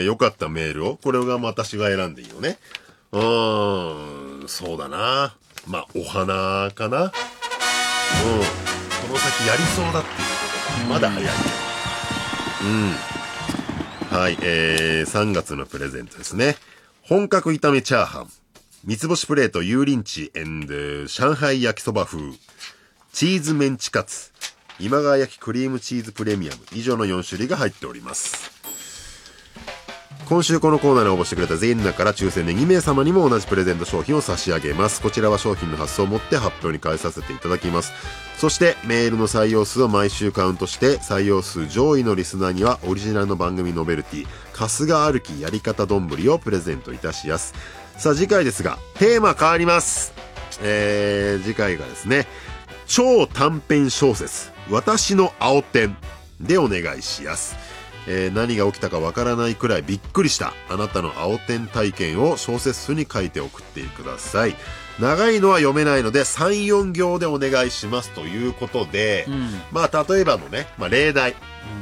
よかったメールを、これが私が選んでいいよね。そうだな。まあ、お花かな。この先やりそうだっていうことがまだ早い。はい、3月のプレゼントですね。本格炒めチャーハン、三つ星プレート油淋鶏&上海焼きそば風、チーズメンチカツ、今川焼きクリームチーズプレミアム、以上の4種類が入っております。今週このコーナーに応募してくれた全員の中から抽選で2名様にも同じプレゼント商品を差し上げます。こちらは商品の発送をもって発表に返させていただきます。そしてメールの採用数を毎週カウントして、採用数上位のリスナーにはオリジナルの番組ノベルティ春日歩きやり方どんぶりをプレゼントいたします。さあ次回ですがテーマ変わります。次回がですね、 超短編小説私の青天でお願いしやす。何が起きたかわからないくらいびっくりしたあなたの青天体験を小説風に書いて送ってください。長いのは読めないので 3,4 行でお願いしますということで、まあ例えばのね、例題、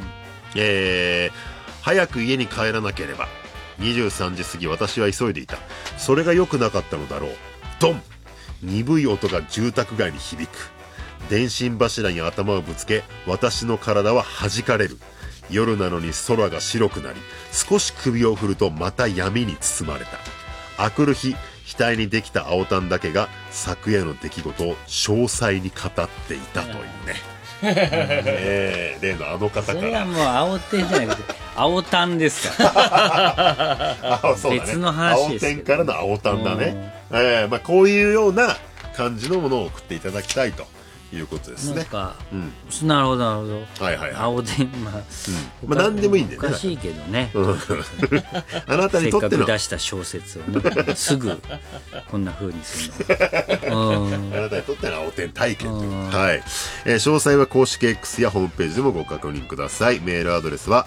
早く家に帰らなければ23時過ぎ私は急いでいた。それが良くなかったのだろう。ドン。鈍い音が住宅街に響く。電信柱に頭をぶつけ私の体は弾かれる。夜なのに空が白くなり少し首を振るとまた闇に包まれた。あくる日額にできた青タンだけが昨夜の出来事を詳細に語っていたというね。例のあの方から。それはもう青天じゃなくて青タンですからそうだね、別の話です。青天からの青タンだね。こういうような感じのものを送っていただきたいということですね。 なるほどなるほど。 はいはいはい。 青天、 何でもいいんだよね。 おかしいけどね。 あなたにとってのせっかく出した小説をね、すぐこんな風にするの。 あなたにとっての青天体験という。はい。詳細は公式 X やホームページでもご確認ください。メールアドレスは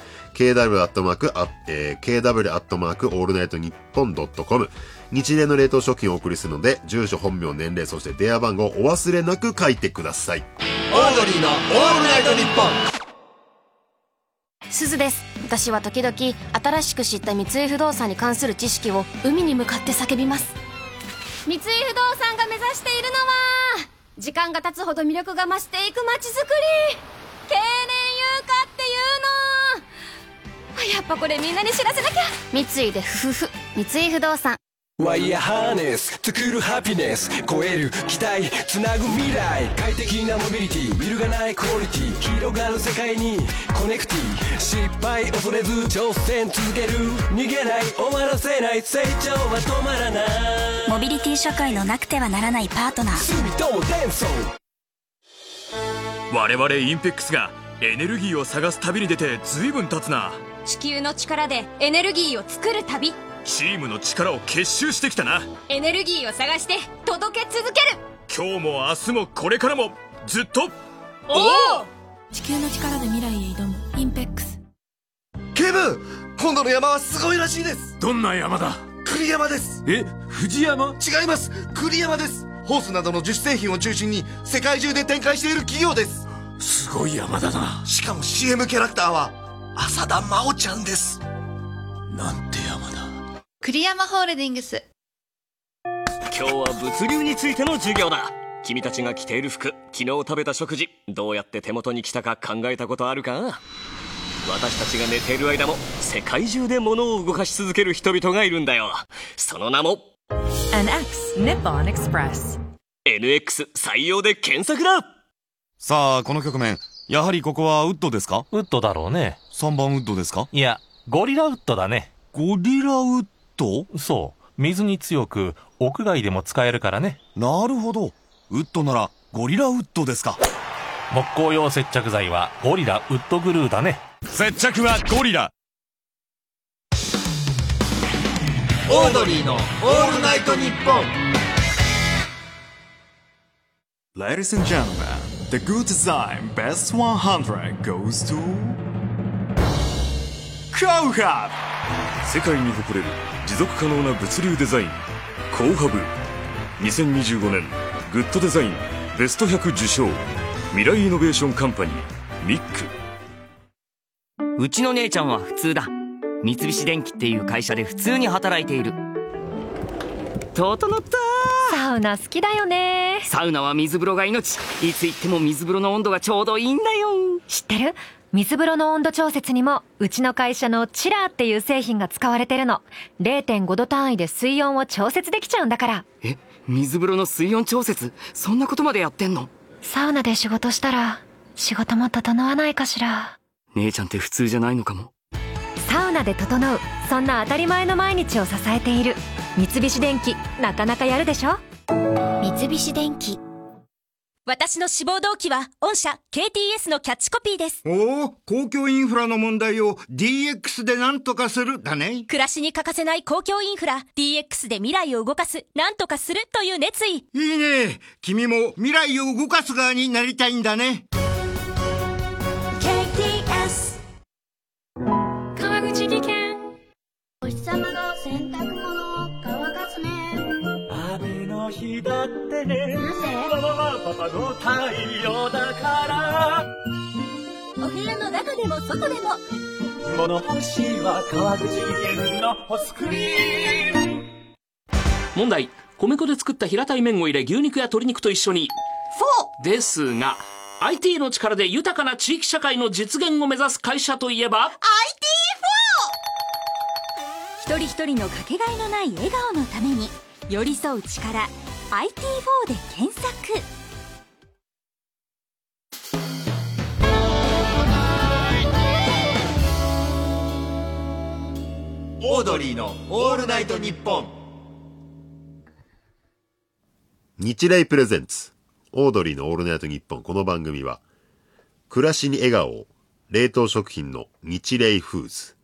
kw@allnightnippon.com。日例の冷凍食品をお送りするので、住所、本名、年齢、そして電話番号をお忘れなく書いてください。 オードリーのオールナイトニッポン。 すずです。私は時々新しく知った三井不動産に関する知識を海に向かって叫びます。 三井不動産が目指しているのは時間が経つほど魅力が増していく街づくり、経年優化っていうの。やっぱこれみんなに知らせなきゃ。 三井でふふふ。三井不動産。 ワイヤーハーネス作るハピネス、超える期待つなぐ未来、快適なモビリティ、ビルがないクオリティ、広がる世界にコネクティ、失敗恐れず挑戦続ける、逃げない終わらせない成長は止まらない。 モビリティ社会のなくてはならないパートナー、 住友電装。 我々インペックスがエネルギーを探す旅に出て随分経つな。 地球の力でエネルギーを作る旅、 チームの力を結集してきたな。 エネルギーを探して届け続ける。 今日も明日もこれからもずっと。 おお、 地球の力で未来へ挑むインペックス。 警部、今度の山はすごいらしいです。 どんな山だ？ 栗山です。 富士山？ 違います、栗山です。ホースなどの樹脂製品を中心に世界中で展開している企業です。 すごい山だな。 しかも CM キャラクターは浅田真央ちゃんです。 なんて山だ。 栗山ホールディングス。 今日は物流についての授業だ。君たちが着ている服、昨日食べた食事、どうやって手元に来たか考えたことあるか？私たちが寝ている間も世界中で物を動かし続ける人々がいるんだよ。その名も NX Nippon Express。 NX 採用で検索だ。 さあ、この局面、やはりここはウッドですか？ ウッドだろうね。 3番ウッドですか？ いや、ゴリラウッドだね。 ゴリラウッド？ そう。水に強く、屋外でも使えるからね。 なるほど。ウッドならゴリラウッドですか。 木工用接着剤はゴリラウッドグルーだね。 接着はゴリラ。 オードリーのオールナイトニッポン。 Ladies and gentlemen, the good design best 100 goes to コウハブ。世界に誇れる持続可能な物流デザイン、コウハブ。2025年グッドデザインベスト100受賞、未来イノベーションカンパニーミック。 うちの姉ちゃんは普通だ。三菱電機っていう会社で普通に働いている。整った。 サウナ好きだよね。 サウナは水風呂が命。いつ行っても水風呂の温度がちょうどいいんだよ。 知ってる？水風呂の温度調節にもうちの会社のチラーっていう製品が使われてるの。 0.5 度単位で水温を調節できちゃうんだから。 水風呂の水温調節、そんなことまでやってんの？ サウナで仕事したら仕事も整わないかしら。 姉ちゃんって普通じゃないのかも。 サウナで整う、そんな当たり前の毎日を支えている三菱電機。なかなかやるでしょ。 三菱電機。 私の志望動機は御社 KTS のキャッチコピーです。 おお、公共インフラの問題を DX で何とかするだね。 暮らしに欠かせない公共インフラ DX で未来を動かす、何とかするという熱意。 いいね。君も未来を動かす側になりたいんだね。 KTS 川口技研。お日様の洗濯物を乾かすね。 雨の日だってね。 なぜ？ ママはパパの太陽だから。 お部屋の中でも外でも物干しは川口技研のホスクリーン。 問題。米粉で作った平たい麺を入れ牛肉や鶏肉と一緒にですが IT の力で豊かな地域社会の実現を目指す会社といえば IT4。 一人一人のかけがえのない笑顔のために寄り添う力 IT4 で検索。 オードリーのオールナイトニッポン。日霊プレゼンツオードリーのオールナイトニッポン。この番組は暮らしに笑顔を、冷凍食品の日霊フーズ、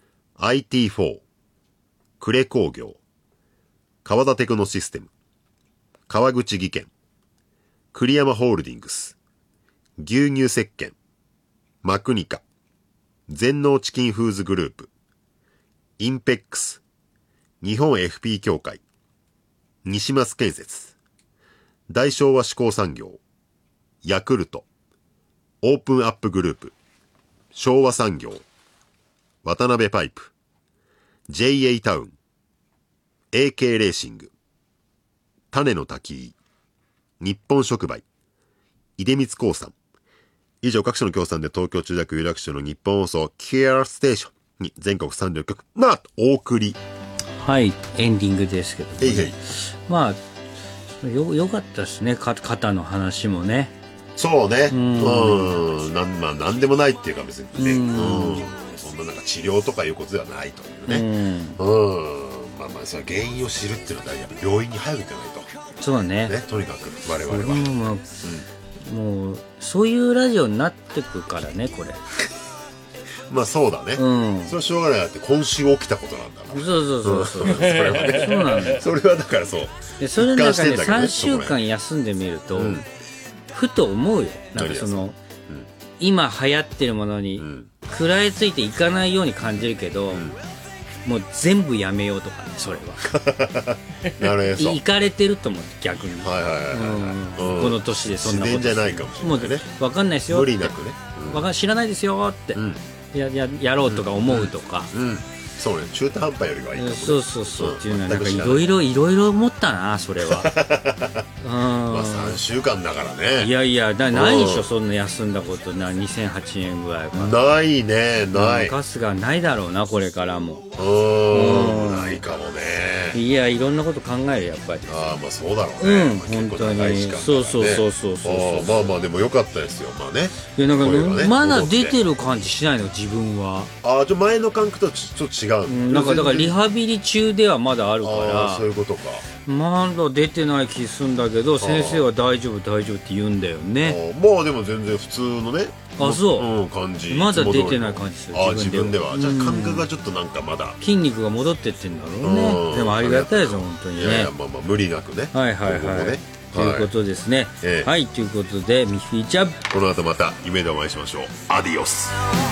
IT4、 呉工業、川田テクノシステム、川口技研、栗山ホールディングス、牛乳石鹸、マクニカ、全農チキンフーズグループ、インペックス、日本 FP 協会、西松建設、大昭和志向産業、ヤクルト、オープンアップグループ、昭和産業、渡辺パイプ、JA タウン、AK レーシング、種の滝、日本触媒、出光興産。以上各社の協賛で東京中学有楽町の日本放送キアステーションに全国30局お送り。 はい、エンディングですけど、ね、まあよかったですね。肩の話もね。 そうね。なんでもないっていうか別にね。そんななんか治療とかいうことではないというね。まあその原因を知るっていうのは大事。病院に早く行かないと。 そうね。 とにかく我々は。 もうそういうラジオになってくからねこれ。 まあそうだね。それはしょうがない。だって今週起きたことなんだから。 そう。それはね。そうなんだよ。 それはだからそう。 でそれの中で3週間休んでみると、ふと思うよ。なんかその、今流行ってるものに食らいついていかないように感じるけど、もう全部やめようとかね、それは。 なるほど。 いかれてると思って逆に。この年でそんなこと。 自然じゃないかもしれないね。 もう分かんないですよ。 無理なくね。 知らないですよって。やろうとか思うとか。 そうね、中途半端よりはいいかもね。 そうっていうのはなんかいろいろ思ったなそれは。 まあ3週間だからね。 いやないでしょそんな休んだことな。2008年ぐらいかないね。ないガスがないだろうなこれからも。 ないかもね。 いやいろんなこと考えるやっぱり。 まあそうだろうね。 本当にそうまあでもよかったですよ。まあね。 いやなんかまだ出てる感じしないの自分は。 前の感覚とちょっと違う。 なんかだからリハビリ中ではまだあるからそういうことか。 まだ出てない気するんだけど先生は大丈夫って言うんだよね。 まあでも全然普通のね感じ。 まだ出てない感じする自分では。じゃあ感覚がちょっとなんかまだ筋肉が戻ってってんだろうね。でもありがたいです本当にね。 いやまあ無理なくね。 はいということですね。はいということでミッフィーちゃんこの後また夢でお会いしましょう。アディオス。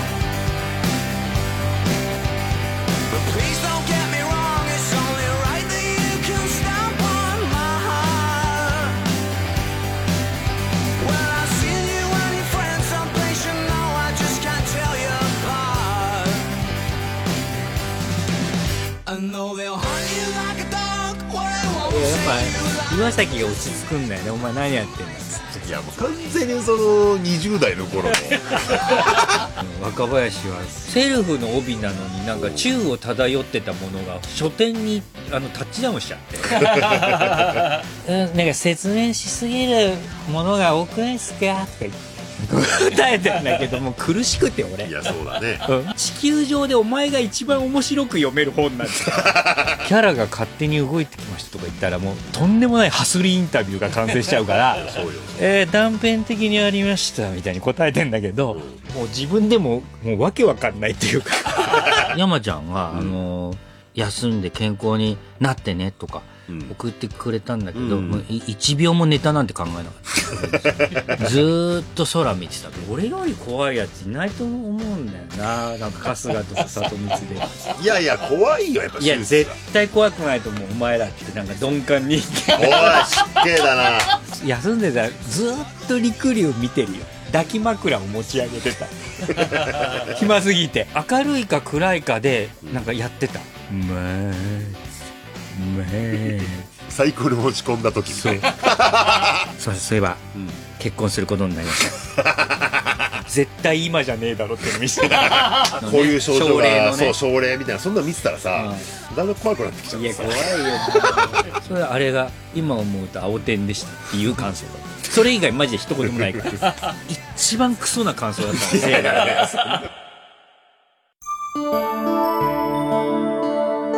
やっぱ岩崎が落ち着くんだよね。お前何やってんだっつって。 いやもう完全にその20代の頃の若林はセルフの帯なのになんか宙を漂ってたものが書店にタッチダウンしちゃってなんか説明しすぎるものが多くないですかって答えてんだけども苦しくて俺。 いやそうだね、 地球上でお前が一番面白く読める本なんですよ。キャラが勝手に動いてきましたとか言ったらもうとんでもないハスリインタビューが完成しちゃうから断片的にありましたみたいに答えてんだけど、もう自分でももうわけわかんないっていうか山ちゃんが、休んで健康になってねとか送ってくれたんだけど、もう1秒もネタなんて考えなかったずーっと空見てた。俺より怖いやついないと思うんだよな。なんか春日とか里光でいやいや怖いよやっぱ。 いや絶対怖くないと思う。お前らってなんか鈍感におい失敬だな。 休んでたらずーっと陸竜見てるよ。抱き枕を持ち上げてた暇すぎて明るいか暗いかでなんかやってた。 最高に持ち込んだ時そういえば、結婚することになりました絶対今じゃねえだろっての見せてたこういう症状がそう症例みたいなそんなの見てたらさ、だんだん怖くなってきちゃう。 いや怖いよそれあれが今思うと青天でしたっていう感想だった。それ以外マジで一言もないから一番クソな感想だったんですよ